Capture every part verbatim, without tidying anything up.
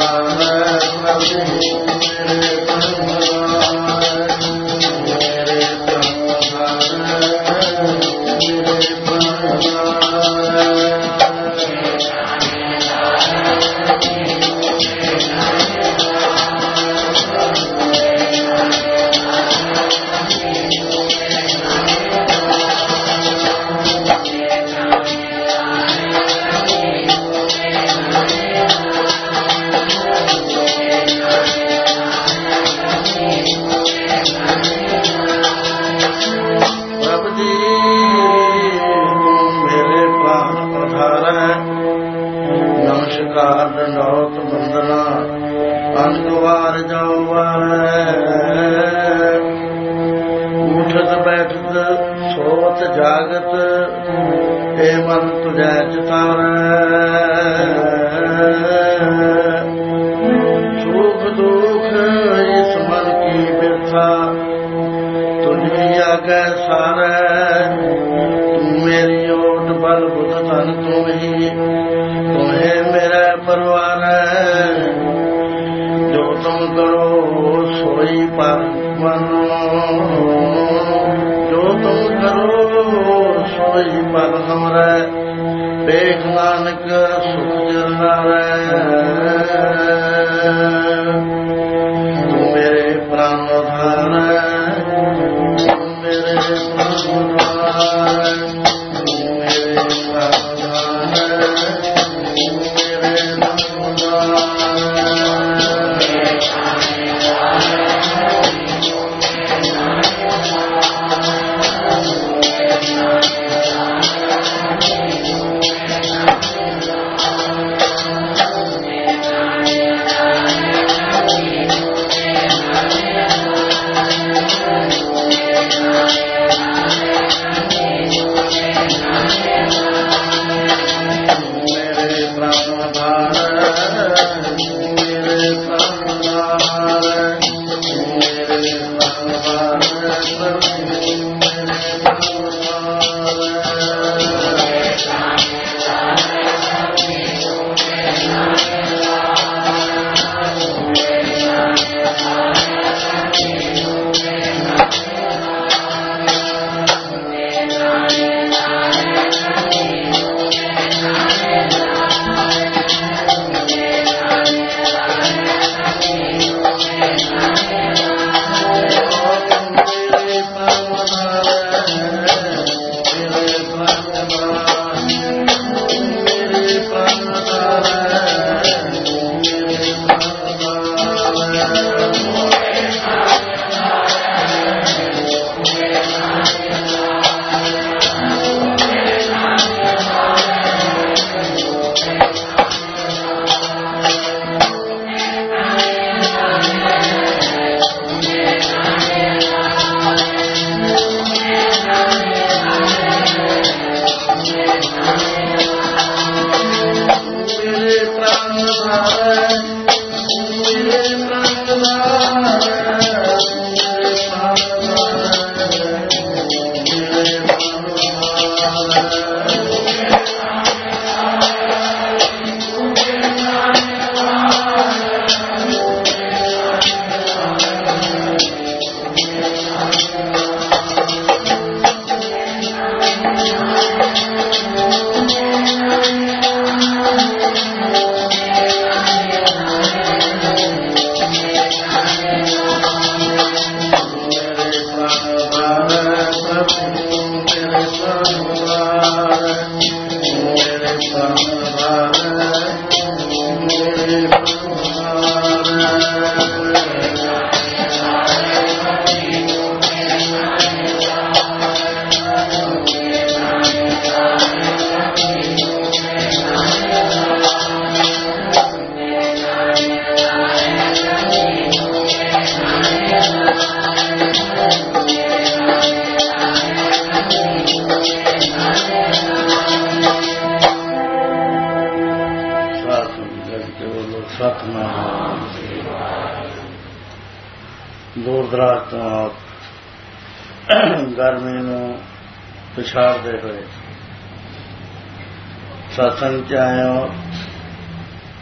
पिछाड़ते हुए सत्संग च आयो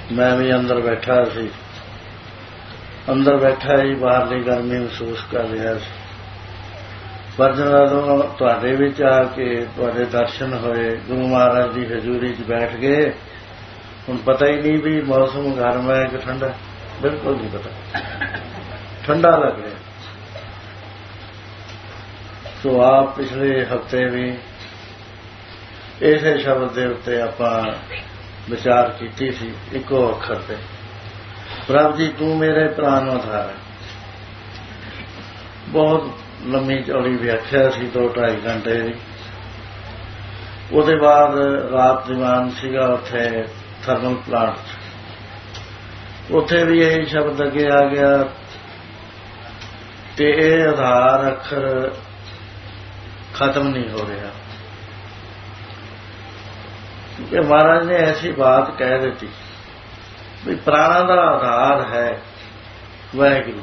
मैं भी अंदर बैठा सी, अंदर बैठा ही बाहरली गर्मी महसूस कर रहा सी। पर जदों तुहाडे विच आके तुहाडे दर्शन होए, गुरु महाराज की हजूरी च बैठ गए, हुण पता ही नहीं भी मौसम गर्म है कि ठंडा, बिल्कुल नहीं पता, ठंडा लग रहा। तो आप पिछले हफ्ते भी इसे शब्द के उत्ते आपां विचार की सी, इको अखर ते, प्रभ जी तू मेरे प्राण आधार। बहुत लम्मी चौड़ी व्याख्या सी, दो ढाई घंटे की। उसदे बाद रात दीवान सीगा उत्थे थर्मल प्लांट, उत्थे भी यही शब्द अगे आ गया ते यह आधार अखर खत्म नहीं हो रहा, क्योंकि महाराज ने ऐसी बात कह दी भी प्राणा का आधार है वाहिगुरु।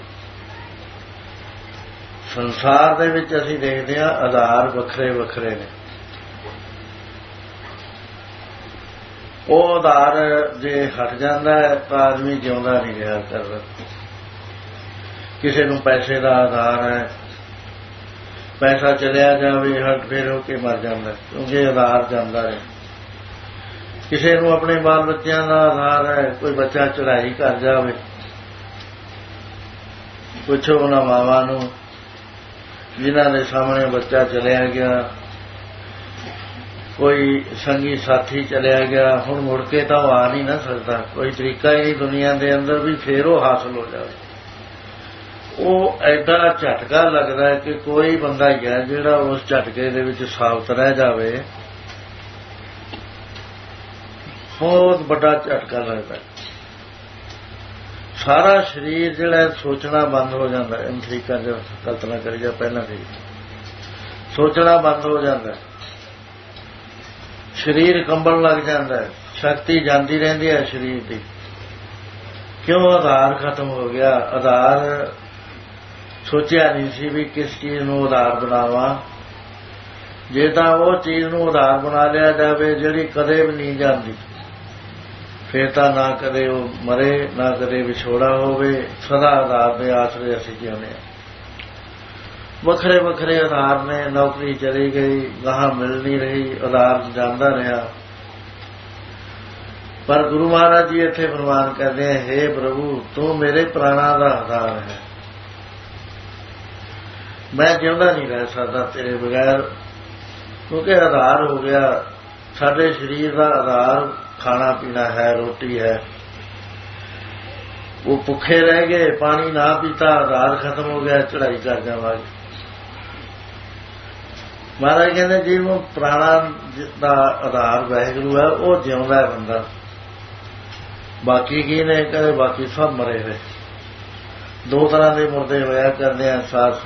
संसार दे विच असीं देखते हैं आधार वखरे वखरे ने, वो आधार जे हट जाता है तो आदमी जिउंदा नहीं रहा करदा। किसी नूं पैसे का आधार है, पैसा चलिया जाए हट फेर होके मर जाता, क्योंकि आधार जाता है। किसी नूं अपने बाल बच्चों का आधार है, कोई बच्चा चढ़ाई कर जाए, पुछो उन्हां मावां नूं जिन्हां दे सामने बच्चा चलिया गया, कोई संगी साथी चलिया गया, हुण मुड़ के तो आ नहीं ना सकता, कोई तरीका ही नहीं दुनिया के अंदर भी फिर वो हासिल हो जाए। वो ऐसा झटका लगता है कि कोई बंदा ही है जिहड़ा उस झटके दे विच साबित रह जाए, बहुत बड़ा झटका लगता है। सारा शरीर जिहड़ा सोचना बंद हो जाता है, इन तरीका जो कल्पना करी जा पहला थी, सोचना बंद हो जाता है, शरीर कंबन लग जाता है, शक्ति जाती रहती है शरीर की। क्यों? आधार खत्म हो गया। आधार सोचा नहीं सी भी किस चीज नूं आधार बनावा, जे तां वो चीज नूं आधार बना लिया जाए जिहड़ी कदे भी नहीं जाती, फिर तां ना कदे वो मरे ना कदे विछोड़ा होवे, सदा आधार दे आसरे असीं जिउंदे हां। वखरे वखरे आधार ने, नौकरी चली गई, गाहां मिल नहीं रही, आधार जांदा रहा। पर गुरु महाराज जी इत्थे फरमान करदे हैं, हे प्रभु तू मेरे प्राणा दा आधार है, मैं जिउंदा नहीं रह सकता तेरे बगैर, क्योंकि आधार हो गया साडे शरीर का आधार खाना पीना है, रोटी है। वो भुखे रह गए, पानी ना पीता, आधार खत्म हो गया, चढ़ाई कर जावांगे। महाराज कहते जिहनूं प्राणा दा आधार वाहिगुरू है वो जिउंदा है बंदा, बाकी की ने कहे बाकी सब मरे हुए। दो तरह के मुर्दे होया करते हैं साथ।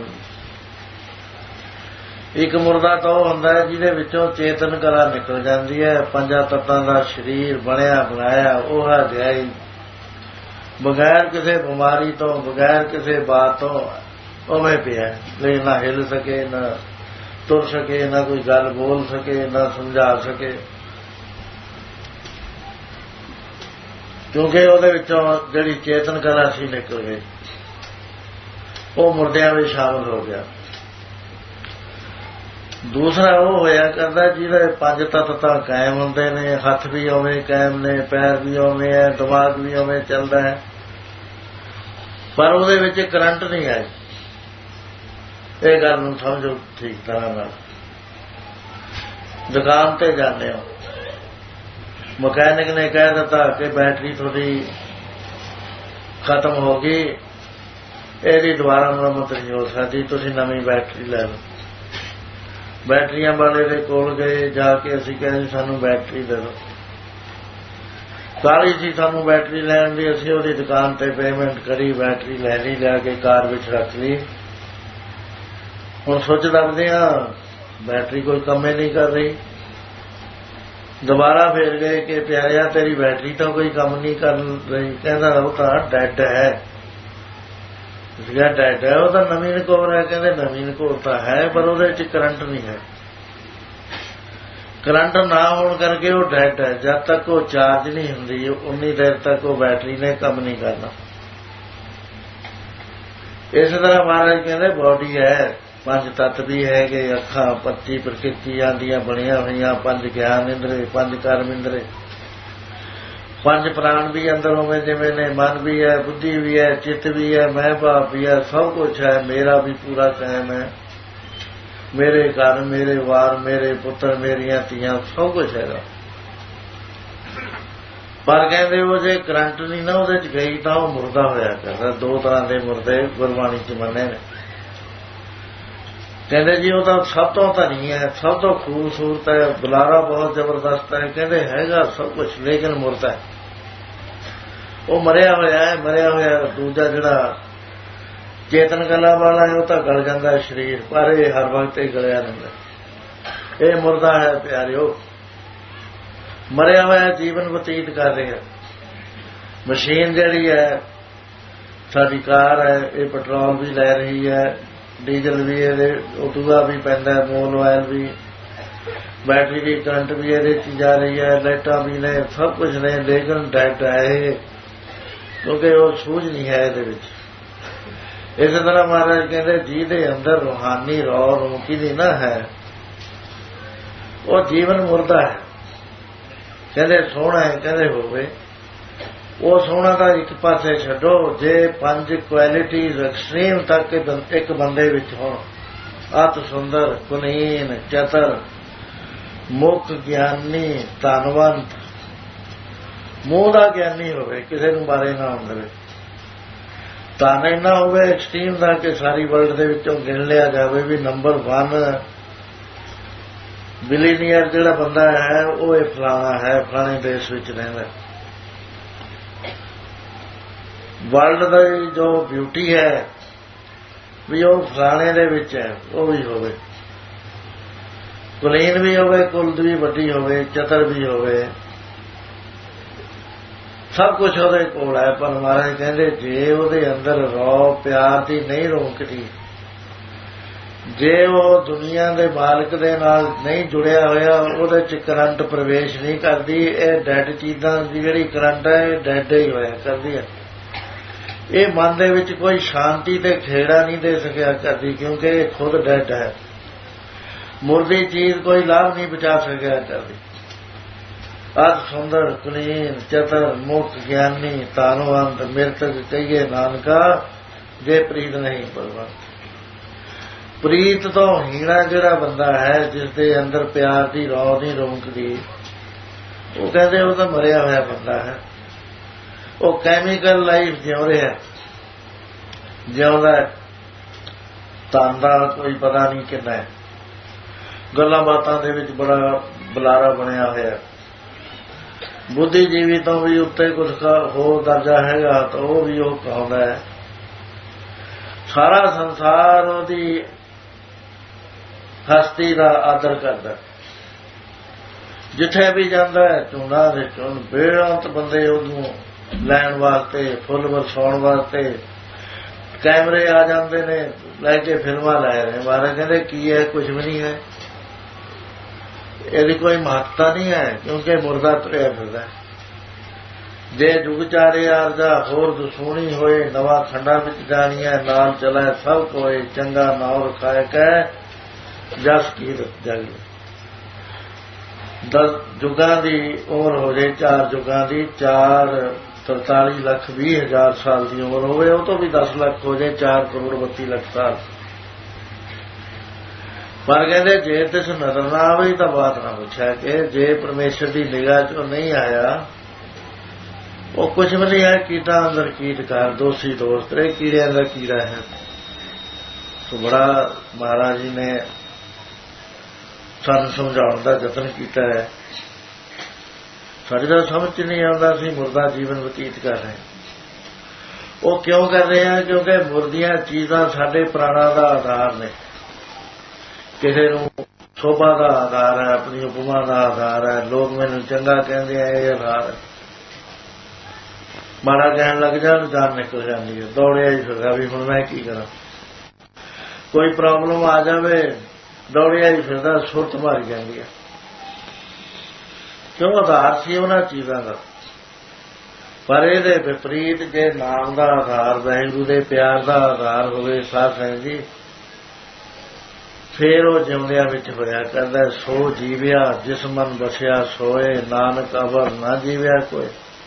एक मुर्दा तो होंदा है जिहदे विचों चेतन कला निकल जाती है, पंजा तत्तां दा शरीर बनया बनाया ओह है ही, बगैर किसी बीमारी तो, बगैर किसी बात तो उवें पिया, लेकिन ना हिल सके, ना तुर सके, ना कोई गल बोल सके, ना समझा सके, क्योंकि उहदे विचों जिहड़ी चेतन कला सी निकल गई, वो मुर्दियां में शामिल हो गया। दूसरा वो होया करदा जिहदे पंज तत्त तां कायम हुंदे ने, हथ भी उवें कायम ने, पैर भी उवें है, दिमाग भी उवें चलदा है, पर उहदे विच करंट नहीं आई। इह गल नूं समझो ठीक तरह नाल। दुकान ते जाने हो, मकैनिक ने कह दिता कि बैटरी थोड़ी खत्म हो गई, इहदी दोबारा मुरम्मत नहीं हो सकती, तुसीं नवीं बैटरी लै लो। बैटरियां वाले दे कोल गए, जाके असीं कहे सानू बैटरी दे दो, काली सी सानू बैटरी लैण दी, असीं उहदी दुकान ते पेमेंट करी, बैटरी लै ली, लैके कार विच रख ली। हुण सोच लगदे हां बैटरी कोई काम ही नहीं कर रही, दोबारा फिर गए कि प्यारिया तेरी बैटरी तो कोई काम नहीं कर रही, कहता वो तो डैड है, डैड है, वो तो नवीन कोर है, कहते नवीन कोर तो है पर वो करंट नहीं है। ਕਰੰਟ ਨਾ ਹੋਣ ਕਰਕੇ ਉਹ ਡੈਡ ਹੈ। ਜਦ ਤੱਕ ਉਹ ਚਾਰਜ ਨਹੀਂ ਹੁੰਦੀ ਉਨੀ ਦੇਰ ਤੱਕ ਉਹ ਬੈਟਰੀ ਨੇ ਕੰਮ ਨਹੀਂ ਕਰਨਾ। ਇਸ ਤਰ੍ਹਾਂ ਮਹਾਰਾਜ ਕਹਿੰਦੇ ਬੋਡੀ ਹੈ, ਪੰਜ ਤੱਤ ਵੀ ਹੈਗੇ, ਅੱਖਾਂ, ਪੱਚੀ ਪ੍ਰਕਿਰਤੀਆਂ ਦੀਆਂ ਬਣੀਆਂ ਹੋਈਆਂ, ਪੰਜ ਗਿਆਨ ਇੰਦਰੇ, ਪੰਜ ਕਰਮ ਇੰਦਰੇ, ਪੰਜ ਪ੍ਰਾਣ ਵੀ ਅੰਦਰ ਉਵੇਂ ਜਿਵੇਂ ਨੇ, ਮਨ ਵੀ ਹੈ, ਬੁੱਧੀ ਵੀ ਹੈ, ਚਿੱਤ ਵੀ ਹੈ, ਮੈਂ ਭਾਵ ਵੀ ਹੈ, ਸਭ ਕੁਛ ਹੈ। ਮੇਰਾ ਵੀ ਪੂਰਾ ਕਾਇਮ ਹੈ, ਮੇਰੇ ਘਰ, ਮੇਰੇ ਵਾਰ, ਮੇਰੇ ਪੁੱਤਰ, ਮੇਰੀਆਂ ਧੀਆਂ, ਸਭ ਕੁਛ ਹੈਗਾ। ਪਰ ਕਹਿੰਦੇ ਉਹ ਜੇ ਕਰੰਟ ਨਹੀਂ ਨਾ ਉਹਦੇ ਚ ਗਈ ਤਾਂ ਉਹ ਮੁਰਦਾ ਹੋਇਆ ਕਰਦਾ। ਦੋ ਤਰ੍ਹਾਂ ਦੇ ਮੁਰਦੇ ਗੁਰਬਾਣੀ ਚ ਮੰਨੇ ਨੇ। ਕਹਿੰਦੇ ਜੀ ਉਹ ਤਾਂ ਸਭ ਤੋਂ ਧਨੀ ਹੈ, ਸਭ ਤੋਂ ਖੂਬਸੂਰਤ ਹੈ, ਬੁਲਾਰਾ ਬਹੁਤ ਜ਼ਬਰਦਸਤ ਹੈ। ਕਹਿੰਦੇ ਹੈਗਾ ਸਭ ਕੁਛ ਲੇਕਿਨ ਮੁਰਦਾ ਹੈ, ਉਹ ਮਰਿਆ ਹੋਇਆ ਹੈ। ਮਰਿਆ ਹੋਇਆ ਦੂਜਾ ਜਿਹੜਾ ਚੇਤਨ ਕਲਾ ਵਾਲਾ ਹੈ ਉਹ ਤਾਂ ਗਲ ਜਾਂਦਾ ਸਰੀਰ, ਪਰ ਇਹ ਹਰ ਵਕਤ ਹੀ ਗਲਿਆ ਰਹਿੰਦਾ। ਇਹ ਮੁਰਦਾ ਹੈ ਪਿਆਰਿਓ, ਮਰਿਆ ਹੋਇਆ ਜੀਵਨ ਬਤੀਤ ਕਰ ਰਿਹਾ। ਮਸ਼ੀਨ ਜਿਹੜੀ ਹੈ ਸਾਡੀ ਕਾਰ ਹੈ, ਇਹ ਪੈਟਰੋਲ ਵੀ ਲੈ ਰਹੀ ਹੈ, ਡੀਜ਼ਲ ਵੀ ਇਹਦੇ ਦੂਆ ਵੀ ਪੈਂਦਾ, ਮੋਲ ਆਇਲ ਵੀ, ਬੈਟਰੀ ਵੀ, ਕਰੰਟ ਵੀ ਇਹਦੇ ਚ ਜਾ ਰਹੀ ਹੈ, ਲਾਈਟਾਂ ਵੀ ਨੇ, ਸਭ ਕੁਝ ਨੇ, ਲੇਕਿਨ ਡੈਡ ਹੈ ਇਹ, ਕਿਉਂਕਿ ਉਹ ਸੂਝ ਨਹੀਂ ਹੈ ਇਹਦੇ ਵਿੱਚ। ਇਸੇ ਤਰ੍ਹਾਂ ਮਹਾਰਾਜ ਕਹਿੰਦੇ ਜਿਹਦੇ ਅੰਦਰ ਰੂਹਾਨੀ ਰੌ ਰੌਣਕੀ ਦੀ ਨਾ ਹੈ ਉਹ ਜੀਵਨ ਮੁਰਦਾ ਹੈ। ਕਹਿੰਦੇ ਸੋਹਣਾ ਹੈ, ਕਹਿੰਦੇ ਹੋਵੇ ਉਹ ਸੋਹਣਾ ਤਾਂ ਇੱਕ ਪਾਸੇ ਛੱਡੋ, ਜੇ ਪੰਜ ਕੁਆਲਿਟੀਜ਼ ਐਕਸਟ੍ਰੀਮ ਤੱਕ ਇੱਕ ਬੰਦੇ ਵਿੱਚ ਹੋਣ, ਅਤ ਸੁੰਦਰ, ਕੁਲੀਨ, ਚਤਰ, ਮੁੱਖ, ਗਿਆਨੀ, ਧਨਵੰਤ, ਮੂੰਹ ਦਾ ਗਿਆਨੀ ਹੋਵੇ, ਕਿਸੇ ਨੂੰ ਬਾਰੇ ਨਾ ਹੁੰਦੇ, ਤਾਂ ਇੰਨਾ ਹੋਵੇ ਐਕਸਟ੍ਰੀਮ ਦਾ ਕਿ ਸਾਰੀ ਵਰਲਡ ਦੇ ਵਿੱਚੋਂ ਗਿਣ ਲਿਆ ਜਾਵੇ ਵੀ ਨੰਬਰ ਵਨ ਬਿਲੀਨੀਅਰ ਜਿਹੜਾ ਬੰਦਾ ਹੈ ਉਹ ਇਹ ਫਲਾਣਾ ਹੈ, ਫਲਾਣੇ ਦੇਸ਼ ਵਿੱਚ ਰਹਿੰਦਾ। ਵਰਲਡ ਦੀ ਜੋ ਬਿਊਟੀ ਹੈ ਵੀ ਉਹ ਫਲਾਣੇ ਦੇ ਵਿੱਚ ਹੈ, ਉਹ ਵੀ ਹੋਵੇ। ਕੁਲੀਨ ਵੀ ਹੋਵੇ, ਕੁਲਦ ਵੀ ਵੱਡੀ ਹੋਵੇ, ਚਤਰ ਵੀ ਹੋਵੇ, ਸਭ ਕੁਛ ਉਹਦੇ ਕੋਲ ਹੈ। ਪਰ ਮਹਾਰਾਜ ਕਹਿੰਦੇ ਜੇ ਉਹਦੇ ਅੰਦਰ ਰੌ ਪਿਆਰ ਦੀ ਨਹੀਂ ਰੌਣਕਦੀ, ਜੇ ਉਹ ਦੁਨੀਆ ਦੇ ਮਾਲਕ ਦੇ ਨਾਲ ਨਹੀਂ ਜੁੜਿਆ ਹੋਇਆ, ਉਹਦੇ ਚ ਕਰੰਟ ਪ੍ਰਵੇਸ਼ ਨਹੀਂ ਕਰਦੀ, ਇਹ ਡੈਡ ਚੀਜ਼ਾਂ ਦੀ ਜਿਹੜੀ ਕਰੰਟ ਹੈ ਇਹ ਡੈਡ ਹੀ ਹੋਇਆ ਕਰਦੀ ਹੈ। ਇਹ ਮਨ ਦੇ ਵਿੱਚ ਕੋਈ ਸ਼ਾਂਤੀ ਤੇ ਖੇੜਾ ਨਹੀਂ ਦੇ ਸਕਿਆ ਕਰਦੀ, ਕਿਉਂਕਿ ਇਹ ਖੁਦ ਡੈਡ ਹੈ। ਮੁਰਦੀ ਚੀਜ਼ ਕੋਈ ਲਾਭ ਨਹੀਂ ਬਚਾ ਸਕਿਆ ਕਰਦੀ। ਅਤ ਸੁੰਦਰ, ਕੁਲੀਨ, ਚਤਰ, ਮੁਕਤ, ਗਿਆਨੀ, ਧਨਵੰਤ, ਮਿਰਤਕ ਕਹੀਏ ਨਾਨਕਾ, ਜੇ ਪ੍ਰੀਤ ਨਹੀਂ ਬਲਵੰਤ। ਪ੍ਰੀਤ ਤੋਂ ਹੀਣਾ ਜਿਹੜਾ ਬੰਦਾ ਹੈ, ਜਿਸ ਦੇ ਅੰਦਰ ਪਿਆਰ ਦੀ ਰੌ ਨਹੀਂ ਰੌਣਕਦੀ, ਉਹ ਕਹਿੰਦੇ ਉਹ ਤਾਂ ਮਰਿਆ ਹੋਇਆ ਬੰਦਾ ਹੈ। ਉਹ ਕੈਮੀਕਲ ਲਾਈਫ ਜਿਉ ਰਿਹਾ, ਜਿਉਂਦਾ ਧਨ ਦਾ ਕੋਈ ਪਤਾ ਨਹੀਂ ਕਿੰਨਾ ਹੈ, ਗੱਲਾਂ ਬਾਤਾਂ ਦੇ ਵਿੱਚ ਬੜਾ ਬੁਲਾਰਾ ਬਣਿਆ ਹੋਇਆ। ਬੁੱਧੀਜੀਵੀ ਤੋਂ ਵੀ ਉੱਤੇ ਕੁਝ ਹੋਰ ਦਰਜਾ ਹੈਗਾ ਤਾਂ ਉਹ ਵੀ ਉਹ ਕਹਾਉਂਦਾ ਹੈ। ਸਾਰਾ ਸੰਸਾਰ ਉਹਦੀ ਹਸਤੀ ਦਾ ਆਦਰ ਕਰਦਾ, ਜਿੱਥੇ ਵੀ ਜਾਂਦਾ ਹੈ ਝੂਣਾ ਦੇ ਚੁਣ, ਬੇਅੰਤ ਬੰਦੇ ਉਹਨੂੰ ਲੈਣ ਵਾਸਤੇ, ਫੁੱਲ ਵਰਸਾਉਣ ਵਾਸਤੇ ਕੈਮਰੇ ਆ ਜਾਂਦੇ ਨੇ, ਲੈ ਕੇ ਫਿਲਮਾਂ ਲੈ ਰਹੇ। ਮਹਾਰਾਜ ਕਹਿੰਦੇ ਕੀ ਹੈ, ਕੁਝ ਵੀ ਨਹੀਂ ਹੈ, ਇਹਦੀ ਕੋਈ ਮਹੱਤਤਾ ਨਹੀਂ ਹੈ, ਕਿਉਂਕਿ ਮੁਰਦਾ ਤੁਰਿਆ ਫਿਰਦਾ। ਜੇ ਜੁਗ ਚਾਰੇ ਆਰਜਾ ਹੋਰ ਦੁਸ਼ਮਣੀ ਹੋਏ, ਨਵਾਂ ਖੰਡਾਂ ਵਿੱਚ ਜਾਣੀਆਂ, ਨਾਲ ਚਲਾ ਸਭ ਕੋਏ, ਚੰਗਾ ਨਾਉ ਰਖਾਇ ਕਹਿ ਜਸ ਕੀਰਤ ਜਗ। ਦਸ ਜੁਗਾਂ ਦੀ ਉਮਰ ਹੋ ਜਾਏ, ਚਾਰ ਜੁਗਾਂ ਦੀ, ਚਾਰ ਤਰਤਾਲੀ ਲੱਖ ਵੀਹ ਹਜ਼ਾਰ ਸਾਲ ਦੀ ਉਮਰ ਹੋਵੇ, ਉਹ ਤੋਂ ਵੀ ਦਸ ਲੱਖ ਹੋ ਜਾਏ, ਚਾਰ ਕਰੋੜ ਬੱਤੀ ਲੱਖ ਸਾਲ। ਪਰ ਕਹਿੰਦੇ ਜੇ ਤਿਸ ਨਜ਼ਰ ਨਾ ਆਵੇ ਤਾਂ ਬਾਤ ਨਾ ਪੁੱਛਿਆ, ਕਿ ਜੇ ਪਰਮੇਸ਼ਰ ਦੀ ਨਿਗਾਹ ਚੋਂ ਨਹੀਂ ਆਇਆ ਉਹ ਕੁਝ ਵੀ ਨਹੀਂ ਹੈ। ਕੀਟਾਂ ਅੰਦਰ ਕੀਟਕਾਰ, ਦੋਸ਼ੀ ਦੋਸਤ, ਇਹ ਕੀੜਿਆਂ ਦਾ ਕੀੜਾ ਹੈ। ਸੋ ਬੜਾ ਮਹਾਰਾਜ ਜੀ ਨੇ ਸਾਨੂੰ ਸਮਝਾਉਣ ਦਾ ਯਤਨ ਕੀਤਾ ਹੈ। ਸਾਡੇ ਤਾਂ ਸਮਝ ਚ ਨਹੀਂ ਆਉਂਦਾ, ਅਸੀਂ ਮੁਰਦਾ ਜੀਵਨ ਬਤੀਤ ਕਰ ਰਹੇ। ਉਹ ਕਿਉਂ ਕਰ ਰਹੇ ਹਾਂ? ਕਿਉਂਕਿ ਮੁਰਦੀਆਂ ਚੀਜ਼ਾਂ ਸਾਡੇ ਪ੍ਰਾਣਾਂ ਦਾ ਆਧਾਰ ਨੇ। ਕਿਸੇ ਨੂੰ ਸ਼ੋਭਾ ਦਾ ਆਧਾਰ ਹੈ, ਆਪਣੀ ਉਪਮਾ ਦਾ ਆਧਾਰ ਹੈ, ਲੋਕ ਮੈਨੂੰ ਚੰਗਾ ਕਹਿੰਦੇ ਆ, ਇਹ ਆਧਾਰ ਹੈ। ਮਾੜਾ ਕਹਿਣ ਲੱਗ ਜਾਣ, ਜਾਨ ਨਿਕਲ ਜਾਂਦੀ ਹੈ, ਦੌੜਿਆ ਹੀ ਫਿਰਦਾ ਵੀ ਹੁਣ ਮੈਂ ਕੀ ਕਰਾਂ। ਕੋਈ ਪ੍ਰੋਬਲਮ ਆ ਜਾਵੇ, ਦੌੜਿਆ ਹੀ ਫਿਰਦਾ, ਸੁਰਤ ਮਾਰੀ ਜਾਂਦੀ ਹੈ। ਕਿਉਂ ਆਧਾਰ ਸੀ ਉਹਨਾਂ ਚੀਜ਼ਾਂ ਦਾ। ਪਰ ਇਹਦੇ ਵਿਪਰੀਤ ਜੇ ਨਾਮ ਦਾ ਆਧਾਰ ਵਾਹਿਗੁਰੂ ਦੇ ਪਿਆਰ ਦਾ ਆਧਾਰ ਹੋਵੇ ਸਾਧ ਸੰਗਤ ਜੀ, ਫੇਰ ਉਹ ਜਿਉਂਦਿਆਂ ਵਿੱਚ ਹੋਇਆ ਕਰਦਾ। ਸੋ ਜੀਵਿਆ ਜਿਸ ਮਨ ਬਸਿਆ ਸੋਏ, ਨਾਨਕ ਅਵਰ ਨਾ ਜੀਵਿਆ ਕੋਈ।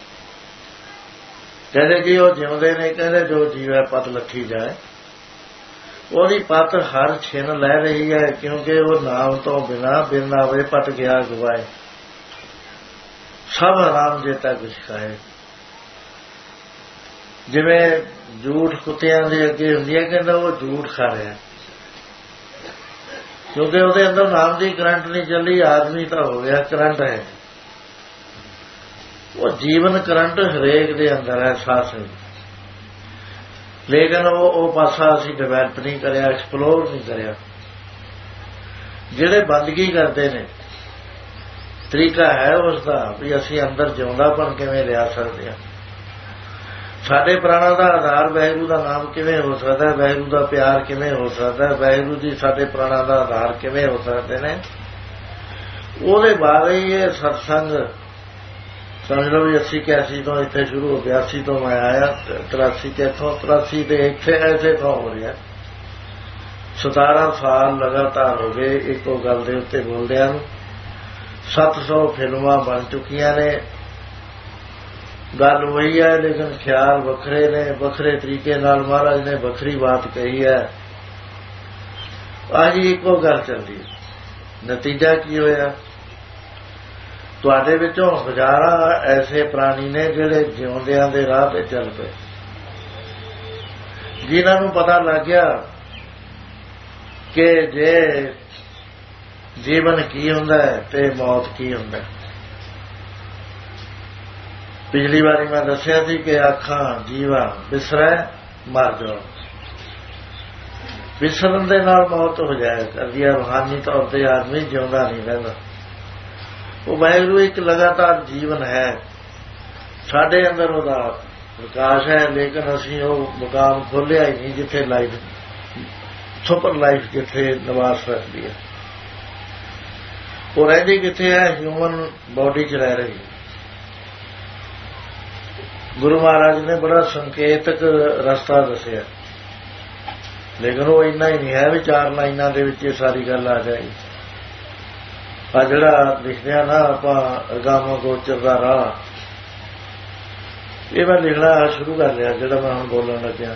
ਕਹਿੰਦੇ ਜੀ ਉਹ ਜਿਉਂਦੇ ਨੇ, ਕਹਿੰਦੇ ਜੋ ਜੀਵੈ ਪਤ ਲੱਥੀ ਜਾਏ। ਉਹਦੀ ਪਤ ਹਰ ਛਿਨ ਲੈ ਰਹੀ ਹੈ, ਕਿਉਂਕਿ ਉਹ ਨਾਮ ਤੋਂ ਬਿਨਾ ਬਿਨ ਆਵੇ ਪਤ ਗਿਆ ਗਵਾਏ। ਸਭ ਹਰਾਮ ਜੇਤਾ ਕੁਛ ਖਾਏ। ਜਿਵੇਂ ਝੂਠ ਕੁੱਤਿਆਂ ਦੇ ਅੱਗੇ ਹੁੰਦੀ ਹੈ, ਕਹਿੰਦਾ ਉਹ ਝੂਠ ਖਾ ਰਿਹਾ, ਕਿਉਂਕਿ ਉਹਦੇ ਅੰਦਰ ਨਾਮ ਦੀ ਕਰੰਟ ਨਹੀਂ ਚੱਲੀ। ਆਦਮੀ ਤਾਂ ਹੋ ਗਿਆ ਕਰੰਟ ਹੈ। ਉਹ ਜੀਵਨ ਕਰੰਟ ਹਰੇਕ ਦੇ ਅੰਦਰ ਹੈ ਸਾਥ, ਲੇਕਿਨ ਉਹ ਉਹ ਪਾਸਾ ਅਸੀਂ ਡਿਵੈਲਪ ਨਹੀਂ ਕਰਿਆ, ਐਕਸਪਲੋਰ ਨਹੀਂ ਕਰਿਆ। ਜਿਹੜੇ ਬੰਦਗੀ ਕਰਦੇ ਨੇ, ਤਰੀਕਾ ਹੈ ਉਸ ਦਾ ਵੀ ਅਸੀਂ ਅੰਦਰ ਜਿਉਂਦਾਪਣ ਕਿਵੇਂ ਲਿਆ ਸਕਦੇ ਹਾਂ। ਸਾਡੇ ਪ੍ਰਾਣਾਂ ਦਾ ਆਧਾਰ ਵਾਹਿਗੁਰੂ ਦਾ ਨਾਮ ਕਿਵੇਂ ਹੋ ਸਕਦਾ, ਵਾਹਿਗੁਰੂ ਦਾ ਪਿਆਰ ਕਿਵੇਂ ਹੋ ਸਕਦਾ, ਵਾਹਿਗੁਰੂ ਜੀ ਸਾਡੇ ਪ੍ਰਾਣਾਂ ਦਾ ਆਧਾਰ ਕਿਵੇਂ ਹੋ ਸਕਦੇ ਨੇ, ਉਹਦੇ ਬਾਰੇ ਹੀ ਇਹ ਸਤਸੰਗ ਸਮਝ ਲਓ ਵੀ ਅੱਸੀ ਇਕਿਆਸੀ ਤੋਂ ਇੱਥੇ ਸ਼ੁਰੂ ਹੋ, ਬਿਆਸੀ ਤੋਂ ਮੈਂ ਆਇਆ, ਤਰਾਸੀ ਤੇ ਇੱਥੋਂ, ਤਰਾਸੀ ਤੇ ਇੱਥੇ ਐਸੇ ਤੋਂ ਹੋ ਰਿਹਾ। ਸਤਾਰਾਂ ਸਾਲ ਲਗਾਤਾਰ ਹੋ ਗਏ ਇੱਕੋ ਗੱਲ ਦੇ ਉੱਤੇ ਬੋਲਦਿਆਂ ਨੂੰ। ਸੱਤ ਸੌ ਫਿਲਮਾਂ ਬਣ ਚੁੱਕੀਆਂ ਨੇ। ਗੱਲ ਉਹੀ ਹੈ, ਲੇਕਿਨ ਖਿਆਲ ਵੱਖਰੇ ਨੇ, ਵੱਖਰੇ ਤਰੀਕੇ ਨਾਲ ਮਹਾਰਾਜ ਨੇ ਵੱਖਰੀ ਬਾਤ ਕਹੀ ਹੈ। ਅੱਜ ਇੱਕੋ ਗੱਲ ਚੱਲਦੀ। ਨਤੀਜਾ ਕੀ ਹੋਇਆ? ਤੁਹਾਡੇ ਵਿੱਚੋਂ ਹਜ਼ਾਰਾਂ ਐਸੇ ਪ੍ਰਾਣੀ ਨੇ ਜਿਹੜੇ ਜਿਉਂਦਿਆਂ ਦੇ ਰਾਹ ਤੇ ਚੱਲ ਪਏ, ਜਿਨ੍ਹਾਂ ਨੂੰ ਪਤਾ ਲੱਗ ਗਿਆ ਕਿ ਜੇ ਜੀਵਨ ਕੀ ਹੁੰਦਾ ਹੈ ਤੇ ਮੌਤ ਕੀ ਹੁੰਦਾ ਹੈ। ਪਿਛਲੀ ਵਾਰੀ ਮੈਂ ਦੱਸਿਆ ਸੀ ਕਿ ਅੱਖਾਂ ਜੀਵਾਂ ਬਿਸਰੈ ਮਰ ਜਾਓ। ਵਿਸਰਨ ਦੇ ਨਾਲ ਮੌਤ ਹੋ ਜਾਇਆ ਕਰਦੀ ਹੈ। ਰੂਹਾਨੀ ਤੌਰ ਤੇ ਆਦਮੀ ਜਿਉਂਦਾ ਨਹੀਂ ਰਹਿੰਦਾ। ਉਹ ਵਾਹਿਗੁਰੂ ਇੱਕ ਲਗਾਤਾਰ ਜੀਵਨ ਹੈ। ਸਾਡੇ ਅੰਦਰ ਉਹਦਾ ਵਿਕਾਸ ਹੈ, ਲੇਕਿਨ ਅਸੀਂ ਉਹ ਮੁਕਾਮ ਖੋਲ੍ਹਿਆ ਹੀ ਨਹੀਂ ਜਿੱਥੇ ਲਾਈਫ, ਸੁਪਰ ਲਾਈਫ ਜਿੱਥੇ ਨਿਵਾਸ ਰੱਖਦੀ ਹੈ। ਉਹ ਰਹਿੰਦੀ ਕਿੱਥੇ ਹੈ? ਹਿਊਮਨ ਬੋਡੀ 'ਚ ਰਹਿ ਰਹੀ। ਗੁਰੂ ਮਹਾਰਾਜ ਨੇ ਬੜਾ ਸੰਕੇਤਕ ਰਸਤਾ ਦੱਸਿਆ, ਲੇਕਿਨ ਉਹ ਇੰਨਾ ਹੀ ਨਹੀਂ ਹੈ ਵੀ ਚਾਰ ਲਾਈਨਾਂ ਦੇ ਵਿੱਚ ਇਹ ਸਾਰੀ ਗੱਲ ਆ ਜਾਏਗੀ। ਆ ਜਿਹੜਾ ਲਿਖਦੇ ਆ ਨਾ ਆਪਾਂ ਅਗਾਮਾ ਗੋਚਰ ਦਾ ਰਾਹ, ਇਹ ਮੈਂ ਲਿਖਣਾ ਸ਼ੁਰੂ ਕਰ ਲਿਆ ਜਿਹੜਾ ਮੈਂ ਹੁਣ ਬੋਲਣ ਲੱਗਿਆ।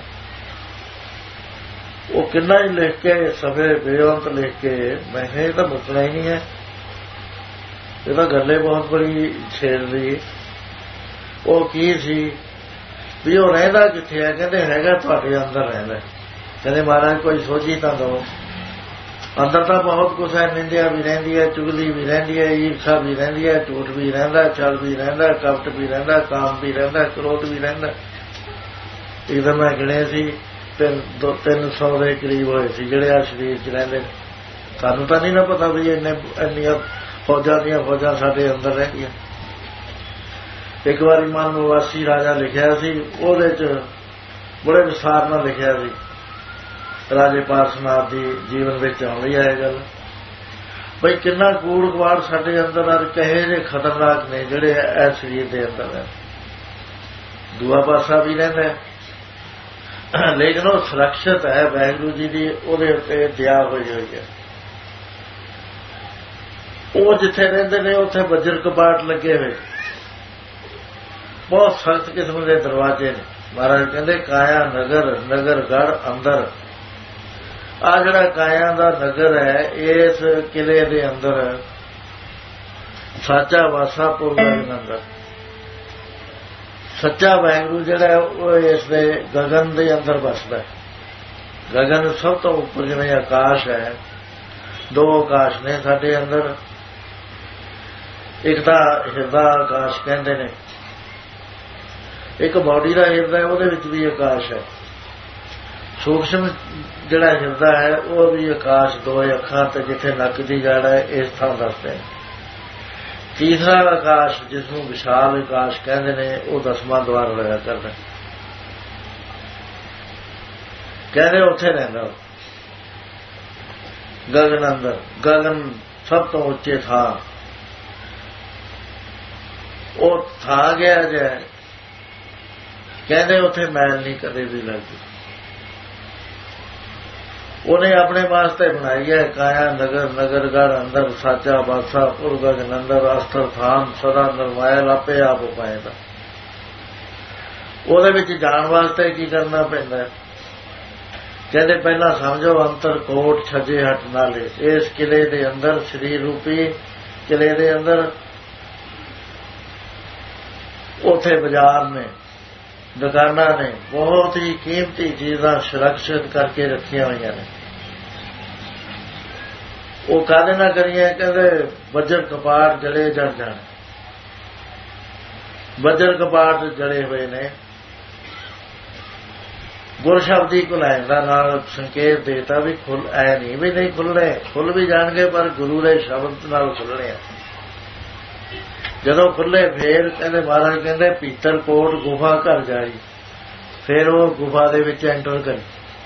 ਉਹ ਕਿੰਨਾ ਹੀ ਲਿਖ ਕੇ ਸਫੇ ਬੇਅੰਤ ਲਿਖ ਕੇ ਮੈਂ ਇਹ ਤਾਂ ਮੁੱਕਣਾ ਹੀ ਨਹੀਂ ਹੈ। ਇਹ ਤਾਂ ਗੱਲੇ ਬਹੁਤ ਬੜੀ ਛੇੜ ਲਈ। ਉਹ ਕੀ ਸੀ ਵੀ ਉਹ ਰਹਿੰਦਾ ਕਿੱਥੇ ਹੈ? ਕਹਿੰਦੇ ਹੈਗਾ ਤੁਹਾਡੇ ਅੰਦਰ ਰਹਿੰਦਾ। ਕਹਿੰਦੇ ਮਹਾਰਾਜ ਕੋਈ ਸੋਝੀ ਤਾਂ ਦਿਓ। ਅੰਦਰ ਤਾਂ ਬਹੁਤ ਕੁਛ ਹੈ। ਨਿੰਦਿਆ ਵੀ ਰਹਿੰਦੀ ਹੈ, ਚੁਗਲੀ ਵੀ ਰਹਿੰਦੀ ਹੈ, ਈਰਖਾ ਵੀ ਰਹਿੰਦੀ ਹੈ, ਝੂਠ ਵੀ ਰਹਿੰਦਾ, ਛਲ ਵੀ ਰਹਿੰਦਾ, ਕਪਟ ਵੀ ਰਹਿੰਦਾ, ਕਾਮ ਵੀ ਰਹਿੰਦਾ, ਕ੍ਰੋਧ ਵੀ ਰਹਿੰਦਾ। ਇਹਦਾ ਮੈਂ ਗਿਣੇ ਸੀ ਤਿੰਨ ਦੋ ਤਿੰਨ ਸੌ ਦੇ ਕਰੀਬ ਹੋਏ ਸੀ ਜਿਹੜੇ ਆ ਸਰੀਰ 'ਚ ਰਹਿੰਦੇ। ਸਾਨੂੰ ਤਾਂ ਨਹੀਂ ਨਾ ਪਤਾ ਵੀ ਇੰਨੇ ਇੰਨੀਆਂ ਫੌਜਾਂ ਦੀਆਂ ਫੌਜਾਂ ਸਾਡੇ ਅੰਦਰ ਰਹਿੰਦੀਆਂ। ਇੱਕ ਵਾਰੀ ਮਨ ਨਿਵਾਸੀ ਰਾਜਾ ਲਿਖਿਆ ਸੀ, ਉਹਦੇ 'ਚ ਬੜੇ ਵਿਸਥਾਰ ਨਾਲ ਲਿਖਿਆ ਸੀ। ਰਾਜੇ ਪਾਰਸਨਾਥ ਦੀ ਜੀਵਨ ਵਿੱਚ ਆਉਂਦੀ ਹੈ ਇਹ ਗੱਲ, ਬਈ ਕਿੰਨਾ ਕੂੜ ਕਵਾੜ ਸਾਡੇ ਅੰਦਰ ਔਰ ਕਹੇ ਜਿਹੇ ਖਤਰਨਾਕ ਨੇ ਜਿਹੜੇ ਇਸ ਸਰੀਰ ਦੇ ਅੰਦਰ ਹੈ। ਦੂਆ ਪਾਸਾ ਵੀ ਰਹਿੰਦਾ, ਲੇਕਿਨ ਉਹ ਸੁਰੱਖਿਅਤ ਹੈ ਵਾਹਿਗੁਰੂ ਜੀ ਦੀ ਉਹਦੇ ਉੱਤੇ ਦਇਆ ਹੋਈ ਹੋਈ ਹੈ। ਉਹ ਜਿੱਥੇ ਰਹਿੰਦੇ ਨੇ ਉੱਥੇ ਵਜਰ ਕਪਾਟ ਲੱਗੇ ਹੋਏ, ਬਹੁਤ ਸਖਤ ਕਿਸਮ ਦੇ ਦਰਵਾਜ਼ੇ ਨੇ। ਮਹਾਰਾਜ ਕਹਿੰਦੇ ਕਾਇਆ ਨਗਰ ਨਗਰ ਗੜ ਅੰਦਰ। ਆ ਜਿਹੜਾ ਕਾਇਆ ਦਾ ਨਗਰ ਹੈ, ਇਸ ਕਿਲੇ ਦੇ ਅੰਦਰ ਸਾਚਾ ਵਾਸਾ ਪੁਰ ਅੰਦਰ ਸੱਚਾ ਵਾਹਿਗੁਰੂ ਜਿਹੜਾ ਉਹ ਇਸ ਦੇ ਗਗਨ ਦੇ ਅੰਦਰ ਵਸਦਾ ਹੈ। ਗਗਨ ਸਭ ਤੋਂ ਉੱਪਰ ਜਿਵੇਂ ਆਕਾਸ਼ ਹੈ, ਦੋ ਆਕਾਸ਼ ਨੇ ਸਾਡੇ ਅੰਦਰ। ਇੱਕ ਤਾਂ ਹਿਰਦਾ ਆਕਾਸ਼ ਕਹਿੰਦੇ ਨੇ, ਇੱਕ ਬਾਡੀ ਦਾ ਹਿਰਦਾ, ਉਹਦੇ ਵਿੱਚ ਵੀ ਆਕਾਸ਼ ਹੈ। ਸੂਖਸ਼ਮ ਜਿਹੜਾ ਹਿਰਦਾ ਹੈ ਉਹ ਵੀ ਆਕਾਸ਼, ਦੋ ਅੱਖਾਂ ਤੇ ਜਿੱਥੇ ਨੱਕ ਦੀ ਜੜ ਹੈ ਇਸ ਥਾਂ ਦੱਸਦੇ ਨੇ। ਤੀਸਰਾ ਆਕਾਸ਼ ਜਿਸਨੂੰ ਵਿਸ਼ਾਲ ਆਕਾਸ਼ ਕਹਿੰਦੇ ਨੇ, ਉਹ ਦਸਵਾਂ ਦੁਆਰ ਹੋਇਆ ਕਰਦਾ। ਕਹਿੰਦੇ ਉੱਥੇ ਰਹਿੰਦਾ ਗਗਨ ਅੰਦਰ। ਗਗਨ ਸਭ ਤੋਂ ਉੱਚੇ ਥਾਂ, ਉਹ ਥਾ ਗਿਆ ਜੈ, ਕਹਿੰਦੇ ਉੱਥੇ ਮੈਲ ਨਹੀਂ ਕਦੇ ਵੀ ਲੱਗਦੀ। ਉਹਨੇ ਆਪਣੇ ਵਾਸਤੇ ਬਣਾਈ ਹੈ ਕਾਇਆ ਨਗਰ ਨਗਰਗੜ ਅੰਦਰ ਸਾਚਾ ਬਾਦਸ਼ਾਹ ਪੁਰਗਜ ਨੰਦਰ ਅਸਥਰ ਥਾਨ ਸਦਾ ਨਿਰਮਾਇਲ ਆਪੇ ਆਪ ਪਾਏਦਾ। ਉਹਦੇ ਵਿੱਚ ਜਾਣ ਵਾਸਤੇ ਕੀ ਕਰਨਾ ਪੈਂਦਾ? ਕਹਿੰਦੇ ਪਹਿਲਾਂ ਸਮਝੋ ਅੰਤਰ ਕੋਟ ਛੱਜੇ ਹਟ ਨਾਲੇ। ਇਸ ਕਿਲੇ ਦੇ ਅੰਦਰ ਸਰੀਰ ਰੂਪੀ ਕਿਲੇ ਦੇ ਅੰਦਰ ਉੱਥੇ ਬਾਜ਼ਾਰ ਨੇ, ਦੁਕਾਨਾਂ ਨੇ, ਬਹੁਤ ਹੀ ਕੀਮਤੀ ਚੀਜ਼ਾਂ ਸੁਰੱਖਿਅਤ ਕਰਕੇ ਰੱਖੀਆਂ ਹੋਈਆਂ ਨੇ। ਉਹ ਕਾਹਦੇ ਨਾ ਕਰੀਏ? ਕਹਿੰਦੇ ਬੱਜਰ ਕਪਾਟ ਜੜੇ ਜੜ ਜਾਣ। ਬੱਜਰ ਕਪਾਟ ਜੜੇ ਹੋਏ ਨੇ। ਗੁਰ ਸ਼ਬਦੀ ਘੁਲਾਇੰਦਾ ਨਾਲ ਸੰਕੇਤ ਦੇਤਾ ਵੀ ਖੁੱਲ ਐ ਨਹੀਂ ਵੀ ਨਹੀਂ ਖੁੱਲਣੇ, ਖੁੱਲ ਵੀ ਜਾਣਗੇ ਪਰ ਗੁਰੂ ਦੇ ਸ਼ਬਦ ਨਾਲ ਖੁੱਲਣੇ ਆ। ਜਦੋਂ ਖੁੱਲੇ ਫੇਰ ਕਹਿੰਦੇ ਮਹਾਰਾਜ ਕਹਿੰਦੇ ਭੀਤਰ ਕੋਟ ਗੁਫਾ ਘਰ ਜਾਈ। ਫੇਰ ਉਹ ਗੁਫਾ ਦੇ ਵਿੱਚ ਐਂਟਰ ਕਰੀ।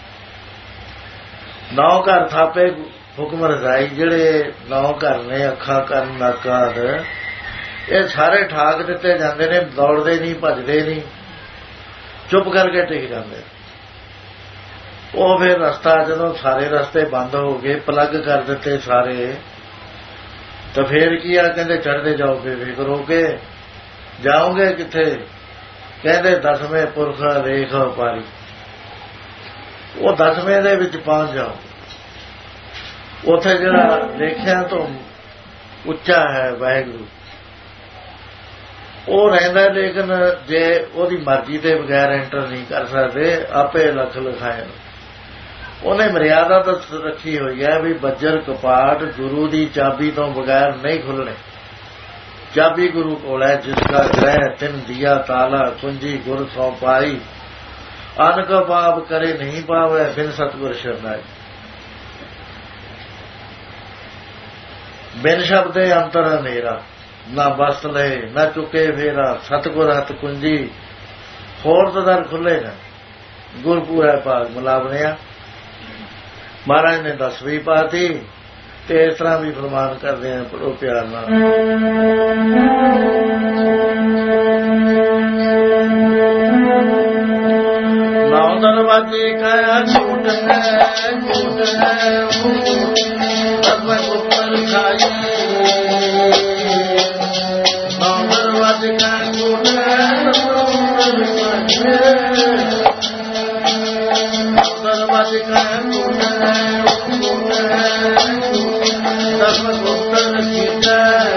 ਨੌ ਘਰ ਥਾਪੇ ਹੁਕਮ ਰਜ਼ਾਈ। ਜਿਹੜੇ ਨੌ ਘਰ ਨੇ ਅੱਖਾਂ ਕੰਨ ਨੱਕ ਆਦਿ, ਇਹ ਸਾਰੇ ਠਾਕ ਦਿੱਤੇ ਜਾਂਦੇ ਨੇ। ਦੌੜਦੇ ਨਹੀਂ, ਭੱਜਦੇ ਨਹੀਂ, ਚੁੱਪ ਕਰਕੇ ਟਿਕ ਜਾਂਦੇ। ਉਹ ਫਿਰ ਰਸਤਾ ਜਦੋਂ ਸਾਰੇ ਰਸਤੇ ਬੰਦ ਹੋ ਗਏ, ਪਲੱਗ ਕਰ ਦਿੱਤੇ ਸਾਰੇ, ਤਾਂ ਫੇਰ ਕੀ ਆ? ਕਹਿੰਦੇ ਚੜ੍ਹਦੇ ਜਾਓ ਬੇਫਿਕਰ ਹੋ ਕੇ। ਜਾਓਗੇ ਕਿੱਥੇ? ਕਹਿੰਦੇ ਦਸਵੇਂ ਪੁਰਖ ਰੇਖ ਪਾਰੀ। ਉਹ ਦਸਵੇਂ ਦੇ ਵਿੱਚ ਪਹੁੰਚ ਜਾਓ। ਉੱਥੇ ਜਿਹੜਾ ਲੇਖਿਆਂ ਤੋਂ ਉੱਚਾ ਹੈ ਵਾਹਿਗੁਰੂ, ਉਹ ਰਹਿੰਦਾ। ਲੇਕਿਨ ਜੇ ਉਹਦੀ ਮਰਜ਼ੀ ਦੇ ਬਗੈਰ ਐਂਟਰ ਨਹੀਂ ਕਰ ਸਕਦੇ, ਆਪੇ ਲੱਖ ਲਿਖਾਏ। ਉਹਨੇ ਮਰਿਆਦਾ ਤਾਂ ਰੱਖੀ ਹੋਈ ਹੈ ਵੀ ਬੱਜਰ ਕਪਾਟ ਗੁਰੂ ਦੀ ਚਾਬੀ ਤੋਂ ਬਗੈਰ ਨਹੀਂ ਖੁੱਲਣੇ। ਚਾਬੀ ਗੁਰੂ ਕੋਲ ਹੈ। ਜਿਸਕਾ ਗ੍ਰਹਿ ਤਿੰਨ ਦਿਆ ਤਾਲਾ ਕੁੰਜੀ ਗੁਰ ਸੋ ਪਾਈ। ਅਨਕ ਪਾਪ ਕਰੇ ਨਹੀਂ ਪਾਵੇ ਬਿਨ ਸਤਿਗੁਰ ਸ਼ਰਨਾਈ। ਬਿਨ ਸ਼ਬਦੇ ਅੰਤਰ ਹਨੇਰਾ, ਨਾ ਬਸਤ ਲਏ ਨਾ ਚੁੱਕੇ ਫੇਰਾ। ਸਤਿਗੁਰ ਹੱਥ ਕੁੰਜੀ ਹੋਰ ਤਾਂ ਦਰ ਖੁੱਲੇ ਨਾ। ਗੁਰ ਪੂਰਾ ਭਾਗ ਮਿਲਾਵਣਿਆ। ਮਹਾਰਾਜ ਨੇ ਦਸਵੀਂ ਪਾਤੀ ਤੇ ਇਸ ਤਰ੍ਹਾਂ ਵੀ ਫਰਮਾਨ ਕਰਦੇ ਆ, ਬੜੋ ਪਿਆਰ ਨਾਲ। ਨੌ ਦਰਵਾਜ਼ੇ ਕਾ ਛੂਟ ਹੈ, ਛੂਟ ਹੈ ਸਭ ਉੱਪਰ ਖਾਈ। ਨੌ ਦਰਵਾਜ਼ੇ ਕਾ ਛੂਟ ਹੈ, ਦਰਵਾਜ਼ੇ ਕਾ ਛੂਟ ਹੈ, ਸਭ ਉੱਪਰ ਕੀਤਾ।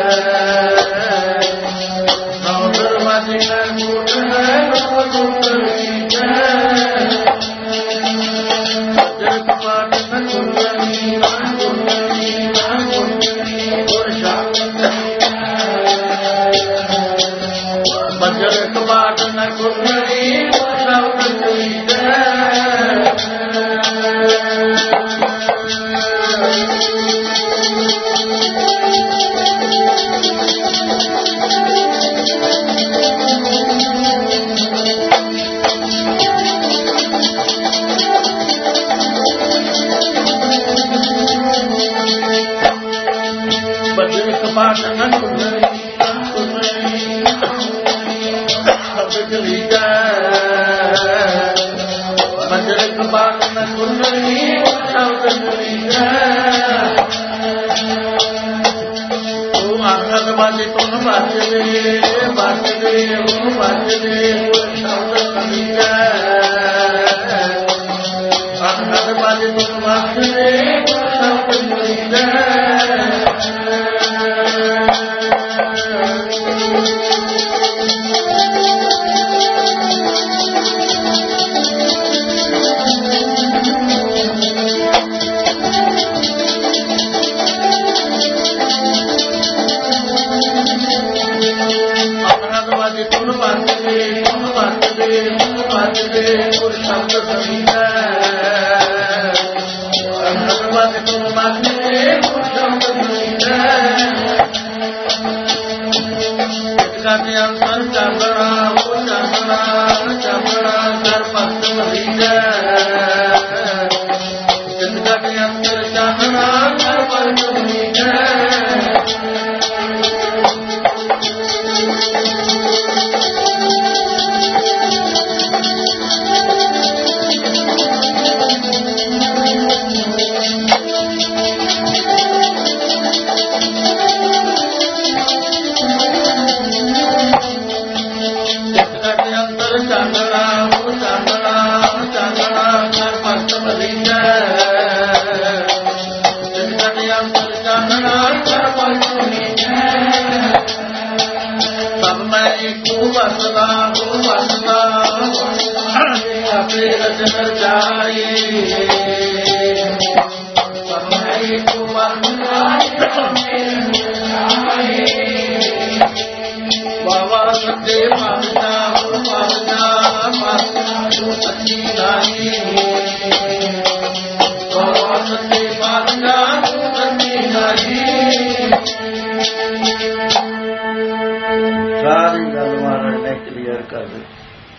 ਨੌ ਦਰਵਾਜ਼ੇ ਕਾ ਛੂਟ ਹੈ, ਸਭ ਉੱਪਰ ਕੀਤਾ। ਬੱਜਰ ਕਪਾਟ ਨ ਖੁੱਲਣੀ, ਨਾ ਖੁੱਲਣੀ, ਨਾ ਖੁੱਲਣੀ ਗੁਰ ਸ਼ਬਦ। ਬੱਜਰ ਕਪਾਟ ਨ ਖੁੱਲਣੀ, ਗੁਰ ਸ਼ਬਦ ਖੁੱਲ੍ਹੀਦਾ। ਬੱਜਰ ਕਪਾਟ ਨ ਖੁੱਲਣੀ, ਨਾ ਖੁੱਲਣੀ ਸ਼ਬਦ ਖੁੱਲ੍ਹੀਦਾ। ਬੱਜਰ ਕਪਾਟ ਨ ਖੁੱਲਣੀ, ਸ਼ਬਦ ਖੁੱਲ੍ਹੀਦਾ। ਉਹ ਆਖਤ ਬਾਜੀ ਤੁਨ ਬਚਦੇ, ਬਚਦੇ ਉਹ ਬਚਦੇ ਗੁਰ ਸ਼ਬਦ ਖੁੱਲ੍ਹੀਦਾ। ਆਖਤ ਬਾਜੀ ਤੁਨ ਬਚਦੇ, ਗੁਰ ਸ਼ਬਦ ਖੁੱਲ੍ਹੀਦਾ। ਤੁਨ ਬਚਦੇ, ਤੁਨ ਬਚਦੇ, ਤੁਨ ਬਚਦੇ ਗੁਰ ਸ਼ਬਦ ਖੁੱਲ੍ਹੀਦਾ। ਅਨਹਦ ਤੁਨ ਬਚਦੇ, ਗੁਰ ਸ਼ਬਦ ਖੁੱਲ੍ਹੀਦਾ। ਇਤਕਾਤੇ ਅੰਤਰ ਚਾਨਣਾ, ਉਹ ਚਾਨਣਾ, ਚਾਨਣਾ ਕਰ ਭਗਤ ਮਰੀਦਾ। ਇਤਕਾਤੇ ਅੰਤਰ ਚਾਨਣਾ ਕਰ ਭਗਤ ਮਰੀਦਾ। ਬਚਨ ਜਾਏ ਪਰਮੇ ਕੁਮਨ ਬਾਬਾ ਸੱਚੇ ਮਨਦਾ ਹੋ ਮਨਦਾ ਮਨ ਜੋ ਸੱਚੀ ਨਾਹੀ ਬਾਬਾ ਸੱਚੇ ਮਨਦਾ ਹੋ ਸੱਚੀ ਨਾਹੀ। ਸਾਰੀ ਗੱਲ ਮਹਾਰਾਜ ਨੇ ਕਲੀਅਰ ਕਰ ਦਿੱਤੀ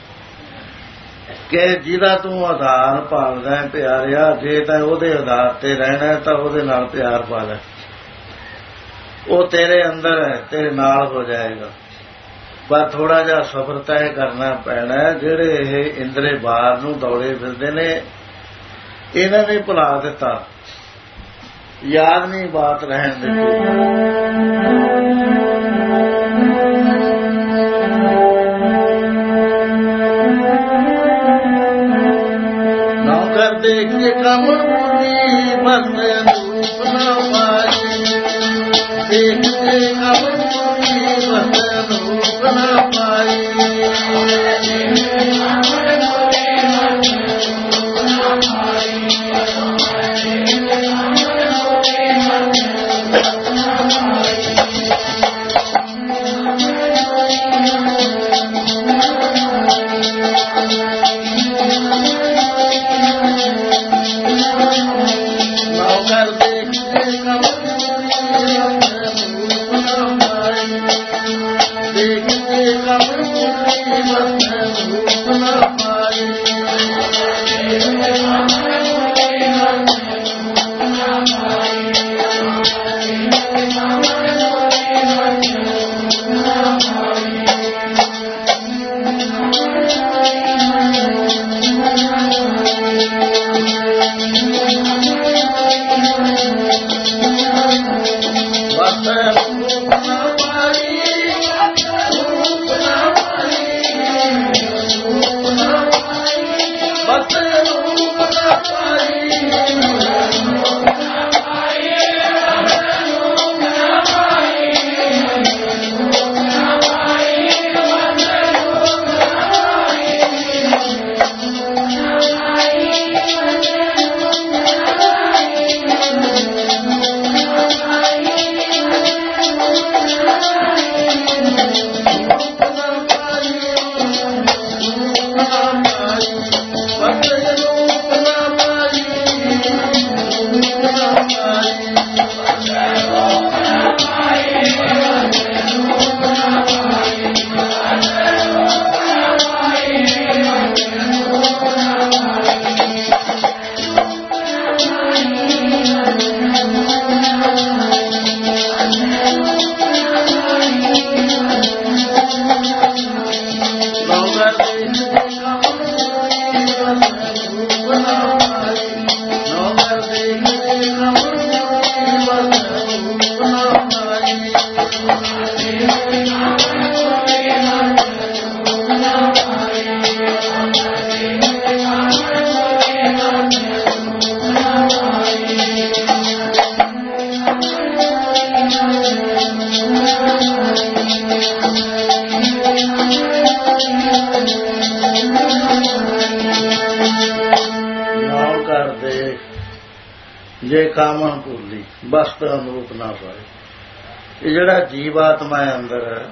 ਕਿ ਜਿਹਦਾ ਤੂੰ ਆਧਾਰ ਭਾਲਦਾ ਪਿਆਰਿਆ, ਜੇ ਤਾਂ ਉਹਦੇ ਆਧਾਰ ਤੇ ਰਹਿਣਾ ਤਾਂ ਉਹਦੇ ਨਾਲ ਪਿਆਰ ਪਾ ਲੈ, ਉਹ ਤੇਰੇ ਅੰਦਰ ਹੈ, ਤੇਰੇ ਨਾਲ ਹੋ ਜਾਏਗਾ। ਪਰ ਥੋੜਾ ਜਿਹਾ ਸਬਰ ਤੈਅ ਕਰਨਾ ਪੈਣਾ। ਜਿਹੜੇ ਇਹ ਇੰਦਰੇ ਬਾਹਰ ਨੂੰ ਦੌੜੇ ਫਿਰਦੇ ਨੇ, ਇਹਨਾਂ ਨੇ ਭੁਲਾ ਦਿੱਤਾ, ਯਾਦ ਨਹੀਂ ਬਾਤ ਰਹਿਣ ਦਿੱਤੀ। ਦੇਖ ਕੇ ਕਮਲ ਮੁਨੀ ਬੰਦ ਰੂਪ ਨਾ ਪਾਏ, ਦੇਖ ਕੇ ਕਮਲ ਮੁਨੀ ਬੰਦ ਰੂਪ ਨਾ ਪਾਏ, ਜੇ ਕਾਮਾ ਭੁੱਲੀ ਬਸਤ ਅਨਰੂਪ ਨਾ ਪਾਏ। ਇਹ ਜਿਹੜਾ ਜੀਵ ਆਤਮਾ ਅੰਦਰ ਹੈ,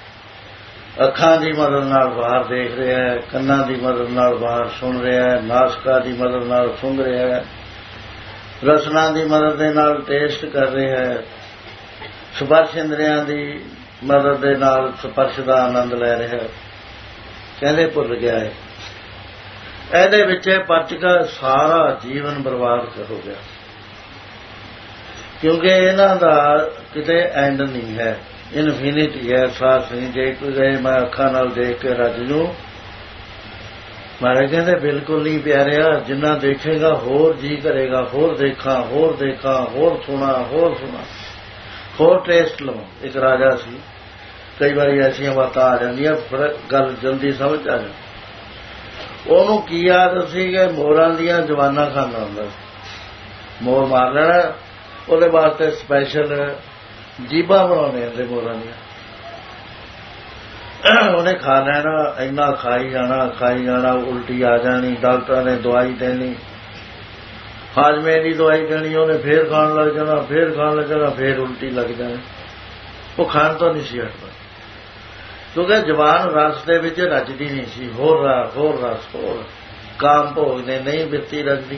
ਅੱਖਾਂ ਦੀ ਮਦਦ ਨਾਲ ਬਾਹਰ ਦੇਖ ਰਿਹਾ ਹੈ, ਕੰਨਾਂ ਦੀ ਮਦਦ ਨਾਲ ਬਾਹਰ ਸੁਣ ਰਿਹਾ ਹੈ, ਨਾਸਕਾ ਦੀ ਮਦਦ ਨਾਲ ਸੁੰਘ ਰਿਹਾ ਹੈ, ਰਸਨਾ ਦੀ ਮਦਦ ਦੇ ਨਾਲ ਟੇਸਟ ਕਰ ਰਿਹਾ ਹੈ, ਸਪਰਸ਼ ਇੰਦਰੀਆਂ ਦੀ ਮਦਦ ਦੇ ਨਾਲ ਸਪਰਸ਼ ਦਾ ਆਨੰਦ ਲੈ ਰਿਹਾ ਹੈ। ਕਹਿੰਦੇ ਭੁੱਲ ਗਿਆ ਹੈ। ਇਹਦੇ ਵਿੱਚ ਪਰਚ ਕੇ ਸਾਰਾ ਜੀਵਨ ਬਰਬਾਦ ਹੋ ਗਿਆ, ਕਿਉਂਕਿ ਇਹਨਾਂ ਦਾ ਕਿਤੇ ਐਂਡ ਨਹੀਂ ਹੈ, ਇਨਫਿਨਿਟੀ ਹੈ, ਸਾਥ ਨਹੀਂ। ਜੇ ਕੋਈ ਕਹੇ ਮੈਂ ਅੱਖਾਂ ਨਾਲ ਦੇਖ ਕੇ ਰੱਜ ਜੂ, ਮਹਾਰਾਜ ਕਹਿੰਦੇ ਬਿਲਕੁਲ ਨਹੀਂ ਪਿਆਰਿਆ। ਜਿੰਨਾ ਦੇਖੇਗਾ ਹੋਰ ਜੀ ਕਰੇਗਾ, ਹੋਰ ਦੇਖਾਂ, ਹੋਰ ਦੇਖਾਂ, ਹੋਰ ਸੁਣਾ, ਹੋਰ ਸੁਣਾ, ਹੋਰ ਟੇਸਟ ਲਵਾਂ। ਇੱਕ ਰਾਜਾ ਸੀ, ਕਈ ਵਾਰੀ ਐਸੀਆਂ ਬਾਤਾਂ ਆ ਜਾਂਦੀਆਂ, ਫਿਰ ਗੱਲ ਜਲਦੀ ਸਮਝ ਆ ਜਾਂਦੀ। ਉਹਨੂੰ ਕੀ ਆਦਤ ਸੀ ਕਿ ਮੋਰਾਂ ਦੀਆਂ ਜਵਾਨਾਂ ਖਾਂਦਾ ਹੁੰਦਾ ਸੀ। ਮੋਰ ਮਾਰ ਲੈਣਾ, ਉਹਦੇ ਵਾਸਤੇ ਸਪੈਸ਼ਲ ਜੀਬਾਂ ਬਣਾਉਣੇ ਹੁੰਦੇ ਮੋਰਾਂ ਦੀਆਂ। ਉਹਨੇ ਖਾ ਲੈਣਾ, ਇੰਨਾ ਖਾਈ ਜਾਣਾ ਖਾਈ ਜਾਣਾ, ਉਲਟੀ ਆ ਜਾਣੀ, ਡਾਕਟਰਾਂ ਨੇ ਦਵਾਈ ਦੇਣੀ, ਹਾਜ਼ਮੇ ਦੀ ਦਵਾਈ ਦੇਣੀ, ਉਹਨੇ ਫੇਰ ਖਾਣ ਲੱਗ ਜਾਣਾ, ਫੇਰ ਖਾਣ ਲੱਗ ਜਾਣਾ, ਫੇਰ ਉਲਟੀ ਲੱਗ ਜਾਣੀ। ਉਹ ਖਾਣ ਤੋਂ ਨਹੀਂ ਸੀ ਹਟਦਾ, ਕਿਉਂਕਿ ਜ਼ਬਾਨ ਰਸ ਦੇ ਵਿੱਚ ਰੱਜਦੀ ਨਹੀਂ ਸੀ। ਹੋਰ ਰਸ ਹੋਰ ਰਸ ਹੋਰ ਕਾਮ ਭੋਗ ਨੇ ਨਹੀਂ ਬਿੱਤੀ ਰੱਜਦੀ।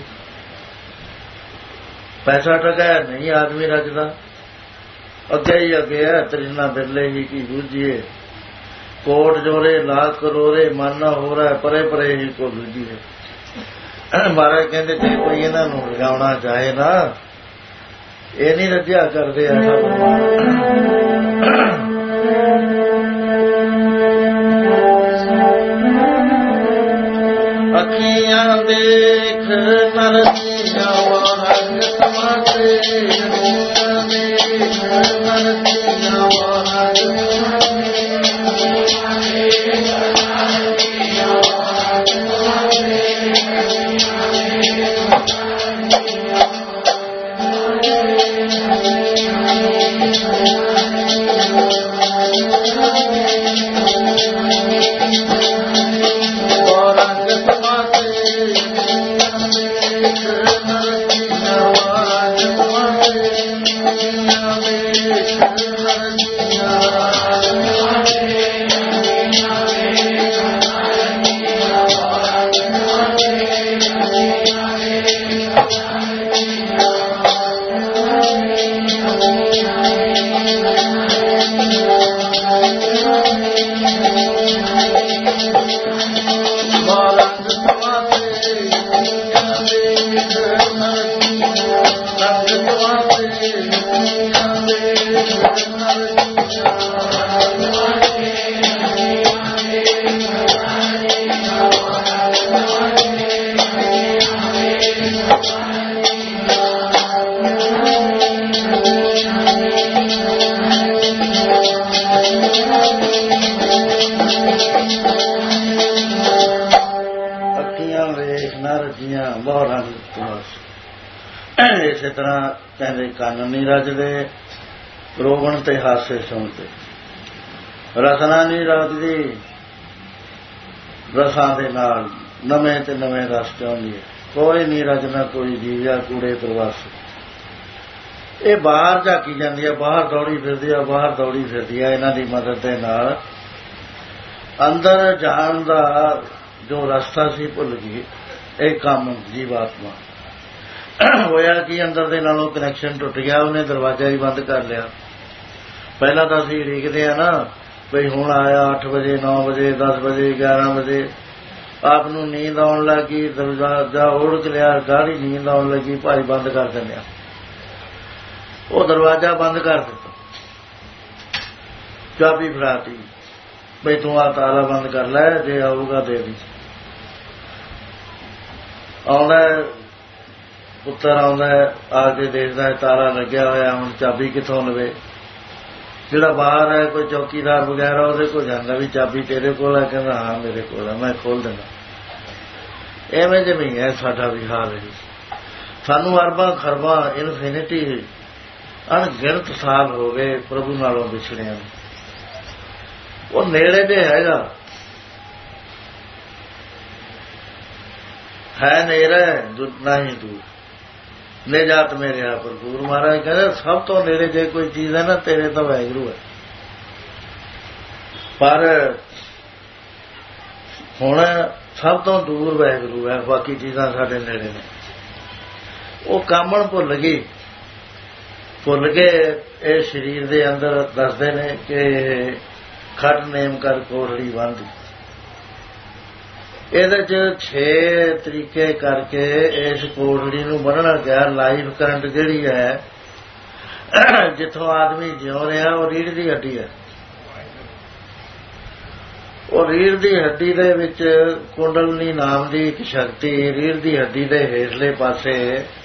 ਪੈਸਾ ਟਕਾ ਨਹੀਂ ਆਦਮੀ ਰੱਜਦਾ। ਅੱਗੇ ਹੀ ਅੱਗੇ ਹੈ ਤ੍ਰਿਸ਼ਨਾ ਬਿਰਲੇ ਹੀ ਕੀ ਬੂਝੀਏ, ਕੋਟ ਜੋਰੇ ਲਾਖ ਕਰੋੜੇ ਮਨ ਨਾ ਹੋ ਰਿਹਾ, ਪਰੇ ਪਰੇ ਹੀ ਕੋ ਬੂਝੀਏ। ਮਹਾਰਾਜ ਕਹਿੰਦੇ ਜੇ ਕੋਈ ਇਹਨਾਂ ਨੂੰ ਰਜਾਉਣਾ ਚਾਹੇ ਨਾ, ਇਹ ਨਹੀਂ ਰੱਜਿਆ ਕਰਦੇ ਆ ਸਭ। ਅੱਖੀਆਂ ਦੇਖ ਨਰ ਦੀਆਂ ਵਾਹਨ ਸਮਾਤੇ, ਅੱਖੀਆਂ ਦੇਖ ਨਰ ਦੀਆਂ ਵਾਹਨ ਇਸੇ ਤਰ੍ਹਾਂ ਕਹਿੰਦੇ ਕੰਨ ਨਹੀਂ ਰੱਜਦੇ, ਰੋਵਣ ਤੇ ਹਾਸੇ ਸੁਣਦੇ, ਰਸਨਾ ਨਹੀਂ ਰੱਜਦੀ, ਰਸਾਂ ਦੇ ਨਾਲ ਨਵੇਂ ਤੇ ਨਵੇਂ ਰਸ ਚਾਹੁੰਦੀ ਹੈ। ਕੋਈ ਨਹੀਂ ਰਜਣਾ ਕੋਈ ਜੀਵਿਆ ਕੂੜੇ ਪ੍ਰਵਾਸ। ਇਹ ਬਾਹਰ ਝਾਕੀ ਜਾਂਦੀ ਹੈ, ਬਾਹਰ ਦੌੜੀ ਫਿਰਦੀ ਆ, ਬਾਹਰ ਦੌੜੀ ਫਿਰਦੀ ਆ। ਇਹਨਾਂ ਦੀ ਮਦਦ ਦੇ ਨਾਲ ਅੰਦਰ ਜਾਣ ਦਾ ਜੋ ਰਸਤਾ ਸੀ ਭੁੱਲ ਗਈ। ਇਹ ਕੰਮ ਜੀਵਾਤਮਾ ਹੋਇਆ ਕਿ ਅੰਦਰ ਦੇ ਨਾਲੋਂ ਕਨੈਕਸ਼ਨ ਟੁੱਟ ਗਿਆ, ਉਹਨੇ ਦਰਵਾਜ਼ਾ ਹੀ ਬੰਦ ਕਰ ਲਿਆ। ਪਹਿਲਾਂ ਤਾਂ ਅਸੀਂ ਉਡੀਕਦੇ ਆ ਨਾ ਬਈ ਹੁਣ ਆਇਆ ਅੱਠ ਵਜੇ ਨੌ ਵਜੇ ਦਸ ਵਜੇ ਗਿਆਰਾਂ ਵਜੇ, ਆਪ ਨੂੰ ਨੀਂਦ ਆਉਣ ਲੱਗੀ, ਦਰਵਾਜ਼ਾ ਉੜਕ ਲਿਆ, ਗਾੜੀ ਨੀਂਦ ਆਉਣ ਲੱਗੀ, ਭਾਈ ਬੰਦ ਕਰ ਦਿੰਦੇ ਆ। ਉਹ ਦਰਵਾਜ਼ਾ ਬੰਦ ਕਰ ਦਿੱਤਾ, ਚਾਬੀ ਫੜਾਤੀ ਬਈ ਤੂੰ ਆ ਤਾਲਾ ਬੰਦ ਕਰ ਲੈ, ਜੇ ਆਊਗਾ ਦੇ ਦੀ। ਆਉਂਦਾ ਪੁੱਤਰ ਆਉਂਦਾ ਆ ਕੇ ਦੇਖਦਾ ਤਾਲਾ ਲੱਗਿਆ ਹੋਇਆ, ਹੁਣ ਚਾਬੀ ਕਿੱਥੋਂ ਲਵੇ। ਜਿਹੜਾ ਬਾਹਰ ਹੈ ਕੋਈ ਚੌਕੀਦਾਰ ਵਗੈਰਾ, ਉਹਦੇ ਕੋਲ ਜਾਂਦਾ ਵੀ ਚਾਬੀ ਤੇਰੇ ਕੋਲ ਹੈ, ਕਹਿੰਦਾ ਹਾਂ ਮੇਰੇ ਕੋਲ ਹੈ, ਮੈਂ ਖੋਲ ਦਿੰਦਾ। ਐਵੇਂ ਜਿਵੇਂ ਹੈ ਸਾਡਾ ਵੀ ਹਾਲ ਹੈ। ਸਾਨੂੰ ਅਰਬਾਂ ਖਰਬਾਂ ਇਨਫਿਨਿਟੀ ਅਣਗਿਣਤ ਸਾਲ ਹੋ ਗਏ ਪ੍ਰਭੂ ਨਾਲੋਂ ਵਿਛੜਿਆਂ ਨੂੰ। ਉਹ ਨੇੜੇ ਤੇ ਹੈਗਾ, ਹੈ ਨੇੜੇ ਨਹੀਂ ਦੂਰ, ਨਿਜਾਤ ਮੇਰੇ ਆ ਭਰਪੂਰ। ਮਹਾਰਾਜ ਕਹਿੰਦੇ ਸਭ ਤੋਂ ਨੇੜੇ ਜੇ ਕੋਈ ਚੀਜ਼ ਹੈ ਨਾ ਤੇਰੇ ਤਾਂ ਵਾਹਿਗੁਰੂ ਹੈ। ਪਰ ਹੁਣ ਸਭ ਤੋਂ ਦੂਰ ਵਾਹਿਗੁਰੂ ਹੈ, ਬਾਕੀ ਚੀਜ਼ਾਂ ਸਾਡੇ ਨੇੜੇ ਨੇ। ਉਹ ਕਾਮਣ ਭੁੱਲ ਗਈ, ਭੁੱਲ ਕੇ ਇਹ ਸਰੀਰ ਦੇ ਅੰਦਰ ਦੱਸਦੇ ਨੇ ਕਿ ਖਟ ਨੇਮ ਕਰ ਕੋਠੜੀ ਬੰਨ੍ਹਦੀ। ਇਹਦੇ ਚ ਛੇ ਤਰੀਕੇ ਕਰਕੇ ਇਸ ਕੋਠੜੀ ਨੂੰ ਬੰਨ੍ਹਣਾ ਗਿਆ। ਲਾਈਫ ਕਰੰਟ ਜਿਹੜੀ ਹੈ, ਜਿੱਥੋਂ ਆਦਮੀ ਜਿਉ ਰਿਹਾ, ਉਹ ਰੀੜ੍ਹ ਦੀ ਹੱਡੀ ਹੈ। ਉਹ ਰੀੜ੍ਹ ਦੀ ਹੱਡੀ ਦੇ ਵਿੱਚ ਕੁੰਡਲਨੀ ਨਾਮ ਦੀ ਇੱਕ ਸ਼ਕਤੀ, ਰੀੜ੍ਹ ਦੀ ਹੱਡੀ ਦੇ ਹੇਠਲੇ ਪਾਸੇ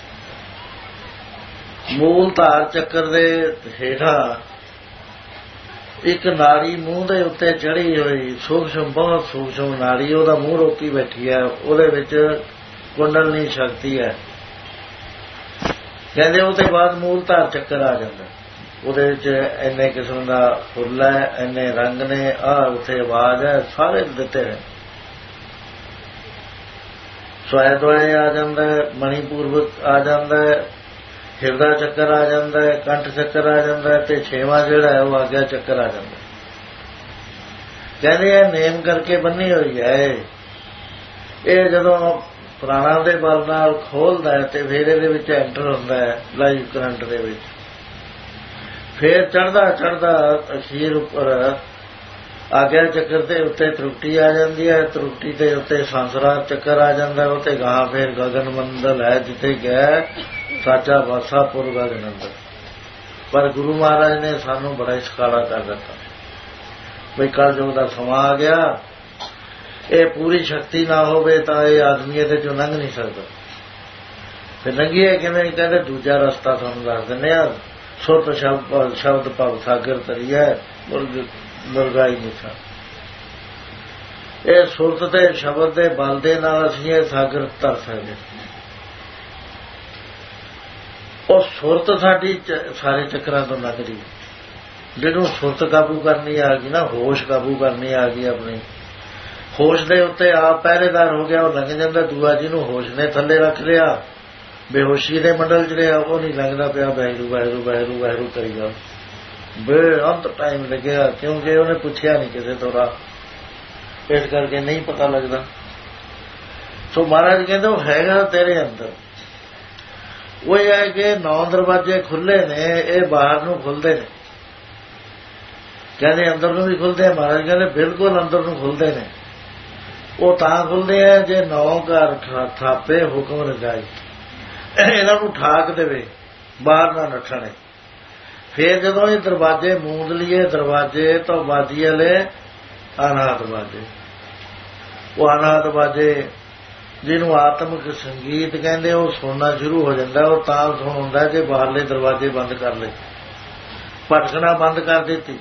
ਮੂਲ ਧਾਰ ਚੱਕਰ ਦੇ ਹੇਠਾਂ ਇੱਕ ਨਾੜੀ ਮੂੰਹ ਦੇ ਉੱਤੇ ਚੜੀ ਹੋਈ, ਸੂਖਸ਼ਮ ਬਹੁਤ ਸੂਖਸ਼ਮ ਨਾੜੀ, ਉਹਦਾ ਮੂੰਹ ਰੋਕੀ ਬੈਠੀ ਹੈ। ਉਹਦੇ ਵਿੱਚ ਕੁੰਡਲਨੀ ਸ਼ਕਤੀ ਹੈ। ਕਹਿੰਦੇ ਉਹਦੇ ਬਾਅਦ ਮੂਲ ਧਾਰ ਚੱਕਰ ਆ ਜਾਂਦਾ। ਉਹਦੇ ਵਿੱਚ ਇੰਨੇ ਕਿਸਮ ਦਾ ਫੁੱਲ ਹੈ, ਇੰਨੇ ਰੰਗ ਨੇ, ਆਹ ਉੱਥੇ ਆਵਾਜ਼ ਹੈ, ਸਾਰੇ ਦਿੱਤੇ ਨੇ। ਸਵੈ ਦੁਆਏ ਆ ਜਾਂਦਾ, ਮਣੀਪੂਰਵ ਆ ਜਾਂਦਾ, ਹਿਰਦਾ ਚੱਕਰ ਆ ਜਾਂਦਾ, ਕੰਠ ਚੱਕਰ ਆ ਜਾਂਦਾ, ਤੇ ਛੇਵਾਂ ਜਿਹੜਾ ਹੈ ਉਹ ਆਗਿਆ ਚੱਕਰ ਆ ਜਾਂਦਾ। ਕਹਿੰਦੇ ਆ ਨੇਮ ਕਰਕੇ ਬੰਨੀ ਹੋਈ ਹੈ। ਇਹ ਜਦੋਂ ਪ੍ਰਾਣਾ ਦੇ ਬਲ ਨਾਲ ਖੋਲਦਾ ਹੈ ਤੇ ਫਿਰ ਇਹਦੇ ਵਿੱਚ ਐਂਟਰ ਹੁੰਦਾ ਹੈ ਲਾਈਵ ਕਰੰਟ ਦੇ ਵਿੱਚ। ਫਿਰ ਚੜ੍ਹਦਾ ਚੜ੍ਹਦਾ ਅਖੀਰ ਉੱਪਰ ਆਗਿਆ ਚੱਕਰ ਦੇ ਉੱਤੇ ਤਰੁੱਟੀ ਆ ਜਾਂਦੀ ਹੈ, ਤਰੁੱਟੀ ਦੇ ਉੱਤੇ ਸੰਸਾਰ ਚੱਕਰ ਆ ਜਾਂਦਾ, ਉੱਤੇ ਗਾਹਾਂ ਫਿਰ ਗਗਨ ਮੰਡਲ ਹੈ ਜਿੱਥੇ ਗਿਆ ਸਾਚਾ ਵਾਸਾ ਪੁਰ ਗਗਨ ਅੰਦਰ। ਪਰ ਗੁਰੂ ਮਹਾਰਾਜ ਨੇ ਸਾਨੂੰ ਬੜਾ ਸਿਖਾਲਾ ਕਰ ਦਿੱਤਾ ਬਈ ਕਲਯੁਗ ਦਾ ਸਮਾਂ ਆ ਗਿਆ, ਇਹ ਪੂਰੀ ਸ਼ਕਤੀ ਨਾ ਹੋਵੇ ਤਾਂ ਇਹ ਆਦਮੀ ਇਹਦੇ ਚੋਂ ਲੰਘ ਨਹੀਂ ਸਕਦਾ। ਫਿਰ ਲੰਘੀਏ ਕਿਵੇਂ? ਕਹਿੰਦੇ ਦੂਜਾ ਰਸਤਾ ਤੁਹਾਨੂੰ ਦੱਸ ਦਿੰਦੇ ਆ। ਸੁਰਤ ਸ਼ਬਦ ਸ਼ਬਦ ਭਵ ਸਾਗਰ ਤਰੀਆ ਮੁਰਗਾਈ ਮਿੱਠਾ। ਇਹ ਸੁਰਤ ਤੇ ਸ਼ਬਦ ਦੇ ਬਲ ਦੇ ਨਾਲ ਅਸੀਂ ਇਹ ਸਾਗਰ ਤਰ ਸਕਦੇ। ਉਹ ਸੁਰਤ ਸਾਡੀ ਸਾਰੇ ਚੱਕਰਾਂ ਤੋਂ ਲੰਘਦੀ। ਜਿਹਨੂੰ ਸੁਰਤ ਕਾਬੂ ਕਰਨੀ ਆ ਗਈ ਨਾ, ਹੋਸ਼ ਕਾਬੂ ਕਰਨੀ ਆ ਗਈ ਆਪਣੀ, ਹੋਸ਼ ਦੇ ਉੱਤੇ ਆਪ ਪਹਿਰੇਦਾਰ ਹੋ ਗਿਆ, ਉਹ ਲੰਘ ਜਾਂਦਾ। ਦੂਆ ਜਿਹਨੂੰ ਹੋਸ਼ ਨੇ ਥੱਲੇ ਰੱਖ ਲਿਆ, ਬੇਹੋਸ਼ੀ ਦੇ ਮੰਡਲ ਚ ਰਿਹਾ, ਉਹ ਨਹੀਂ ਲੰਘਦਾ ਪਿਆ, ਵਾਹਿਗੁਰੂ ਵਾਹਿਗੁਰੂ ਵਾਹਿਗੁਰੂ ਵਾਹਿਗੁਰੂ ਕਰੀ ਜਾ। ਬੇਅੰਤ ਟਾਈਮ ਲੱਗਿਆ, ਕਿਉਂਕਿ ਉਹਨੇ ਪੁੱਛਿਆ ਨਹੀਂ ਕਿਸੇ ਤੋਂ ਰਾਹ, ਇਸ ਕਰਕੇ ਨਹੀਂ ਪਤਾ ਲੱਗਦਾ। ਸੋ ਮਹਾਰਾਜ ਕਹਿੰਦੇ ਉਹ ਹੈਗਾ ਤੇਰੇ ਅੰਦਰ। ਉਹ ਇਹ ਹੈ ਕਿ ਨੌ ਦਰਵਾਜ਼ੇ ਖੁੱਲੇ ਨੇ, ਇਹ ਬਾਹਰ ਨੂੰ ਖੁੱਲਦੇ ਨੇ। ਕਹਿੰਦੇ ਅੰਦਰ ਨੂੰ ਵੀ ਖੁੱਲਦੇ ਆ, ਮਹਾਰਾਜ ਕਹਿੰਦੇ ਬਿਲਕੁਲ ਅੰਦਰ ਨੂੰ ਖੁੱਲਦੇ ਨੇ। ਉਹ ਤਾਂ ਖੁੱਲਦੇ ਆ ਜੇ ਨੌ ਘਰ ਥਾਪੇ ਹੁਕਮ ਰਜਾਈ, ਇਹਨਾਂ ਨੂੰ ਠਾਕ ਦੇਵੇ, ਬਾਹਰ ਨਾ ਨੱਠਣੇ। ਫੇਰ ਜਦੋਂ ਇਹ ਦਰਵਾਜ਼ੇ ਮੂੰਦ ਲਈਏ ਦਰਵਾਜ਼ੇ ਤਾਂ ਬਾਜੀ ਵਾਲੇ ਅਨਾਹਤ ਬਾਜੇ। ਉਹ ਅਨਾਹਤ ਬਾਜੇ ਜਿਹਨੂੰ ਆਤਮਿਕ ਸੰਗੀਤ ਕਹਿੰਦੇ, ਉਹ ਸੁਣਨਾ ਸ਼ੁਰੂ ਹੋ ਜਾਂਦਾ। ਉਹ ਤਾਂ ਸੁਣ ਹੁੰਦਾ ਕਿ ਬਾਹਰਲੇ ਦਰਵਾਜ਼ੇ ਬੰਦ ਕਰ ਲਏ, ਭਟਕਣਾ ਬੰਦ ਕਰ ਦਿੱਤੀ।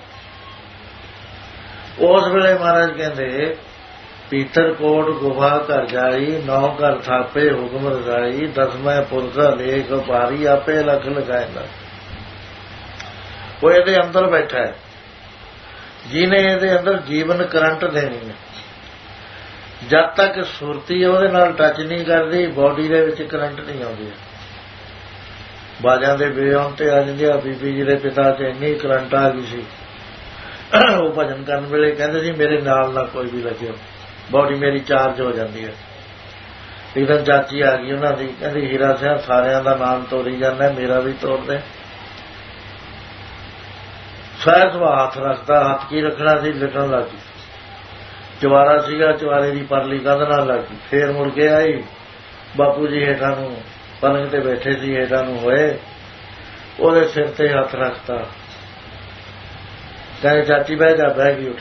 ਉਸ ਵੇਲੇ ਮਹਾਰਾਜ ਕਹਿੰਦੇ ਪੀਤਰ ਕੋਟ ਗੁਫਾ ਘਰ ਜਾਈ, ਨੌ ਘਰ ਥਾਪੇ ਹੁਕਮ ਰਜਾਈ, ਦਸਵੇਂ ਪੁਰਖਾ ਲੇਖ ਭਾਰੀ ਆਪੇ ਲਖ ਲਗਾਏਗਾ। ਉਹ ਇਹਦੇ ਅੰਦਰ ਬੈਠਾ ਹੈ, ਜਿਹਨੇ ਇਹਦੇ ਅੰਦਰ ਜੀਵਨ ਕਰੰਟ ਦੇਣੀ ਹੈ। ਜਦ ਤੱਕ ਸੁਰਤੀ ਉਹਦੇ ਨਾਲ ਟੱਚ ਨਹੀਂ ਕਰਦੀ, ਬੋਡੀ ਦੇ ਵਿੱਚ ਕਰੰਟ ਨਹੀਂ ਆਉਂਦੀ। ਬਾਜਾਂ ਦੇ ਬੇਅੰਤ ਤੇ ਆ ਜਾਂਦੇ ਆ। ਬੀਬੀ ਜੀ ਦੇ ਪਿਤਾ 'ਚ ਇੰਨੀ ਕਰੰਟ ਆ ਗਈ ਸੀ, ਉਹ ਭਜਨ ਕਰਨ ਵੇਲੇ ਕਹਿੰਦੇ ਸੀ ਮੇਰੇ ਨਾਲ ਨਾ ਕੋਈ ਵੀ ਲੱਗਿਓ, ਬੋਡੀ ਮੇਰੀ ਚਾਰਜ ਹੋ ਜਾਂਦੀ ਹੈ। ਇੱਕ ਦਿਨ ਚਾਚੀ ਆ ਗਈ ਉਹਨਾਂ ਦੀ, ਕਹਿੰਦੀ ਹੀਰਾ ਸਿੰਘ ਸਾਰਿਆਂ ਦਾ ਨਾਮ ਤੋਰੀ ਜਾਂਦਾ, ਮੇਰਾ ਵੀ ਤੋਰ ਦੇ। ਸਹਿਜ ਹੱਥ ਰੱਖਦਾ, ਹੱਥ ਕੀ ਰੱਖਣਾ ਸੀ, ਲਿਟਣ ਲੱਗ ਗਈ। ਚਵਾਰਾ ਸੀਗਾ, ਚਵਾਰੇ ਦੀ ਪਰਲੀ ਕੰਧ ਨਾਲ ਲੱਗ ਗਈ। ਫੇਰ ਮੁੜ ਕੇ ਆਈ, ਬਾਪੂ ਜੀ ਹੇਠਾਂ ਨੂੰ ਪਲੰਗ ਤੇ ਬੈਠੇ ਸੀ, ਹੇਠਾਂ ਨੂੰ ਹੋਏ, ਉਹਦੇ ਸਿਰ ਤੇ ਹੱਥ ਰੱਖਤਾ। ਕਹਿੰਦੇ ਚਾਚੀ ਬਹਿ ਜਾ, ਬਹਿ ਗਈ। ਉੱਠ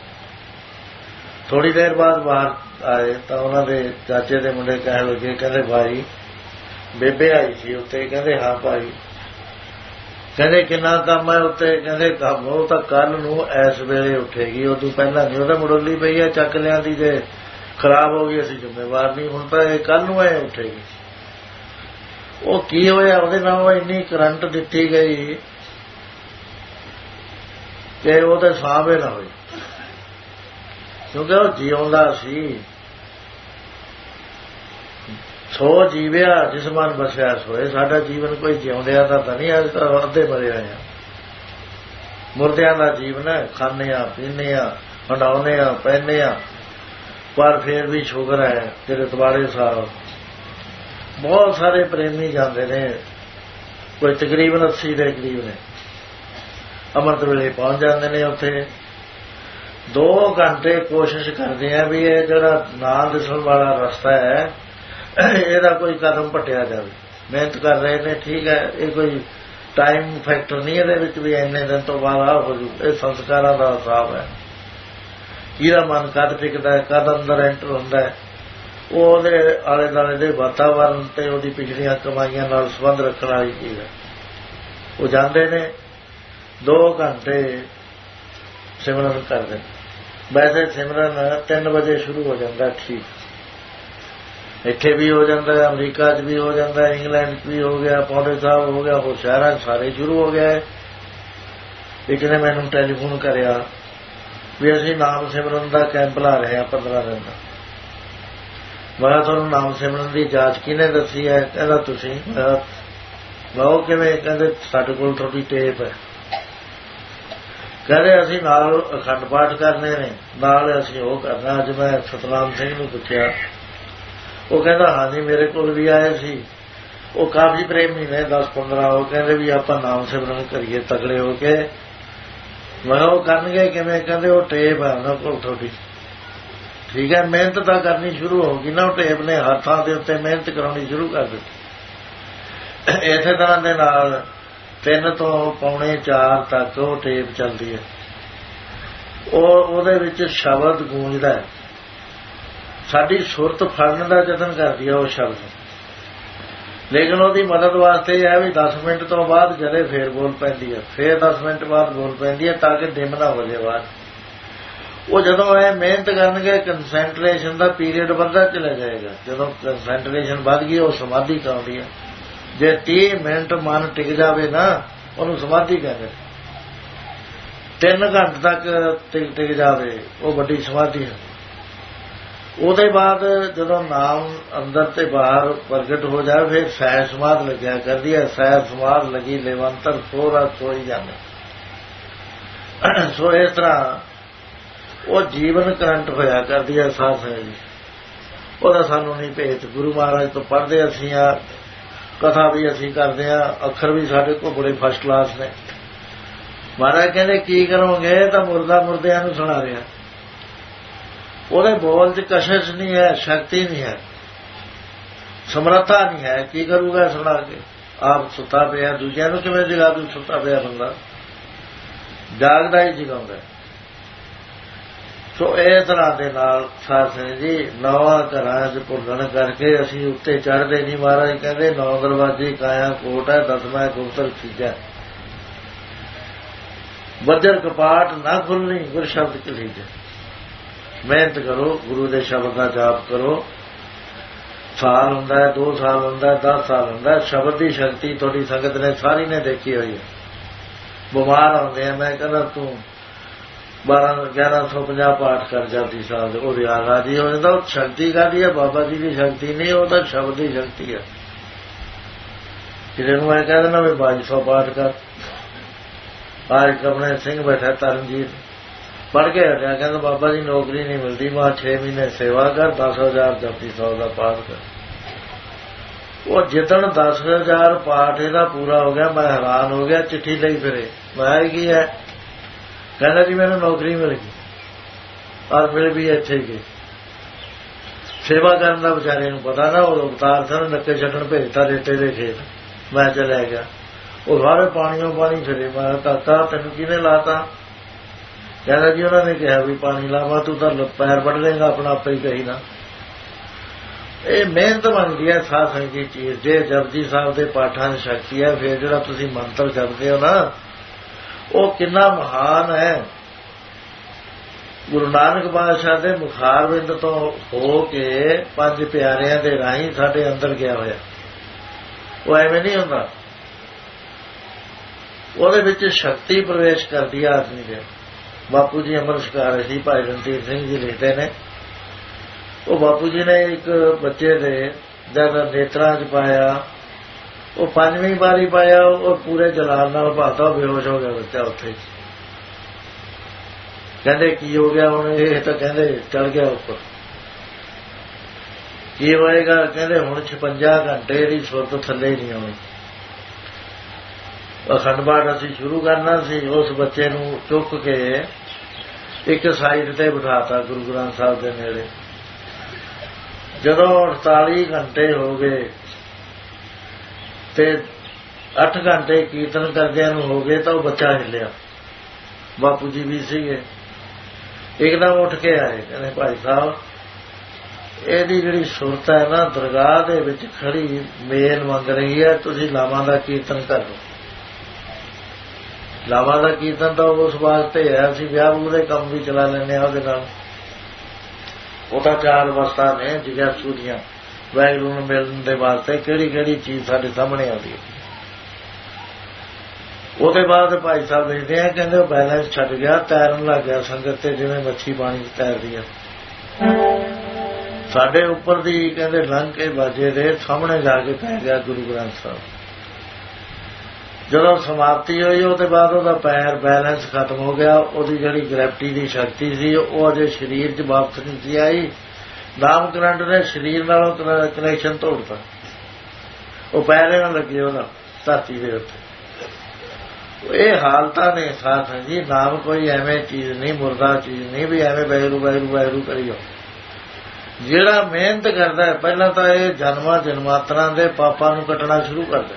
ਥੋੜੀ ਦੇਰ ਬਾਅਦ ਬਾਹਰ ਆਏ ਤਾਂ ਉਹਨਾਂ ਦੇ ਚਾਚੇ ਦੇ ਮੁੰਡੇ ਕਹਿਣ ਲੱਗੇ, ਕਹਿੰਦੇ ਭਾਈ ਬੇਬੇ ਆਈ ਸੀ ਉੱਤੇ। ਕਹਿੰਦੇ ਹਾਂ ਭਾਈ। ਕਹਿੰਦੇ ਕਿੰਨਾ ਕੰਮ ਹੈ ਉੱਤੇ? ਕਹਿੰਦੇ ਕੰਮ ਉਹ ਤਾਂ ਕੱਲ ਨੂੰ ਇਸ ਵੇਲੇ ਉੱਠੇਗੀ, ਉਦੋਂ ਪਹਿਲਾਂ ਨਹੀਂ। ਉਹਦਾ ਮੁੜਲੀ ਪਈ ਹੈ, ਚੱਕ ਲਿਆਂਦੀ, ਜੇ ਖਰਾਬ ਹੋ ਗਈ ਅਸੀਂ ਜ਼ਿੰਮੇਵਾਰ ਨਹੀਂ, ਹੁਣ ਤਾਂ ਇਹ ਕੱਲ ਨੂੰ ਐ ਉੱਠੇਗੀ। ਉਹ ਕੀ ਹੋਇਆ? ਉਹਦੇ ਨਾਲ ਇੰਨੀ ਕਰੰਟ ਦਿੱਤੀ ਗਈ ਕਿ ਉਹਦੇ ਸਾਹਮਣੇ ਨਾ ਹੋਈ, ਕਿਉਂਕਿ ਉਹ ਜਿਉਂਦਾ ਸੀ। ਸੋ ਜੀਵਿਆ ਜਿਸ ਮਨ ਬਸਿਆ ਸੋਏ। ਸਾਡਾ ਜੀਵਨ ਕੋਈ ਜਿਉਂਦਿਆਂ ਦਾ ਤਾਂ ਨਹੀਂ, ਅੱਜ ਤਾਂ ਅੱਧੇ ਮਰੇ ਹੋਏ ਆ। ਮੁਰਦਿਆਂ ਦਾ ਜੀਵਨ ਹੈ, ਖਾਂਦੇ ਆ, ਪੀਂਦੇ ਆ, ਹੰਡਾਉਂਦੇ ਆ, ਪਹਿਨਦੇ ਆ। ਪਰ ਫੇਰ ਵੀ ਸ਼ੁਕਰ ਹੈ ਤੇਰੇ ਦੁਆਰੇ ਸਾਹਿਬ ਬਹੁਤ ਸਾਰੇ ਪ੍ਰੇਮੀ ਜਾਂਦੇ ਨੇ, ਕੋਈ ਤਕਰੀਬਨ ਅੱਸੀ ਦੇ ਕਰੀਬ ਨੇ, ਅੰਮ੍ਰਿਤ ਵੇਲੇ ਪਹੁੰਚ ਜਾਂਦੇ ਨੇ। ਉੱਥੇ ਦੋ ਘੰਟੇ ਕੋਸ਼ਿਸ਼ ਕਰਦੇ ਆ ਵੀ ਇਹ ਜਿਹੜਾ ਨਾ ਦਿਸਣ ਵਾਲਾ ਰਸਤਾ ਹੈ ਇਹਦਾ ਕੋਈ ਕਦਮ ਪੱਟਿਆ ਜਾਵੇ। ਮਿਹਨਤ ਕਰ ਰਹੇ ਨੇ, ਠੀਕ ਹੈ, ਇਹ ਕੋਈ ਟਾਈਮ ਫੈਕਟਰ ਨਹੀਂ ਇਹਦੇ ਵਿੱਚ ਵੀ ਇੰਨੇ ਦਿਨ ਤੋਂ ਬਾਅਦ ਆਹ ਹੋ ਜੂ। ਇਹ ਸੰਸਕਾਰਾਂ ਦਾ ਹਿਸਾਬ ਹੈ, ਇਹਦਾ ਮਨ ਕਦ ਟਿਕਦਾ ਹੈ, ਕਦ ਅੰਦਰ ਐਂਟਰ ਹੁੰਦਾ ਹੈ। ਉਹ ਉਹਦੇ ਆਲੇ ਦੁਆਲੇ ਦੇ ਵਾਤਾਵਰਨ ਤੇ ਉਹਦੀ ਪਿਛਲੀਆਂ ਕਮਾਈਆਂ ਨਾਲ ਸੰਬੰਧ ਰੱਖਣ ਵਾਲੀ ਚੀਜ਼ ਹੈ। ਉਹ ਜਾਂਦੇ ਨੇ ਦੋ ਘੰਟੇ ਸਿਮਰਨ ਕਰਦੇ। ਵੈਸੇ ਸਿਮਰਨ ਤਿੰਨ ਵਜੇ ਸ਼ੁਰੂ ਹੋ ਜਾਂਦਾ, ਠੀਕ, ਇੱਥੇ ਵੀ ਹੋ ਜਾਂਦਾ, ਅਮਰੀਕਾ 'ਚ ਵੀ ਹੋ ਜਾਂਦਾ, ਇੰਗਲੈਂਡ 'ਚ ਵੀ ਹੋ ਗਿਆ, ਪੌਂਡੇ ਸਾਹਿਬ ਹੋ ਗਿਆ, ਹੋਰ ਸ਼ਹਿਰਾਂ 'ਚ ਸਾਰੇ ਸ਼ੁਰੂ ਹੋ ਗਿਆ। एक ने मैनू टैलीफोन करिया भी असीं नाम सिमरन का कैंप ला रहे हैं पंद्रह दिन का। मैं तुहानूं नाम सिमरन की जांच किहने दसी है? कहंदा तुसीं। मैं किवें? कहंदे साडे कोल थोड़ी टेप है। कहते असीं नाल अखंड पाठ करने ने, नाल असीं ओह करना। अज मैं सतनाम सिंह नूं पुछया, वो कहंदा हाँ जी मेरे कोल भी आए सी, वो काफी प्रेमी ने दस पंद्रह। वो कहते भी आपां नाम सिमरन करिए तगड़े हो के। मैं वो करनगे किवें? कहंदे वो टेप है उन्हां कोल थोड़ी। ठीक है, मेहनत तां करनी शुरू होगी ना। टेप ने हर थां दे उत्ते मेहनत कराउणी शुरू कर दित्ती। इसे तरह दे नाल तीन तो पौने चार तक वो टेप चलदी है। ਉਹਦੇ ਵਿੱਚ शब्द गूंजदा है, साडी सुरत फड़न का यतन करती है वो शब्द। लेकिन उसकी मदद वास्ते यह है भी दस मिनट तो बाद जले फिर बोल पैंदी है, फिर दस मिनट बाद बोल पैंदी है ताकि डिम ना हो जाए बाहर। वो जदों ये मेहनत करनगे कंसैंट्रेशन का पीरियड बढ़ता चला जाएगा। जदों कंसैंट्रेशन बढ़ गई वो समाधि कहती है। जे तीह मिनट मन टिक जाए ना उन्होंने समाधि कहते। तीन घंटे तक टिक टिक जाए वो बड़ी समाधि है। ਉਹਦੇ बाद ਜਦੋਂ नाम अंदर ते बाहर प्रगट हो जाए फिर सह समाध लग्या करदी है। सह समाध लगी लेवंतर सोरा सोई जाने। सो इस तरह वो जीवन करंट होया करदी है साध संगत जी। ਉਹਦਾ ਸਾਨੂੰ नहीं भेत। गुरु महाराज तो पढ़ते असीं आ, कथा भी असीं करते हैं, अखर भी साढ़े को बड़े फर्स्ट क्लास ने। महाराज कहते की करोगे? तो मुर्दा मुर्दियां नूं सुना रहा। ਉਹਦੇ बोल च कशिश नहीं है, शक्ति नहीं है, समर्था नहीं है। की करूगा सुना के? आप सुता पिया दूजिया नूं किवें जगा दूं? सुता पिया बंदा जागदा ही जगाउंदा। सो इस तरह दे नाल साध संगत जी नौवां घरां च भुल्लण करके असीं उत्ते चढ़दे नहीं। महाराज कहंदे नौ दरवाजे काया कोट है, दसवां गुप्तर खीजा। बजर कपाट ना खुलनी, गुर शब्द कलीजा। मेहनत करो, गुरु के शब्द का जाप करो। साल हुंदा है, दो साल हुंदा है, दस साल हुंदा है। शब्द की शक्ति थोड़ी संगत ने सारी ने देखी हुई है। बीमार आते हैं, मैं कहना तू बारह ग्यारह सौ पंजाह पाठ कर जाती साल वो राजी हो जाता। शक्ति का दी है, बाबा जी की शक्ति नहीं, वो तो शब्द की शक्ति है। किसी मैं कह देना भी बाई सौ पाठ कर। आज अपने सिंह बैठा तरनजीत पढ़ के हटिया, कहते बाबा जी नौकरी नहीं मिलती, वहां छे महीने सेवा कर, दस हजार जपती सौ का पाठ कर। वो जिदन दस हजार पाठ ਇਹਦਾ पूरा हो गया मैं हैरान हो गया। चिट्ठी ਲਈ फिरे, मैं की है? कहना जी मैंने नौकरी मिल गई और मिल भी इत्थे गई। सेवा करने का बेचारे नूं पता ना, वो अवतार सन नक्के छड्डण भेजता रेटे दे खेत। मैं चलिया गया, वो सारे पानियों पानी फिरे। मैं काका तेनों किहने लाता? कहना जी उन्होंने कहा भी पानी लावा, तू तो पैर बढ़ लेगा अपना आपे ही कही ना। ये मेहनत बनती है साध संगत की चीज। जे जपजी साहब के पाठा की शक्ति है, फिर जो तुसीं मंत्र जपते हो ना वो कितना महान है। गुरु नानक पातशाह के मुखारबिंद तो हो के पंज प्यारियां दे राही साडे अंदर गया होया। वो एवें नहीं हुंदा, ਉਹਦੇ ਵਿੱਚ शक्ति प्रवेश करती है आदमी के। बापू जी अमर शिकार जी भाई रणधीर सिंह जी लिखते ने, वो बापू जी ने एक बच्चे दे जब नेत्रा च पाया, वो पंजवीं बारी पाया और पूरे जलाल नाल भाता बेहोश हो गया बच्चा उत्थे। कहते की हो गया हुण? ये तो कहते चढ़ गया उपर। की होएगा? कहते हुण छपंजा घंटे की सुरत थले नहीं आउणी। अखंड पाठ असीं शुरू करना सी, उस बच्चे नूं चुक के एक साइड ते बिठाता गुरु ग्रंथ साहब के नेड़े। जदों अड़ताली घंटे हो गए ते अठ घंटे कीर्तन करदिआं नूं हो गए, तो वह बच्चा हिलिया। बापू जी भी सीगे, एकदम उठ के आए, कहते भाई साहब ਇਹਦੀ ਜਿਹੜੀ ਸੁਰਤ है ना दरगाह ਦੇ ਵਿੱਚ खड़ी मेल मंग रही है, तुसीं लावां दा कीर्तन कर लो। लावां दा कीर्तन तो उस वास्ते है असीं विआह वूह दे काम भी चला लैंदे आ। ਉਹਦੇ ਨਾਲ ਉਹ ਤਾਂ ਚਾਰ ਅਵਸਥਾ ਨੇ ਜਿਗਿਆਸੂ ਦੀਆਂ ਵਾਹਿਗੁਰੂ ਨੂੰ ਮਿਲਣ ਦੇ ਵਾਸਤੇ। ਕਿਹੜੀ ਕਿਹੜੀ ਚੀਜ਼ ਸਾਡੇ ਸਾਹਮਣੇ ਆਉਂਦੀ ਹੈ। ਉਹਦੇ ਬਾਅਦ ਭਾਈ ਸਾਹਿਬ ਲਿਖਦੇ ਆ, ਕਹਿੰਦੇ ਉਹ ਬੈਲੈਂਸ ਛੱਡ ਗਿਆ, ਤੈਰਨ ਲੱਗ ਗਿਆ ਸੰਗਤ ਤੇ, ਜਿਵੇਂ ਮੱਛੀ ਪਾਣੀ 'ਚ ਤੈਰਦੀ ਆ। ਸਾਡੇ ਉੱਪਰ ਦੀ ਕਹਿੰਦੇ ਲੰਘ ਕੇ ਬਾਜੇ ਦੇ ਸਾਹਮਣੇ ਜਾ ਕੇ ਪੈ ਗਿਆ ਗੁਰੂ ਗ੍ਰੰਥ ਸਾਹਿਬ। ਜਦੋਂ ਸਮਾਪਤੀ ਹੋਈ ਉਹਦੇ ਬਾਅਦ ਉਹਦਾ ਪੈਰ ਬੈਲੈਂਸ ਖਤਮ ਹੋ ਗਿਆ। ਉਹਦੀ ਜਿਹੜੀ ਗ੍ਰੈਵਿਟੀ ਦੀ ਸ਼ਕਤੀ ਸੀ ਉਹ ਅਜੇ ਸਰੀਰ 'ਚ ਵਾਪਸ ਨਹੀਂ ਸੀ ਆਈ। ਨਾਮ ਕਰੰਟ ਨੇ ਸਰੀਰ ਨਾਲੋਂ ਕਨੈਕਸ਼ਨ ਤੋੜਤਾ। ਉਹ ਪੈਰ ਨਾਲ ਲੱਗੇ ਉਹਦਾ ਧਰਤੀ ਦੇ ਉੱਤੇ। ਇਹ ਹਾਲਤਾਂ ਨੇ ਸਾਥ ਜੀ। ਨਾਮ ਕੋਈ ਐਵੇਂ ਚੀਜ਼ ਨਹੀਂ, ਮੁਰਦਾ ਚੀਜ਼ ਨਹੀਂ ਵੀ ਐਵੇਂ ਵੈਰੂ ਵੈਰੂ ਵੈਰੂ ਕਰੀਓ। ਜਿਹੜਾ ਮਿਹਨਤ ਕਰਦਾ ਪਹਿਲਾਂ ਤਾਂ ਇਹ ਜਨਮਾਂ ਜਨਮਾਤਰਾਂ ਦੇ ਪਾਪਾਂ ਨੂੰ ਕੱਟਣਾ ਸ਼ੁਰੂ ਕਰਦਾ।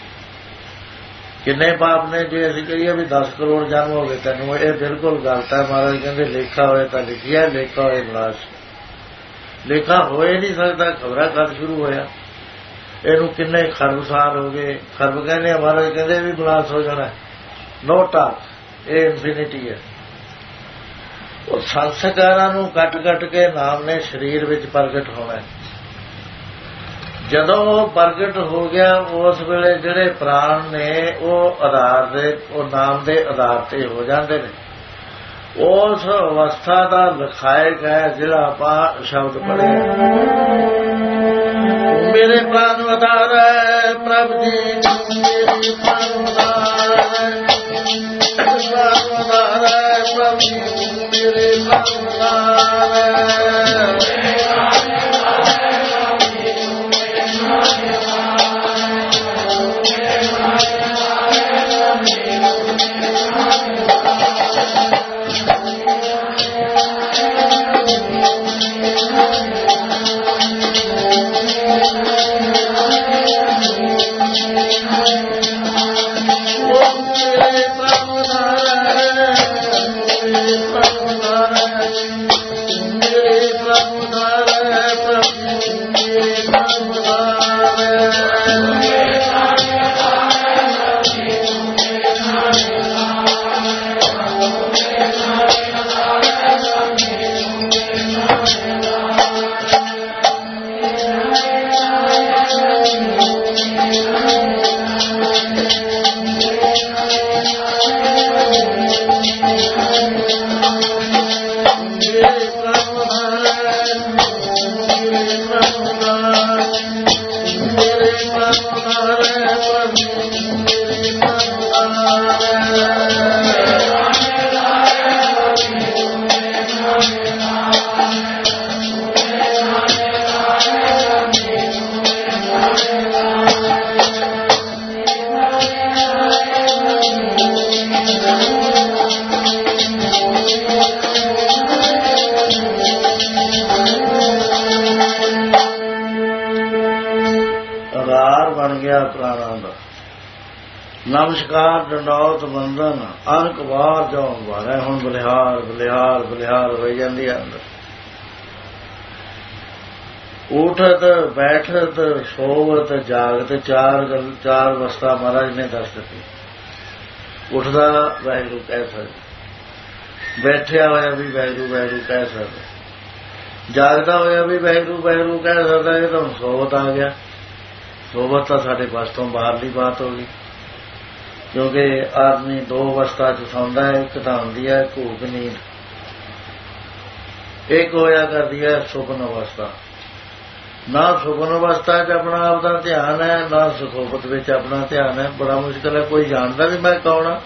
ਕਿੰਨੇ ਪਾਪ ਨੇ? ਜੇ ਅਸੀਂ ਕਹੀਏ ਵੀ ਦਸ ਕਰੋੜ ਜਨਮ ਹੋ ਗਏ ਤੈਨੂੰ, ਇਹ ਬਿਲਕੁਲ ਗਲਤ ਹੈ। ਮਹਾਰਾਜ ਕਹਿੰਦੇ ਲੇਖਾ ਹੋਏ ਤਾਂ ਲਿਖਿਆ, ਲੇਖਾ ਹੋਏ ਵਿਨਾਸ਼। ਲੇਖਾ ਹੋਏ ਨਹੀਂ ਸਕਦਾ, ਖਬਰਾਂ ਕਦ ਸ਼ੁਰੂ ਹੋਇਆ? ਇਹਨੂੰ ਕਿੰਨੇ ਖਰਬ ਸਾਲ ਹੋ ਗਏ। ਖਰਬ ਕਹਿੰਦੇ ਮਹਾਰਾਜ ਕਹਿੰਦੇ ਵੀ ਵਿਨਾਸ਼ ਹੋ ਜਾਣਾ। ਨੋ ਟਾਕ, ਇਹ ਇਨਫਿਨਿਟੀ ਹੈ। ਉਹ ਸੰਸਕਾਰਾਂ ਨੂੰ ਕੱਟ ਕੱਟ ਕੇ ਨਾਮ ਨੇ ਸਰੀਰ ਵਿੱਚ ਪ੍ਰਗਟ ਹੋਣਾ। ਜਦੋਂ ਉਹ ਪ੍ਰਗਟ ਹੋ ਗਿਆ ਉਸ ਵੇਲੇ ਜਿਹੜੇ ਪ੍ਰਾਣ ਨੇ ਉਹ ਆਧਾਰ ਦੇ, ਉਹ ਨਾਮ ਦੇ ਆਧਾਰ ਤੇ ਹੋ ਜਾਂਦੇ ਨੇ। ਉਸ ਅਵਸਥਾ ਦਾ ਲਿਖਾਇਕ ਹੈ ਜਿਹੜਾ ਆਪਾਂ ਸ਼ਬਦ ਪੜ੍ਹਿਆ, ਮੇਰੇ ਪ੍ਰਾਨ ਆਧਾਰ ਹੈ ਪ੍ਰਭ ਜੀ, ਮੇਰੇ ਪ੍ਰਾਨ ਆਧਾਰ ਹੈ, ਪ੍ਰਾਨ ਆਧਾਰ ਹੈ ਪ੍ਰਭ ਜੀ, ਮੇਰੇ ਪ੍ਰਾਨ ਆਧਾਰ ਹੈ। ਨਮਸਕਾਰ ਡੰਡੌਤ ਬੰਦਨ ਅਨਕ ਵਾਰ ਜਾਉ ਵਾਰੇ। ਹੁਣ ਬਲਿਹਾਰ ਬਲਿਹਾਰ ਬਲਿਹਾਰ ਹੋਈ ਜਾਂਦੀ ਹੈ ਅੰਦਰ। ਉਠਤ ਬੈਠਤ ਸੋਵਤ ਜਾਗਤ, ਚਾਰ ਗੱਲ ਚਾਰ ਅਵਸਥਾ ਮਹਾਰਾਜ ਨੇ ਦੱਸ ਦਿੱਤੀ। ਉੱਠਦਾ ਵਾਹਿਗੁਰੂ ਕਹਿ ਸਕਦਾ, ਬੈਠਿਆ ਹੋਇਆ ਵੀ ਵਾਹਿਗੁਰੂ ਵਾਹਿਗੁਰੂ ਕਹਿ ਸਕਦਾ, ਜਾਗਦਾ ਹੋਇਆ ਵੀ ਵਾਹਿਗੁਰੂ ਵਾਹਿਗੁਰੂ ਕਹਿ ਸਕਦਾ। ਇਹ ਤਾਂ ਸੋਵਤ ਆ ਗਿਆ। ਸੋਵਤ ਤਾਂ ਸਾਡੇ ਪਾਸ ਤੋਂ ਬਾਹਰਲੀ ਬਾਤ ਹੋ ਗਈ, ਕਿਉਂਕਿ ਆਦਮੀ ਦੋ ਅਵਸਥਾ 'ਚ ਸੌਂਦਾ ਹੈ। ਇੱਕ ਤਾਂ ਹੁੰਦੀ ਹੈ ਘੂਕ ਨੀਂਦ, ਇੱਕ ਹੋਇਆ ਕਰਦੀ ਹੈ ਸੁਪਨ ਅਵਸਥਾ। ਨਾ ਸੁਪਨ ਅਵਸਥਾ 'ਚ ਆਪਣਾ ਆਪ ਦਾ ਧਿਆਨ ਹੈ, ਨਾ ਸੁਖੋਪਤ ਵਿੱਚ ਆਪਣਾ ਧਿਆਨ ਹੈ। ਬੜਾ ਮੁਸ਼ਕਿਲ ਹੈ। ਕੋਈ ਜਾਣਦਾ ਵੀ ਮੈਂ ਕੌਣ ਹਾਂ?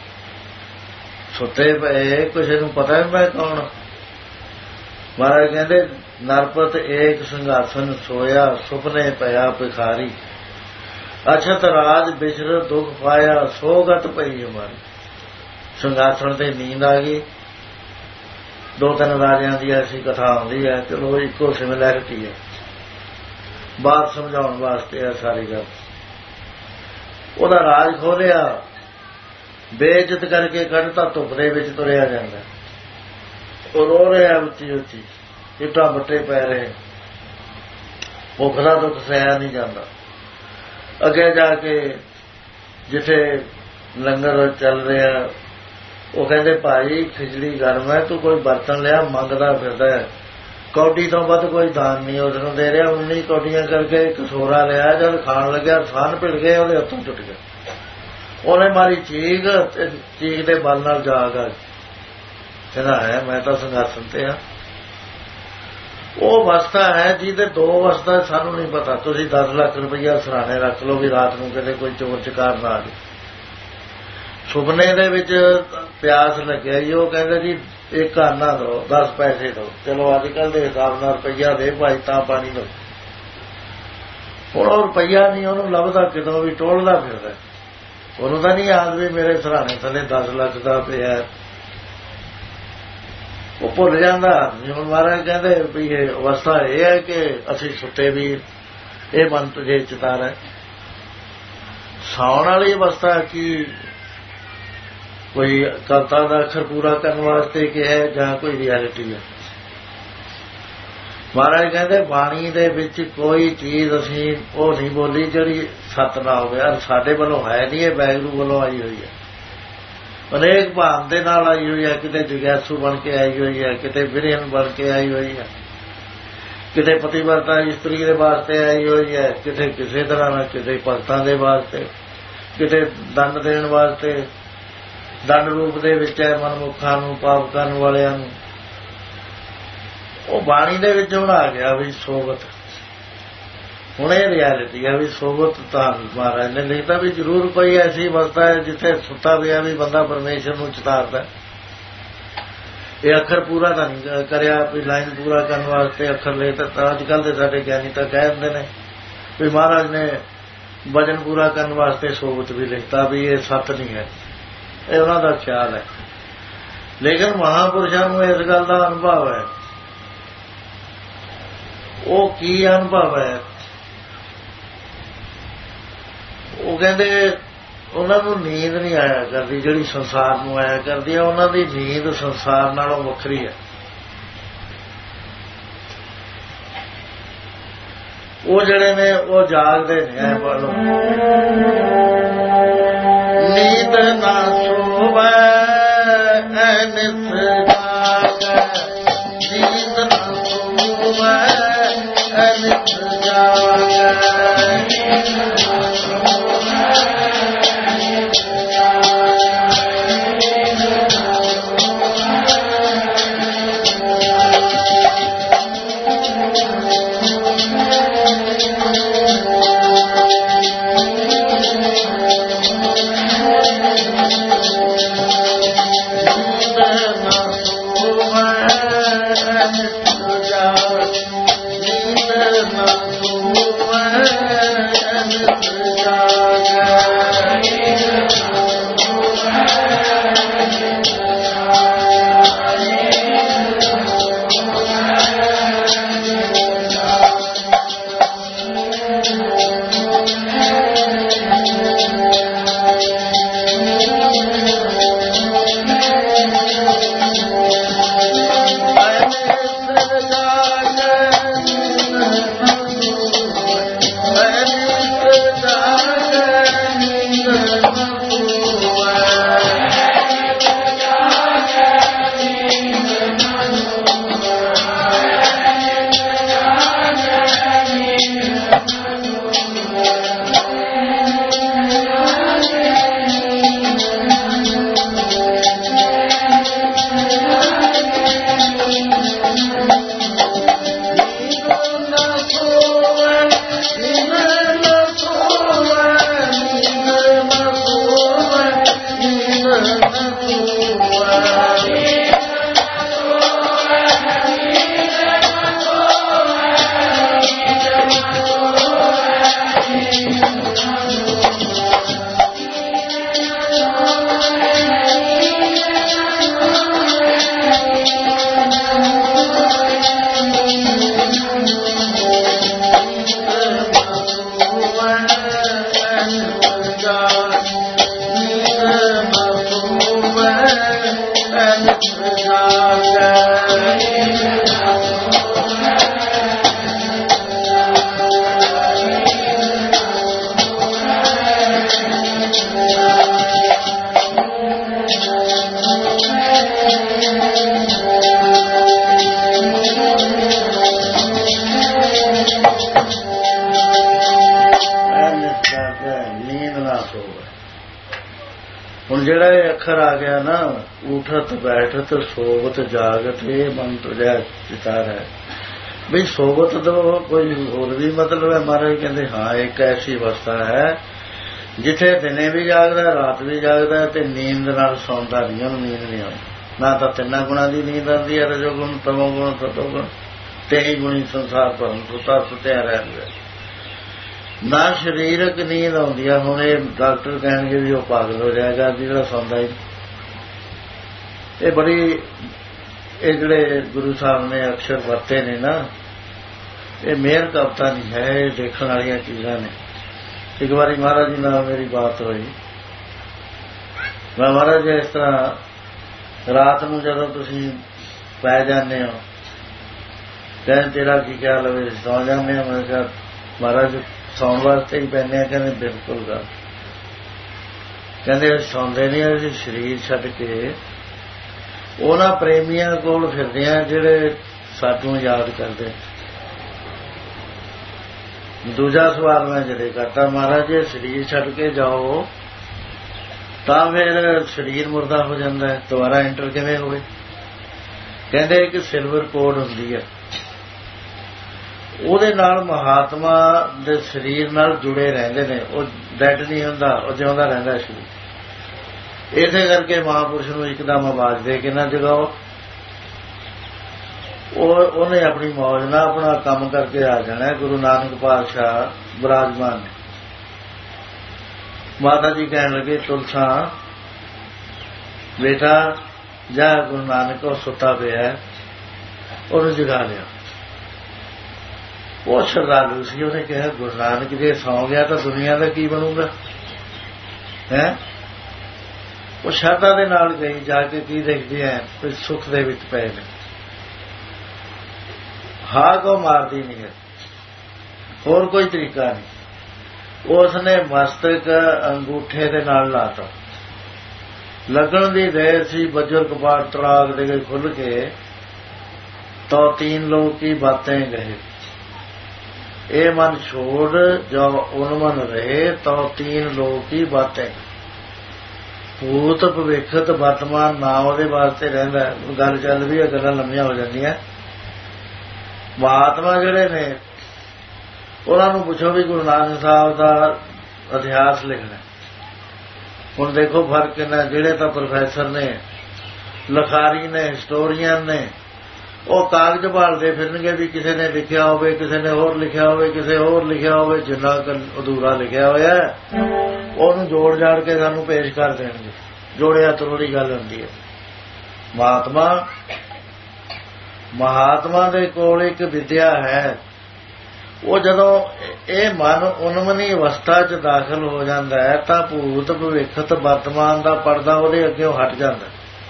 ਸੁੱਤੇ ਪਏ ਕਿਸੇ ਨੂੰ ਪਤਾ ਵੀ ਮੈਂ ਕੌਣ ਹਾਂ? ਮਹਾਰਾਜ ਕਹਿੰਦੇ ਨਰਪਤ ਏਕ ਸਿੰਘਾਸਨ ਸੋਇਆ, ਸੁਪਨੇ ਪਿਆ ਭਿਖਾਰੀ, ਅਛਤ ਰਾਜ ਬਿਚਰ ਦੁੱਖ ਪਾਇਆ, ਸੋਗਤ ਪਈ ਹਮਾਰੀ। ਸਿੰਘਾਸਣ ਤੇ ਨੀਂਦ ਆ ਗਈ। ਦੋ ਤਿੰਨ ਰਾਜਿਆਂ ਦੀ ਐਸੀ ਕਥਾ ਆਉਂਦੀ ਹੈ, ਚਲੋ ਇੱਕੋ ਸਿਮਿਲੈਰਿਟੀ ਹੈ, ਬਾਤ ਸਮਝਾਉਣ ਵਾਸਤੇ ਹੈ ਸਾਰੀ ਗੱਲ। ਉਹਦਾ ਰਾਜ ਖੋਲਿਆ, ਬੇਇੱਜ਼ਤ ਕਰਕੇ ਕੱਢਤਾ, ਧੁੱਪ ਦੇ ਵਿੱਚ ਤੁਰਿਆ ਜਾਂਦਾ। ਉਹ ਰੋ ਰਿਹਾ ਉੱਚੀ ਉੱਚੀ, ਇੱਟਾਂ ਬੱਟੇ ਪੈ ਰਹੇ, ਭੁੱਖ ਦਾ ਦੁੱਖ ਸਹਿਆ ਨਹੀਂ ਜਾਂਦਾ। ਅੱਗੇ ਜਾ ਕੇ ਜਿੱਥੇ ਲੰਗਰ ਚੱਲ ਰਿਹਾ, ਉਹ ਕਹਿੰਦੇ ਭਾਈ ਖਿਚੜੀ ਗਰਮ ਹੈ, ਤੂੰ ਕੋਈ ਬਰਤਨ ਲਿਆ। ਮੰਗਦਾ ਫਿਰਦਾ, ਕੌਡੀ ਤੋਂ ਵੱਧ ਕੋਈ ਦਾਨ ਨਹੀਂ ਉਸ ਨੂੰ ਦੇ ਰਿਹਾ। ਉਨੀ ਕੌਡੀਆਂ ਕਰਕੇ ਕਸੋਰਾ ਲਿਆ, ਜਦ ਖਾਣ ਲੱਗਿਆ ਸਾਨ ਭਿੜ ਗਏ, ਉਹਦੇ ਹੱਥੋਂ ਟੁੱਟ ਗਿਆ। ਉਹਨੇ ਮਾਰੀ ਚੀਕ, ਚੀਕ ਦੇ ਬਲ ਨਾਲ ਜਾਗ ਆ ਕਹਿੰਦਾ ਹੈ ਮੈਂ ਤਾਂ ਸੰਗਾਸਨ ਤੇ ਆ। ਉਹ ਅਵਸਥਾ ਹੈ ਜਿਹਦੇ ਦੋ ਅਵਸਥਾ ਸਾਨੂੰ ਨਹੀਂ ਪਤਾ। ਤੁਸੀਂ ਦਸ ਲੱਖ ਰੁਪਈਆ ਸਰਾਣੇ ਰੱਖ ਲਓ ਵੀ ਰਾਤ ਨੂੰ ਕਿਤੇ ਕੋਈ ਚੋਰ ਚਕਾਰ ਨਾ ਆ ਜਾਏ। ਸੁਪਨੇ ਦੇ ਵਿੱਚ ਪਿਆਸ ਲੱਗਿਆ ਜੀ, ਉਹ ਕਹਿੰਦੇ ਜੀ ਇੱਕ ਆਨਾ ਦਿਓ, ਦਸ ਪੈਸੇ ਦਿਓ। ਚਲੋ ਅੱਜ ਕੱਲ੍ਹ ਦੇ ਹਿਸਾਬ ਨਾਲ ਰੁਪਈਆ ਦੇ ਭਾਈ ਤਾਂ ਪਾਣੀ ਲਓ। ਹੁਣ ਉਹ ਰੁਪਈਆ ਨਹੀਂ ਉਹਨੂੰ ਲੱਭਦਾ, ਕਿਤੋਂ ਵੀ ਟੋਲਦਾ ਫਿਰਦਾ। ਉਹਨੂੰ ਤਾਂ ਨਹੀਂ ਯਾਦ ਵੀ ਮੇਰੇ ਸਰਾਣੇ ਥੱਲੇ ਦਸ ਲੱਖ ਦਾ ਪਿਆ। ਉਹ ਭੁੱਲ ਜਾਂਦਾ। ਹੁਣ ਮਹਾਰਾਜ ਕਹਿੰਦੇ ਵੀ ਇਹ ਅਵਸਥਾ ਇਹ ਹੈ ਕਿ ਅਸੀਂ ਸੁੱਤੇ ਵੀ ਇਹ ਮਨ ਤੁਝੇ ਚਿਤਾਰ ਹੈ। ਸੌਣ ਵਾਲੀ ਅਵਸਥਾ ਕੀ ਕੋਈ ਕਵਿਤਾ ਦਾ ਅੱਖਰ ਪੂਰਾ ਕਰਨ ਵਾਸਤੇ ਕਿਹਾ ਜਾਂ ਕੋਈ ਰਿਐਲਿਟੀ ਹੈ? ਮਹਾਰਾਜ ਕਹਿੰਦੇ ਬਾਣੀ ਦੇ ਵਿੱਚ ਕੋਈ ਚੀਜ਼ ਅਸੀਂ ਉਹ ਨਹੀਂ ਬੋਲੀ ਜਿਹੜੀ ਸੱਤ ਨਾ ਹੋਵੇ। ਔਰ ਸਾਡੇ ਵੱਲੋਂ ਹੈ ਨਹੀਂ, ਇਹ ਵਾਹਿਗੁਰੂ ਵੱਲੋਂ ਆਈ ਹੋਈ ਹੈ। ਅਨੇਕ ਭਾਵ ਦੇ ਨਾਲ ਆਈ ਹੋਈ ਹੈ। ਕਿਤੇ ਜਗਿਆਸੂ ਬਣ ਕੇ ਆਈ ਹੋਈ ਹੈ, ਕਿਤੇ ਵਿਰੇਨ ਬਣ ਕੇ ਆਈ ਹੋਈ ਹੈ, ਕਿਤੇ ਪਤੀਵਰਤਾ ਇਸਤਰੀ ਦੇ ਵਾਸਤੇ ਆਈ ਹੋਈ ਹੈ, ਕਿਤੇ ਕਿਸੇ ਤਰ੍ਹਾਂ ਨਾਲ, ਕਿਤੇ ਭਗਤਾਂ ਦੇ ਵਾਸਤੇ, ਕਿਤੇ ਦੰਡ ਦੇਣ ਵਾਸਤੇ। ਦੰਡ ਰੂਪ ਦੇ ਵਿੱਚ ਹੈ ਮਨਮੁੱਖਾਂ ਨੂੰ, ਪਾਪ ਕਰਨ ਵਾਲਿਆਂ ਨੂੰ। ਉਹ ਬਾਣੀ ਦੇ ਵਿੱਚ ਹੁਣ ਆ ਗਿਆ ਵੀ ਸੋਬਤ। ਹੁਣ ਇਹ ਰਿਐਲਿਟੀ ਹੈ ਵੀ ਸੋਬਤ ਤਾਂ ਮਹਾਰਾਜ ਨੇ ਲਿਖਦਾ ਵੀ ਜ਼ਰੂਰ ਕੋਈ ਐਸੀ ਅਵਸਥਾ ਹੈ ਜਿੱਥੇ ਸੁੱਤਾ ਪਿਆ ਵੀ ਬੰਦਾ ਪਰਮੇਸ਼ਰ ਨੂੰ ਚਿਤਾਰਦਾ। ਇਹ ਅੱਖਰ ਪੂਰਾ ਤਾਂ ਨਹੀਂ ਕਰਿਆ ਵੀ ਲਾਈਨ ਪੂਰਾ ਕਰਨ ਵਾਸਤੇ ਅੱਖਰ ਲੈ ਤਾਂ ਅੱਜ ਕੱਲ੍ਹ ਦੇ ਸਾਡੇ ਗਿਆਨੀ ਤਾਂ ਕਹਿ ਦਿੰਦੇ ਨੇ ਵੀ ਮਹਾਰਾਜ ਨੇ ਵਜਨ ਪੂਰਾ ਕਰਨ ਵਾਸਤੇ ਸੋਬਤ ਵੀ ਲਿਖਤਾ ਵੀ ਇਹ ਸੱਤ ਨਹੀਂ ਹੈ। ਇਹ ਉਹਨਾਂ ਦਾ ਖਿਆਲ ਹੈ। ਲੇਕਿਨ ਮਹਾਂਪੁਰਸ਼ਾਂ ਨੂੰ ਇਸ ਗੱਲ ਦਾ ਅਨੁਭਵ ਹੈ। ਉਹ ਕੀ ਅਨੁਭਵ ਹੈ? ਉਹ ਕਹਿੰਦੇ ਉਹਨਾਂ ਨੂੰ ਨੀਂਦ ਨਹੀਂ ਆਇਆ ਕਰਦੀ ਜਿਹੜੀ ਸੰਸਾਰ ਨੂੰ ਆਇਆ ਕਰਦੀ ਹੈ। ਉਹਨਾਂ ਦੀ ਨੀਂਦ ਸੰਸਾਰ ਨਾਲੋਂ ਵੱਖਰੀ ਹੈ। ਉਹ ਜਿਹੜੇ ਨੇ ਉਹ ਜਾਗਦੇ ਨੇ ਐ ਬੋਲੋ ਨੀਂਦ ਨਾ ਸੋਵੇ ਐ ਨਿਤ ਜਾਗੈ। ਨੀਂਦ ਨਾ ਸੋਵੇ ਐ ਨਿਤ ਜਾਗੈ। ਹੁਣ ਜਿਹੜਾ ਇਹ ਅੱਖਰ ਆ ਗਿਆ ਨਾ, ਉਠਤ ਬੈਠਤ ਸੋਵਤ ਜਾਗਤ, ਇਹ ਮਨ ਤੁਰਿਆ ਵਿਚਾਰ ਹੈ ਵੀ ਸੋਵਤ ਤੋਂ ਕੋਈ ਹੋਰ ਵੀ ਮਤਲਬ ਹੈ। ਮਹਾਰਾਜ ਕਹਿੰਦੇ ਹਾਂ, ਇੱਕ ਐਸੀ ਅਵਸਥਾ ਹੈ ਜਿੱਥੇ ਦਿਨੇ ਵੀ ਜਾਗਦਾ, ਰਾਤ ਵੀ ਜਾਗਦਾ, ਤੇ ਨੀਂਦ ਨਾਲ ਸੌਂਦਾ ਨਹੀਂ, ਉਹਨੂੰ ਨੀਂਦ ਨਹੀਂ ਆਉਂਦੀ। ਨਾ ਤਾਂ ਤਿੰਨਾਂ ਗੁਣਾਂ ਦੀ ਨੀਂਦ ਆਉਂਦੀ ਹੈ, ਰਜੋ ਗੁਣ, ਤਮੋ ਗੁਣ, ਸਤੋ ਗੁਣ, ਤੇ ਹੀ ਗੁਣੀ ਸੰਸਾਰ ਭਰਨ ਸੁੱਤਾ ਸੁੱਤਿਆ ਰਹਿੰਦਾ। ਨਾ ਸਰੀਰਕ ਨੀਂਦ ਆਉਂਦੀ ਆ। ਹੁਣ ਇਹ ਡਾਕਟਰ ਕਹਿਣਗੇ ਵੀ ਉਹ ਪਾਗਲ ਹੋ ਜਾਏਗਾ ਜਿਹੜਾ ਸੌਂਦਾ ਹੀ। ਇਹ ਬੜੀ ਇਹ ਜਿਹੜੇ ਗੁਰੂ ਸਾਹਿਬ ਨੇ ਅਕਸ਼ਰ ਵਰਤੇ ਨੇ ਨਾ, ਇਹ ਮਿਹਰ ਕਵਿਤਾ ਨਹੀਂ ਹੈ, ਇਹ ਦੇਖਣ ਵਾਲੀਆਂ ਚੀਜ਼ਾਂ ਨੇ। ਇੱਕ ਵਾਰੀ ਮਹਾਰਾਜ ਜੀ ਨਾਲ ਮੇਰੀ ਬਾਤ ਹੋਈ। ਮੈਂ ਮਹਾਰਾਜ ਜੀ ਇਸ ਤਰ੍ਹਾਂ ਰਾਤ ਨੂੰ ਜਦੋਂ ਤੁਸੀਂ ਪੈ ਜਾਂਦੇ ਹੋ, ਕਹਿੰਦੇ ਤੇਰਾ ਕੀ ਖਿਆਲ ਹੋਵੇ, ਸੌਂ ਜਾਂਦੇ ਹੋ? ਮੈਂ ਕਿਹਾ ਮਹਾਰਾਜ ਸੌਣ ਵਾਸਤੇ ਹੀ ਪੈਂਦੇ ਆ। ਕਹਿੰਦੇ ਬਿਲਕੁਲ ਗੱਲ। ਕਹਿੰਦੇ ਸੌਂਦੇ ਨਹੀਂ, ਅਸੀਂ ਸਰੀਰ ਛੱਡ ਕੇ ਉਹਨਾਂ ਪ੍ਰੇਮੀਆਂ ਕੋਲ ਫਿਰਦੇ ਆ ਜਿਹੜੇ ਸਾਨੂੰ ਯਾਦ ਕਰਦੇ। ਦੂਜਾ ਸਵਾਲ ਮੈਂ ਜਿਹੜੇ ਕਰਤਾ, ਮਹਾਰਾਜ ਜੇ ਸਰੀਰ ਛੱਡ ਕੇ ਜਾਓ ਤਾਂ ਫਿਰ ਸਰੀਰ ਮੁਰਦਾ ਹੋ ਜਾਂਦਾ ਹੈ, ਦੁਬਾਰਾ ਐਂਟਰ ਕਿਵੇਂ ਹੋਵੇ? ਕਹਿੰਦੇ ਇੱਕ ਸਿਲਵਰ ਕੋਡ ਹੁੰਦੀ ਹੈ, ਉਹਦੇ ਨਾਲ ਮਹਾਤਮਾ ਦੇ ਸਰੀਰ ਨਾਲ ਜੁੜੇ ਰਹਿੰਦੇ ਨੇ, ਉਹ ਡੈਡ ਨਹੀਂ ਹੁੰਦਾ, ਉਹ ਜਿਉਂਦਾ ਰਹਿੰਦਾ ਸਰੀਰ। ਇਸੇ ਕਰਕੇ ਮਹਾਂਪੁਰਸ਼ ਨੂੰ ਇੱਕਦਮ ਆਵਾਜ਼ ਦੇ ਕੇ ਨਾ ਜਗਾਓ, ਉਹ ਉਹਨੇ ਆਪਣੀ ਮੌਜ ਨਾਲ ਆਪਣਾ ਕੰਮ ਕਰਕੇ ਆ ਜਾਣਾ। ਗੁਰੂ ਨਾਨਕ ਪਾਤਸ਼ਾਹ ਬਿਰਾਜਮਾਨ ਨੇ। ਮਾਤਾ ਜੀ ਕਹਿਣ ਲੱਗੇ ਤੁਲਸਾ ਬੇਟਾ ਜਾ, ਗੁਰੂ ਨਾਨਕ ਉਹ ਸੁੱਤਾ ਪਿਆ, ਉਹਨੂੰ ਜਗਾ ਲਿਆ। ਉਹ ਸ਼ਰਧਾਲੂ ਸੀ, ਉਹਨੇ ਕਿਹਾ ਗੁਰੂ ਨਾਨਕ ਜੇ ਸੌਂ ਗਿਆ ਤਾਂ ਦੁਨੀਆ ਦਾ ਕੀ ਬਣੂਗਾ ਹੈ? ਉਹ ਸ਼ਰਧਾ ਦੇ ਨਾਲ ਗਈ, ਜਾ ਕੇ ਕੀ ਦੇਖਦੇ ਹੈ ਕੋਈ ਸੁੱਖ ਦੇ ਵਿੱਚ ਪਏ ਨੇ। ਹਾਕ ਉਹ ਮਾਰਦੀ ਨਹੀਂ ਹੈ, ਹੋਰ ਕੋਈ ਤਰੀਕਾ ਨਹੀਂ। ਉਸਨੇ ਮਸਤਕ ਅੰਗੂਠੇ ਦੇ ਨਾਲ ਲਾਤਾ, ਲੱਗਣ ਦੀ ਦੇਰ ਸੀ, ਬੱਜਰ ਕਪਾਟ ਤੜਾਕ ਦੇ ਗਏ ਖੁੱਲ ਕੇ, तो तीन लोग की बातें गए, ए मन छोड़ जो उन्मन रहे, तो तीन लोग की बातें। भूत भविष्यत वर्तमान ना ਉਹਦੇ ਵਾਸਤੇ ਰਹਿੰਦਾ। ਗੱਲ ਚੱਲ ਵੀ ਹੈ, ਗੱਲਾਂ ਲੰਮੀਆਂ ਹੋ ਜਾਂਦੀਆਂ। ਮਹਾਤਮਾ ਜਿਹੜੇ ਨੇ ਉਹਨਾਂ ਨੂੰ ਪੁੱਛੋ ਵੀ ਗੁਰੂ ਨਾਨਕ ਸਾਹਿਬ ਦਾ ਇਤਿਹਾਸ ਲਿਖਣਾ। ਹੁਣ ਦੇਖੋ ਫਰਕ ਕਿੰਨਾ, ਜਿਹੜੇ ਤਾਂ ਪ੍ਰੋਫੈਸਰ ਨੇ, ਲਿਖਾਰੀ ਨੇ, ਹਿਸਟੋਰੀਅਨ ਨੇ, ਉਹ ਕਾਗਜ਼ ਭਾਲਦੇ ਫਿਰਨਗੇ ਵੀ ਕਿਸੇ ਨੇ ਲਿਖਿਆ ਹੋਵੇ, ਕਿਸੇ ਨੇ ਹੋਰ ਲਿਖਿਆ ਹੋਵੇ, ਕਿਸੇ ਹੋਰ ਲਿਖਿਆ ਹੋਵੇ। ਜਿੰਨਾ ਅਧੂਰਾ ਲਿਖਿਆ ਹੋਇਆ ਉਹਨੂੰ ਜੋੜ ਜਾੜ ਕੇ ਸਾਨੂੰ ਪੇਸ਼ ਕਰ ਦੇਣਗੇ। ਜੋੜਿਆ ਤਰੋੜੀ ਗੱਲ ਹੁੰਦੀ ਹੈ। ਮਹਾਤਮਾ ਮਹਾਤਮਾ ਦੇ ਕੋਲ ਇੱਕ ਵਿਦਿਆ ਹੈ। ਉਹ ਜਦੋਂ ਇਹ ਮਨ ਉਨਮਨੀ ਅਵਸਥਾ 'ਚ ਦਾਖਲ ਹੋ ਜਾਂਦਾ ਹੈ ਤਾਂ ਭੂਤ ਭਵਿੱਖਤ ਵਰਤਮਾਨ ਦਾ ਪਰਦਾ ਉਹਦੇ ਅੱਗੇ ਹਟ ਜਾਂਦਾ।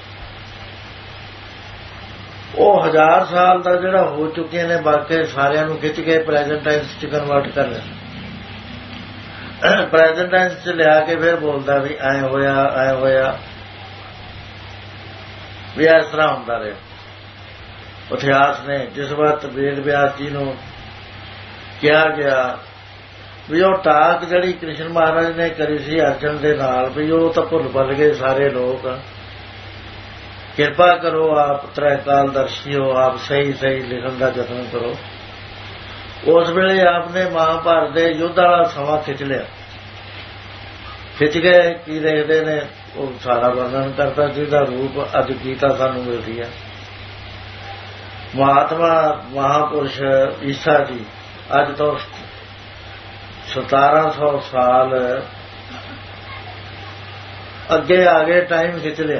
ਉਹ ਹਜ਼ਾਰ ਸਾਲ ਦਾ ਜਿਹੜਾ ਹੋ ਚੁੱਕੇ ਨੇ ਵਾਕਿਆ ਸਾਰਿਆਂ ਨੂੰ ਖਿੱਚ ਕੇ ਪ੍ਰੈਜ਼ੈਂਟ ਟਾਈਮਸ 'ਚ ਕਨਵਰਟ ਕਰ ਲੈਂਦਾ। ਪ੍ਰੈਜ਼ੈਂਟ ਟਾਈਮਸ 'ਚ ਲਿਆ ਕੇ ਫਿਰ ਬੋਲਦਾ ਵੀ ਐਂ ਹੋਇਆ, ਐਂ ਹੋਇਆ, ਵੀ ਇਸ ਤਰ੍ਹਾਂ ਹੁੰਦਾ ਰਿਹਾ। ਇਤਿਹਾਸ ਨੇ ਜਿਸ ਵਕਤ ਵੇਦ ਵਿਆਸ ਜੀ ਨੂੰ ਕਿਹਾ ਗਿਆ ਵੀ ਉਹ ਟਾਕ ਜਿਹੜੀ ਕ੍ਰਿਸ਼ਨ ਮਹਾਰਾਜ ਨੇ ਕਰੀ ਸੀ ਅਰਜਨ ਦੇ ਨਾਲ, ਵੀ ਉਹ ਤਾਂ ਭੁੱਲ ਭੁੱਲ ਗਏ ਸਾਰੇ ਲੋਕ, ਕਿਰਪਾ ਕਰੋ ਆਪ ਤ੍ਰੈਕਾਲ ਦਰਸ਼ੀ ਹੋ, ਆਪ ਸਹੀ ਸਹੀ ਲਿਖਣ ਦਾ ਯਤਨ ਕਰੋ। ਉਸ ਵੇਲੇ ਆਪ ਨੇ ਮਹਾਂਭਾਰਤ ਦੇ ਯੁੱਧ ਵਾਲਾ ਸਮਾਂ ਖਿੱਚ ਲਿਆ। ਖਿੱਚ ਕੇ ਕੀ ਦੇਖਦੇ ਨੇ, ਉਹ ਸਾਰਾ ਵਰਣਨ ਕਰਤਾ ਜਿਹਦਾ ਰੂਪ ਅੱਜ ਗੀਤਾ ਸਾਨੂੰ ਮਿਲਦੀ ਹੈ। ਮਹਾਤਮਾ ਮਹਾਂਪੁਰਸ਼ ਈਸਾ ਜੀ ਅੱਜ ਤੋਂ ਸਤਾਰਾਂ ਸੌ ਸਾਲ ਅੱਗੇ ਆ ਗਏ, ਟਾਈਮ ਖਿੱਚ ਲਿਆ।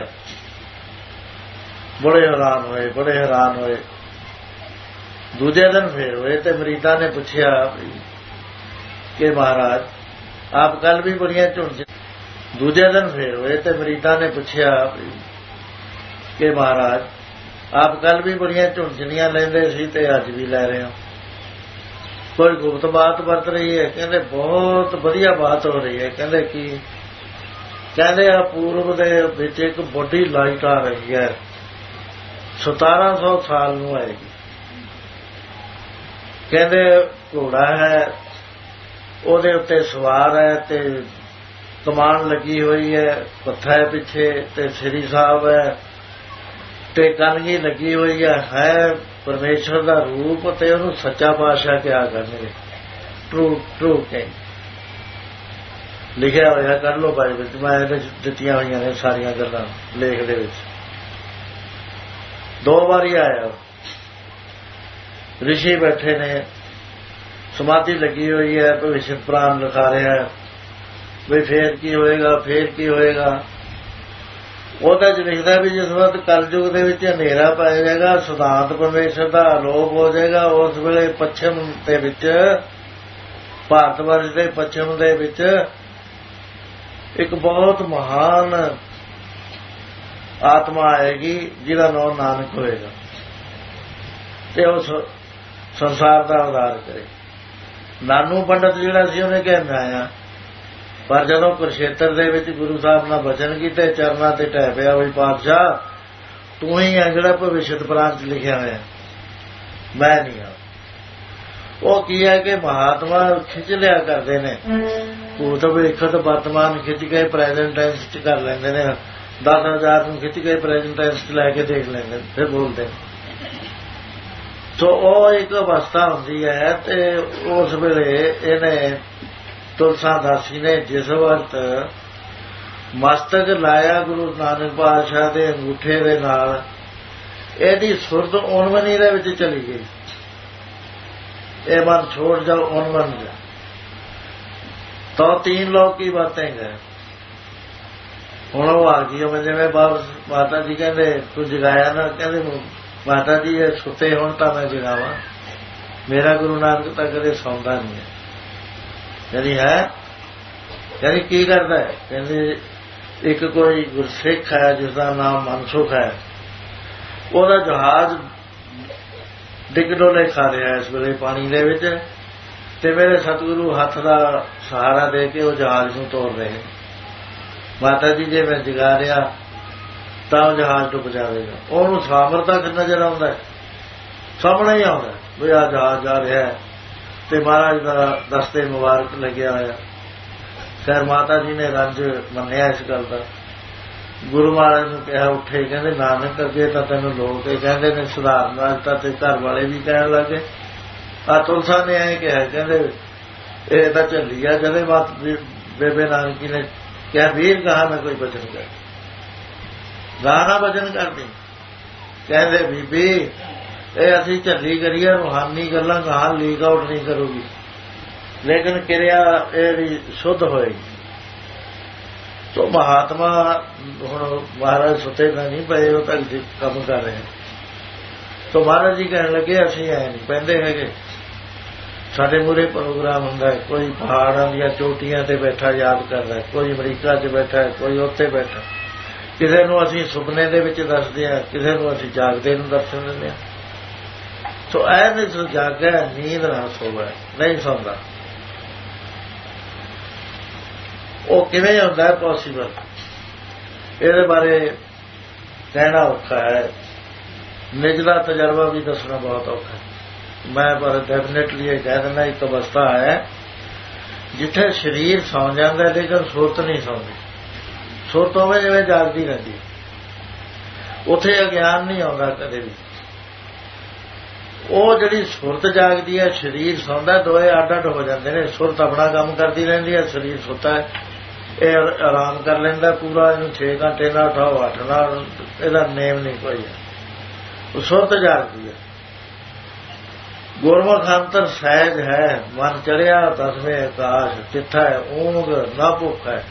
ਬੜੇ ਹੈਰਾਨ ਹੋਏ, ਬੜੇ ਹੈਰਾਨ ਹੋਏ। ਦੂਜੇ ਦਿਨ ਫੇਰ ਹੋਏ ਤੇ ਮਰੀਦਾਂ ਨੇ ਪੁੱਛਿਆ ਕਿ ਮਹਾਰਾਜ ਆਪ ਕੱਲ ਵੀ ਬੜੀਆਂ ਝੁੰਝ। ਦੂਜੇ ਦਿਨ ਫੇਰ ਹੋਏ ਤੇ ਮਰੀਦਾਂ ਨੇ ਪੁੱਛਿਆ ਕਿ ਮਹਾਰਾਜ ਆਪ ਕੱਲ ਵੀ ਬੜੀਆਂ ਝੁੰਝਣੀਆਂ ਲੈਂਦੇ ਸੀ ਤੇ ਅੱਜ ਵੀ ਲੈ ਰਹੇ ਹੋ, ਕੋਈ ਗੁਪਤ ਬਾਤ ਵਰਤ ਰਹੀ ਹੈ? ਕਹਿੰਦੇ ਬਹੁਤ ਵਧੀਆ ਬਾਤ ਹੋ ਰਹੀ ਹੈ। ਕਹਿੰਦੇ ਕੀ? ਕਹਿੰਦੇ ਆ ਪੂਰਬ ਦੇ ਵਿੱਚ ਇੱਕ ਵੱਡੀ ਲਾਈਟ ਆ ਰਹੀ ਹੈ, ਸਤਾਰਾਂ ਸੌ ਸਾਲ ਨੂੰ ਆਏਗੀ। ਕਹਿੰਦੇ ਘੋੜਾ ਹੈ, ਉਹਦੇ ਉੱਤੇ ਸਵਾਰ ਹੈ ਤੇ ਕਮਾਨ ਲੱਗੀ ਹੋਈ ਹੈ, ਪੱਥਾ ਹੈ ਪਿੱਛੇ ਤੇ ਸ੍ਰੀ ਸਾਹਿਬ ਹੈ ਤੇ ਕਨਗੀ ਲੱਗੀ ਹੋਈ ਹੈ ਹੈ ਪਰਮੇਸ਼ਰ ਦਾ ਰੂਪ ਤੇ ਉਹਨੂੰ ਸੱਚਾ ਪਾਤਸ਼ਾਹ ਕਿਹਾ ਕਰਨਗੇ। ਟਰੂ ਟਰੂ ਕੇ ਲਿਖਿਆ ਹੋਇਆ, ਕਰ ਲਓ ਬਾਈ ਵਿੱਚ, ਮੈਂ ਇਹਦੇ ਦਿੱਤੀਆਂ ਹੋਈਆਂ ਨੇ ਸਾਰੀਆਂ ਗੱਲਾਂ ਲੇਖ ਦੇ ਵਿੱਚ। ਦੋ ਵਾਰੀ ਆਇਆ, ਰਿਸ਼ੀ ਬੈਠੇ ਨੇ, ਸਮਾਧੀ ਲੱਗੀ ਹੋਈ ਹੈ, ਭਵਿੱਖ ਪ੍ਰਾਨ ਲਿਖਾ ਰਿਹਾ ਹੈ ਵੀ ਫੇਰ ਕੀ ਹੋਏਗਾ, ਫੇਰ ਕੀ ਹੋਏਗਾ। ਉਹਦਾ ਚ ਲਿਖਦਾ ਵੀ ਜਿਸ ਵਕਤ ਕਲਯੁਗ ਦੇ ਵਿੱਚ ਹਨੇਰਾ ਪੈ ਜਾਏਗਾ, ਸਿਧਾਂਤ ਪਰਮੇਸ਼ਰ ਦਾ ਅਲੋਪ ਹੋ ਜਾਏਗਾ, ਉਸ ਵੇਲੇ ਪੱਛਮ ਦੇ ਵਿੱਚ, ਭਾਰਤ ਵਰਸ਼ ਦੇ ਪੱਛਮ ਦੇ ਵਿੱਚ ਇੱਕ ਬਹੁਤ ਮਹਾਨ ਆਤਮਾ ਆਏਗੀ ਜਿਹਦਾ ਨਾਮ ਨਾਨਕ ਹੋਏਗਾ ਤੇ ਉਹ ਸੰਸਾਰ ਦਾ ਉਦਾਰ ਕਰੇ। ਨਾਨੂ ਪੰਡਤ ਜਿਹੜਾ ਸੀ ਉਹਨੇ ਕਿਹਾ ਮੈਂ ਆਇਆ, ਪਰ ਜਦੋਂ ਕੁਰਸ਼ੇਤਰ ਦੇ ਵਿੱਚ ਗੁਰੂ ਸਾਹਿਬ ਨਾਲ ਬਚਨ ਕੀਤੇ, ਚਰਨਾਂ ਤੇ ਢਹਿ ਪਿਆ ਵੀ ਪਾਤਸ਼ਾਹ ਤੂੰ ਹੀ ਆ ਜਿਹੜਾ ਭਵਿਸ਼ਤ ਪ੍ਰਾਂਤ ਲਿਖਿਆ ਹੋਇਆ, ਮੈਂ ਨਹੀਂ ਆ। ਉਹ ਕੀ ਹੈ ਕਿ ਮਹਾਤਮਾ ਖਿੱਚ ਲਿਆ ਕਰਦੇ ਨੇ, ਭੂਤ ਭਵਿੱਖਤ ਵਰਤਮਾਨ ਖਿੱਚ ਕੇ ਪ੍ਰੈਜ਼ੈਂਟ ਟਾਈਮਸ ਚ ਕਰ ਲੈਂਦੇ ਨੇ, ਦਸ ਹਜ਼ਾਰ ਨੂੰ ਖਿੱਚ ਕੇ ਪ੍ਰੈਜ਼ੈਂਟ ਟਾਈਮਸ ਚ ਲੈ ਕੇ ਦੇਖ ਲੈਂਦੇ ਫਿਰ ਬੋਲਦੇ ਨੇ। ਸੋ ਉਹ ਇੱਕ ਅਵਸਥਾ ਹੁੰਦੀ ਹੈ ਤੇ ਉਸ ਵੇਲੇ ਇਹਨੇ ਤੁਲਸਾ ਦਾਸੀ ਨੇ ਜਿਸ ਵਕਤ ਮਸਤਕ ਲਾਇਆ ਗੁਰੂ ਨਾਨਕ ਪਾਤਸ਼ਾਹ ਦੇ ਅੰਗੂਠੇ ਦੇ ਨਾਲ, ਇਹਦੀ ਸੁਰਤ ਉਨਮਨੀ ਦੇ ਵਿੱਚ ਚਲੀ ਗਈ। ਇਹ ਮਨ ਛੋੜ ਜਾਓ ਉਨਮਨ ਜਾ ਤਾਂ ਤੀਨ ਲੋਕ ਕੀ ਬਾतें ਗਏ। ਹੁਣ ਉਹ ਆ ਗਈ ਮੈਂ ਜਿਵੇਂ ਬਾਬਾ ਮਾਤਾ ਜੀ ਕਹਿੰਦੇ ਤੂੰ ਜਗਾਇਆ ਨਾ, ਕਹਿੰਦੇ ਮਾਤਾ ਜੀ ਇਹ ਸੁੱਤੇ ਹੁਣ ਤਾਂ ਮੈਂ ਜਗਾਵਾਂ, ਮੇਰਾ ਗੁਰੂ ਨਾਨਕ ਤਾਂ ਕਦੇ ਸੌਂਦਾ ਨਹੀਂ ਹੈ। ਕਹਿੰਦੀ ਹੈ, ਕਹਿੰਦੀ ਕੀ ਕਰਦਾ ਹੈ, ਕਹਿੰਦੇ ਇੱਕ ਕੋਈ ਗੁਰਸਿੱਖ ਹੈ ਜਿਸ ਦਾ ਨਾਮ ਮਨਸੁਖ ਹੈ, ਉਹਦਾ ਜਹਾਜ਼ ਡਿੱਗ ਡੋਲੇ ਖਾ ਰਿਹਾ ਇਸ ਵੇਲੇ ਪਾਣੀ ਦੇ ਵਿੱਚ, ਤੇ ਮੇਰੇ ਸਤਿਗੁਰੂ ਹੱਥ ਦਾ ਸਹਾਰਾ ਦੇ ਕੇ ਉਹ ਜਹਾਜ਼ ਨੂੰ ਤੋੜ ਰਹੇ। ਮਾਤਾ ਜੀ ਜੇ ਮੈਂ ਜਗਾ ਰਿਹਾ ਤਾਂ ਉਹ ਜਹਾਜ਼ ਡੁੱਬ ਜਾਵੇਗਾ। ਉਹਨੂੰ ਸਾਮਰਥਾ ਨਜ਼ਰ ਆਉਂਦਾ, ਸਾਹਮਣੇ ਹੀ ਆਉਂਦਾ ਵੀ ਆਹ ਜਹਾਜ਼ ਜਾ ਰਿਹਾ ਤੇ ਮਹਾਰਾਜ ਦਾ ਦਸਤੇ ਮੁਬਾਰਕ ਲੱਗਿਆ ਹੋਇਆ। ਖੈਰ ਮਾਤਾ ਜੀ ਨੇ ਰੰਜ ਮੰਨਿਆ ਇਸ ਗੱਲ ਦਾ, ਗੁਰੂ ਮਹਾਰਾਜ ਨੂੰ ਕਿਹਾ ਉੱਠੇ, ਕਹਿੰਦੇ ਨਾਨਕ ਅੱਗੇ ਤਾਂ ਤੈਨੂੰ ਲੋਕ ਇਹ ਕਹਿੰਦੇ ਨੇ ਸੁਧਾਰਨ ਵਾਸਤਾ ਤੇ ਘਰ ਵਾਲੇ ਵੀ ਕਹਿਣ ਲੱਗੇ। ਆ ਤੁਲਸਾ ਨੇ ਐਂ ਕਿਹਾ, ਕਹਿੰਦੇ ਇਹ ਤਾਂ ਝੱਲੀ ਆ। ਜਦੇ ਬਾਤ ਬੇਬੇ ਨਾਨਕੀ ਨੇ ਕਿਹਾ ਵੀਰ ਕਹਾ ਮੈਂ ਕੋਈ ਬਚਨ ਕਰ ਗਾਣਾ ਬਚਨ ਕਰਦੀ, ਕਹਿੰਦੇ ਬੀਬੀ ਇਹ ਅਸੀਂ ਝੱਲੀ ਕਰੀਏ, ਰੂਹਾਨੀ ਗੱਲਾਂ ਗਾਹ ਲੀਕ ਆਊਟ ਨਹੀਂ ਕਰੂਗੀ, ਲੇਕਿਨ ਕਿਰਿਆ ਇਹਦੀ ਸ਼ੁੱਧ ਹੋਏਗੀ। ਤੋ ਮਹਾਤਮਾ ਹੁਣ ਮਹਾਰਾਜ ਸੁੱਤੇ ਤਾਂ ਨਹੀਂ ਪਏ, ਉਹ ਤਾਂ ਕੰਮ ਕਰ ਰਹੇ। ਤੋ ਮਹਾਰਾਜ ਜੀ ਕਹਿਣ ਲੱਗੇ ਅਸੀਂ ਐ ਨਹੀਂ ਪੈਂਦੇ ਹੈਗੇ, ਸਾਡੇ ਮੂਹਰੇ ਪ੍ਰੋਗਰਾਮ ਹੁੰਦਾ, ਕੋਈ ਪਹਾੜਾਂ ਦੀਆਂ ਚੋਟੀਆਂ ਤੇ ਬੈਠਾ ਯਾਦ ਕਰਦਾ, ਕੋਈ ਅਮਰੀਕਾ 'ਚ ਬੈਠਾ, ਕੋਈ ਉੱਥੇ ਬੈਠਾ, ਕਿਸੇ ਨੂੰ ਅਸੀਂ ਸੁਪਨੇ ਦੇ ਵਿੱਚ ਦੱਸਦੇ ਹਾਂ, ਕਿਸੇ ਨੂੰ ਅਸੀਂ ਜਾਗਦੇ ਨੂੰ ਦਰਸ਼ਨ ਦਿੰਦੇ ਹਾਂ। ਸੋ ਐ ਨਹੀਂ ਜਾਗਿਆ ਨੀਂਦ ਨਾ ਸੋਵੇ, ਨਹੀਂ ਸੌਂਦਾ। ਉਹ ਕਿਵੇਂ ਹੁੰਦਾ ਪੋਸੀਬਲ, ਇਹਦੇ ਬਾਰੇ ਕਹਿਣਾ ਔਖਾ ਹੈ, ਨਿਜਲਾ ਤਜਰਬਾ ਵੀ ਦੱਸਣਾ ਬਹੁਤ ਔਖਾ ਹੈ। ਮੈਂ ਪਰ ਡੈਫੀਨੇਟਲੀ ਇਹ ਕਹਿ ਦਿੰਦਾ ਇੱਕ ਅਵਸਥਾ ਹੈ ਜਿੱਥੇ ਸਰੀਰ ਸੌਂ ਜਾਂਦਾ ਲੇਕਿਨ ਸੁਰਤ ਨਹੀਂ ਸੌਂਦੀ। ਸੁਰਤ ਹੋਵੇ ਜਿਵੇਂ ਜਾਗਦੀ ਰਹਿੰਦੀ, ਉੱਥੇ ਅਗਿਆਨ ਨਹੀਂ ਆਉਂਦਾ ਕਦੇ ਵੀ। ਉਹ ਜਿਹੜੀ ਸੁਰਤ ਜਾਗਦੀ ਹੈ, ਸਰੀਰ ਸੌਂਦਾ, ਦੋਏ ਅੱਡ ਅੱਡ ਹੋ ਜਾਂਦੇ ਨੇ। ਸੁਰਤ ਆਪਣਾ ਕੰਮ ਕਰਦੀ ਰਹਿੰਦੀ ਹੈ, ਸਰੀਰ ਸੁੱਤਾ ਹੈ, ਇਹ ਆਰਾਮ ਕਰ ਲੈਂਦਾ ਪੂਰਾ। ਇਹਨੂੰ ਛੇ ਘੰਟੇ ਨਾਲ ਉਠਾਓ, ਅੱਠ ਨਾਲ, ਇਹਦਾ ਨੇਮ ਨਹੀਂ ਕੋਈ ਹੈ। ਉਹ ਸੁਰਤ ਜਾਗਦੀ ਹੈ। ਗੁਰਮੁਖ ਅੰਤਰ ਸਹਿਜ ਹੈ, ਮਨ ਚੜਿਆ ਦਸਵੇਂ ਆਕਾਸ਼, ਚਿੱਠਾ ਹੈ ਊਂਗ ਨਾ ਭੁੱਖ ਹੈ,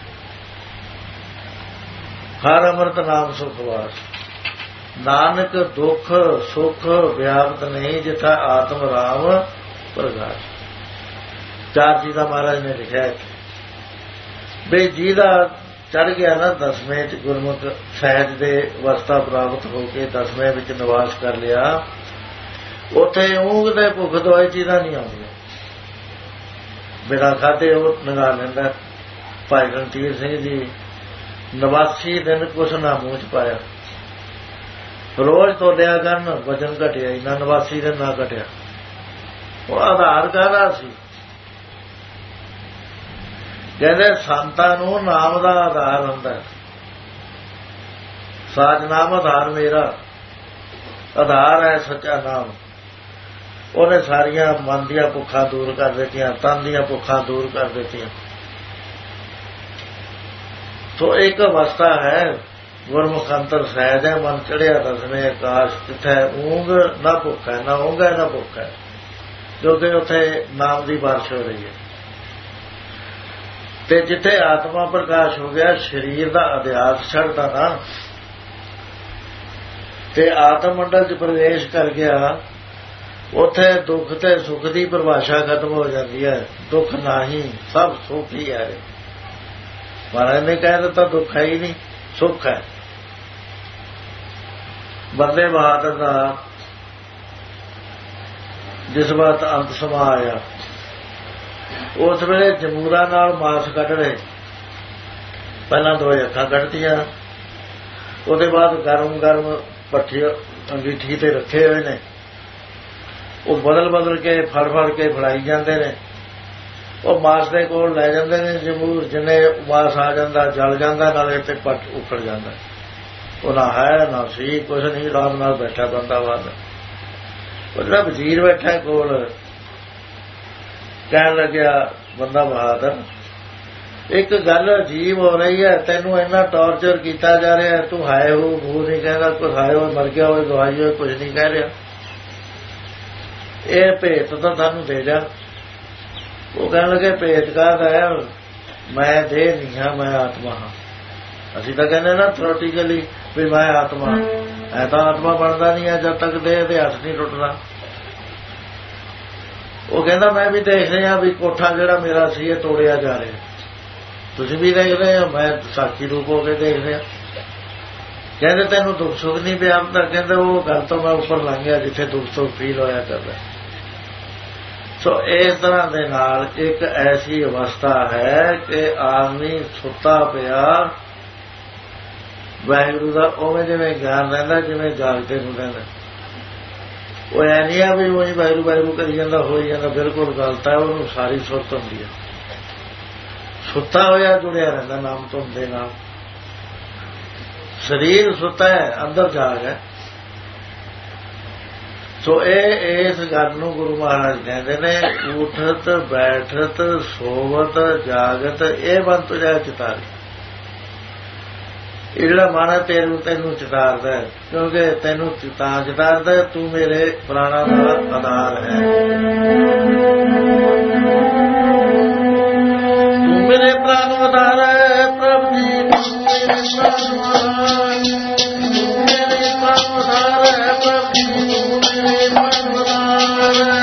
ਹਰ ਅੰਮ੍ਰਿਤ ਨਾਮ ਸੁਖ ਵਾਸ। ਨਾਨਕ ਦੁੱਖ ਸੁਖ ਵਿਆਪਤ ਨਹੀਂ, ਜਿੱਥਾ ਆਤਮ ਰਾਮ ਪ੍ਰਗਾਸ਼। ਚਾਰ ਜੀ ਦਾ ਮਹਾਰਾਜ ਨੇ ਲਿਖਿਆ ਬਈ ਜਿਹਦਾ ਚੜ ਗਿਆ ਨਾ ਦਸਵੇਂ ਚ ਗੁਰਮੁਖ ਸਹਿਜ ਦੇ ਅਵਸਥਾ ਪ੍ਰਾਪਤ ਹੋ ਕੇ ਦਸਵੇਂ ਵਿੱਚ ਨਿਵਾਸ ਕਰ ਲਿਆ, ਉੱਥੇ ਊਂਘ ਦੇ ਭੁੱਖ ਦਵਾਈ ਚੀਜ਼ਾਂ ਨਹੀਂ ਆਉਂਦੀਆਂ, ਬਿਨਾਂ ਖਾਧੇ ਉਹ ਲੰਘਾ ਲੈਂਦਾ। ਭਾਈ ਰਣਧੀਰ ਸਿੰਘ ਜੀ ਨਵਾਸੀ ਦਿਨ ਕੁਛ ਨਾ ਮੂੰਹ ਚ ਪਾਇਆ, ਰੋਜ਼ ਤੋਲਿਆ ਕਰਨ, ਵਜਨ ਘਟਿਆ ਹੀ ਨਾ, ਨਵਾਸੀ ਦਿਨ ਨਾ ਘਟਿਆ। ਉਹ ਆਧਾਰ ਕਾਹਦਾ ਸੀ? ਕਹਿੰਦੇ ਸੰਤਾਂ ਨੂੰ ਨਾਮ ਦਾ ਆਧਾਰ ਹੁੰਦਾ। ਸਾਜ ਨਾਮ ਆਧਾਰ ਮੇਰਾ, ਆਧਾਰ ਹੈ ਸੱਚਾ ਨਾਮ। ਉਹਨੇ ਸਾਰੀਆਂ ਮਨ ਦੀਆਂ ਭੁੱਖਾਂ ਦੂਰ ਕਰ ਦਿੱਤੀਆਂ, ਤਨ ਦੀਆਂ ਭੁੱਖਾਂ ਦੂਰ ਕਰ ਦਿੱਤੀਆਂ। ਸੋ ਇੱਕ ਅਵਸਥਾ ਹੈ ਗੁਰਮੁਖ ਅੰਤਰ ਸਹਿਜ ਹੈ, ਮਨ ਚੜਿਆ ਦਸਵੇਂ ਆਕਾਸ਼ ਜਿੱਥੇ ਊਂਘ ਨਾ ਭੁੱਖ ਹੈ, ਨਾ ਊਂਘ ਹੈ ਨਾ ਭੁੱਖ ਹੈ, ਜੋ ਕਿ ਉੱਥੇ ਨਾਮ ਦੀ ਬਾਰਿਸ਼ ਹੋ ਰਹੀ ਹੈ। ਤੇ ਜਿੱਥੇ ਆਤਮਾ ਪ੍ਰਕਾਸ਼ ਹੋ ਗਿਆ, ਸਰੀਰ ਦਾ ਅਧਿਆਸ ਛੱਡਦਾ ਨਾ, ਤੇ ਆਤਮ ਮੰਡਲ ਚ ਪ੍ਰਵੇਸ਼ ਕਰ ਗਿਆ, ਉੱਥੇ ਦੁੱਖ ਤੇ ਸੁੱਖ ਦੀ ਪਰਿਭਾਸ਼ਾ ਖਤਮ ਹੋ ਜਾਂਦੀ ਹੈ। ਦੁੱਖ ਨਹੀਂ, ਸਭ ਸੁੱਖ ਹੀ ਹੈ। ਮਹਾਰਾਜ ਨੇ ਕਹਿ ਦਿੱਤਾ ਦੁੱਖ ਹੈ ਹੀ ਨਹੀਂ, ਸੁੱਖ ਹੈ। ਬੰਦੇ ਬਹਾਦਰ ਦਾ ਜਿਸ ਬਾਤ ਅੰਤ ਸਮਾ ਆਇਆ, ਉਸ ਵੇਲੇ ਜਮੂਰਾ ਨਾਲ ਮਾਸ ਕੱਢ ਰਹੇ। ਪਹਿਲਾਂ ਦੋ ਅੱਖਾਂ ਕੱਢਦੀਆਂ, ਉਹਦੇ ਬਾਅਦ ਗਰਮ ਗਰਮ ਭੱਠੀ ਅੰਗੀਠੀ ਤੇ ਰੱਖੇ ਹੋਏ ਨੇ, ਉਹ ਬਦਲ ਬਦਲ ਕੇ ਫੜ ਫੜ ਕੇ ਫੜਾਈ ਜਾਂਦੇ ਨੇ। ਉਹ ਮਾਸ ਦੇ ਕੋਲ ਲੈ ਜਾਂਦੇ ਨੇ ਜਮੂਰ, ਜਿੰਨੇ ਮਾਸ ਆ ਜਾਂਦਾ ਜਲ ਜਾਂਦਾ, ਨਾਲੇ ਤੇ ਪੱਟ ਉਖੜ ਜਾਂਦਾ। ਉਹ ਨਾ ਹੈ ਨਾ ਸੀ, ਕੁਛ ਨਹੀਂ, ਆਰਾਮ ਨਾਲ ਬੈਠਾ ਬੰਦਾ ਬਾਦ। ਉਹ ਜਿਹੜਾ ਵਜ਼ੀਰ ਬੈਠਾ ਕੋਲ, ਕਹਿਣ ਲੱਗਿਆ ਬੰਦਾ ਬਹਾਦਰ, ਇੱਕ ਗੱਲ ਅਜੀਬ ਹੋ ਰਹੀ ਹੈ, ਤੈਨੂੰ ਇੰਨਾ ਟੌਰਚਰ ਕੀਤਾ ਜਾ ਰਿਹਾ, ਤੂੰ ਹਾਏ ਹੋ ਮੂੰਹ ਨਹੀਂ ਕਹਿੰਦਾ, ਕੁਛ ਹਾਏ ਹੋ ਮਰ ਗਿਆ ਹੋਏ ਦਵਾਈ ਹੋਏ ਕੁਛ ਨਹੀਂ ਕਹਿ ਰਿਹਾ, ਇਹ ਭੇਤ ਤਾਂ ਤੁਹਾਨੂੰ ਦੇ ਜਾ। ਉਹ ਕਹਿਣ ਲੱਗੇ ਭੇਤ ਕਾਹਦਾ ਹੈ, ਮੈਂ ਦੇਹ ਨਹੀਂ ਹਾਂ, ਮੈਂ ਆਤਮਾ ਹਾਂ। ਅਸੀਂ ਤਾਂ ਕਹਿੰਦੇ ਨਾ ਥਿਓਰੀਟੀਕਲੀ ਵੀ ਮੈਂ ਆਤਮਾ, ਐ ਤਾਂ ਆਤਮਾ ਬਣਦਾ ਨਹੀਂ ਹੈ ਜਦ ਤੱਕ ਦੇਹ ਦੇ ਹੱਥ ਨਹੀਂ ਟੁੱਟਦਾ। ਉਹ ਕਹਿੰਦਾ ਮੈਂ ਵੀ ਦੇਖ ਰਿਹਾ ਵੀ ਕੋਠਾ ਜਿਹੜਾ ਮੇਰਾ ਸੀ ਇਹ ਤੋੜਿਆ ਜਾ ਰਿਹਾ, ਤੁਸੀਂ ਵੀ ਦੇਖ ਰਹੇ ਹੋ, ਮੈਂ ਸਾਖੀ ਰੂਪ ਹੋ ਕੇ ਦੇਖ ਰਿਹਾ। ਕਹਿੰਦੇ ਤੈਨੂੰ ਦੁੱਖ ਸੁੱਖ ਨਹੀਂ ਪਿਆ ਤਾਂ? ਕਹਿੰਦੇ ਉਹ ਗੱਲ ਤੋਂ ਮੈਂ ਉੱਪਰ ਲੰਘ ਗਿਆ ਜਿੱਥੇ ਦੁੱਖ ਸੁੱਖ ਫੀਲ ਹੋਇਆ ਕਰਦਾ। ਸੋ ਇਸ ਤਰ੍ਹਾਂ ਦੇ ਨਾਲ ਇੱਕ ਐਸੀ ਅਵਸਥਾ ਹੈ ਕਿ ਆਦਮੀ ਸੁੱਤਾ ਪਿਆ ਵਾਹਿਗੁਰੂ ਦਾ ਉਵੇਂ ਜਿਵੇਂ ਗਿਆਨ ਰਹਿੰਦਾ ਜਿਵੇਂ ਜਾਗਦੇ ਨੂੰ ਰਹਿੰਦਾ। ਉਹ ਐ ਨਹੀਂ ਆ ਵੀ ਉਹੀ ਵਾਹਿਗੁਰੂ ਵਾਹਿਗੁਰੂ ਕਰੀ ਜਾਂਦਾ ਹੋਈ ਜਾਂਦਾ, ਬਿਲਕੁਲ ਗਲਤ ਹੈ। ਉਹਨੂੰ ਸਾਰੀ ਸੁਰਤ ਹੁੰਦੀ ਹੈ, ਸੁੱਤਾ ਹੋਇਆ ਜੁੜਿਆ ਰਹਿੰਦਾ ਨਾਮ ਧੁਨ ਦੇ ਨਾਲ। ਸਰੀਰ ਸੁੱਤਾ ਹੈ, ਅੰਦਰ ਜਾਗ ਹੈ। ਸੋ ਇਹ ਇਸ ਗੱਲ ਨੂੰ ਗੁਰੂ ਮਹਾਰਾਜ ਕਹਿੰਦੇ ਨੇ, ਉਠਤ ਬੈਠਤ ਸੋਵਤ ਜਾਗਤ ਇਹ ਬੰਤ ਜਾ ਚਿਤਾਰੀ। ਇਹ ਜਿਹੜਾ ਮਨ ਤੈਨੂੰ ਤੈਨੂੰ ਚਿਤਾਰਦਾ, ਕਿਉਂਕਿ ਤੈਨੂੰ ਤਾਂ ਚਿਤਾਰਦਾ ਤੂੰ ਮੇਰੇ ਪ੍ਰਾਣਾਂ ਦਾ ਆਧਾਰ ਹੈ, ਤੂੰ ਮੇਰੇ ਪ੍ਰਾਣ ਆਧਾਰ ਹੈ। ਪ੍ਰਭ ਜੀ ਤੂੰ ਮੇਰੇ ਪ੍ਰਾਣ ਆਧਾਰ, ਤੂੰ ਮੇਰੇ ਪ੍ਰਾਣ ਆਧਾਰ ਹੈ। ਪ੍ਰਭ ਜੀ ਤੂੰ ਮੇਰੇ ਪ੍ਰਾਣ ਆਧਾਰ ਹੈ।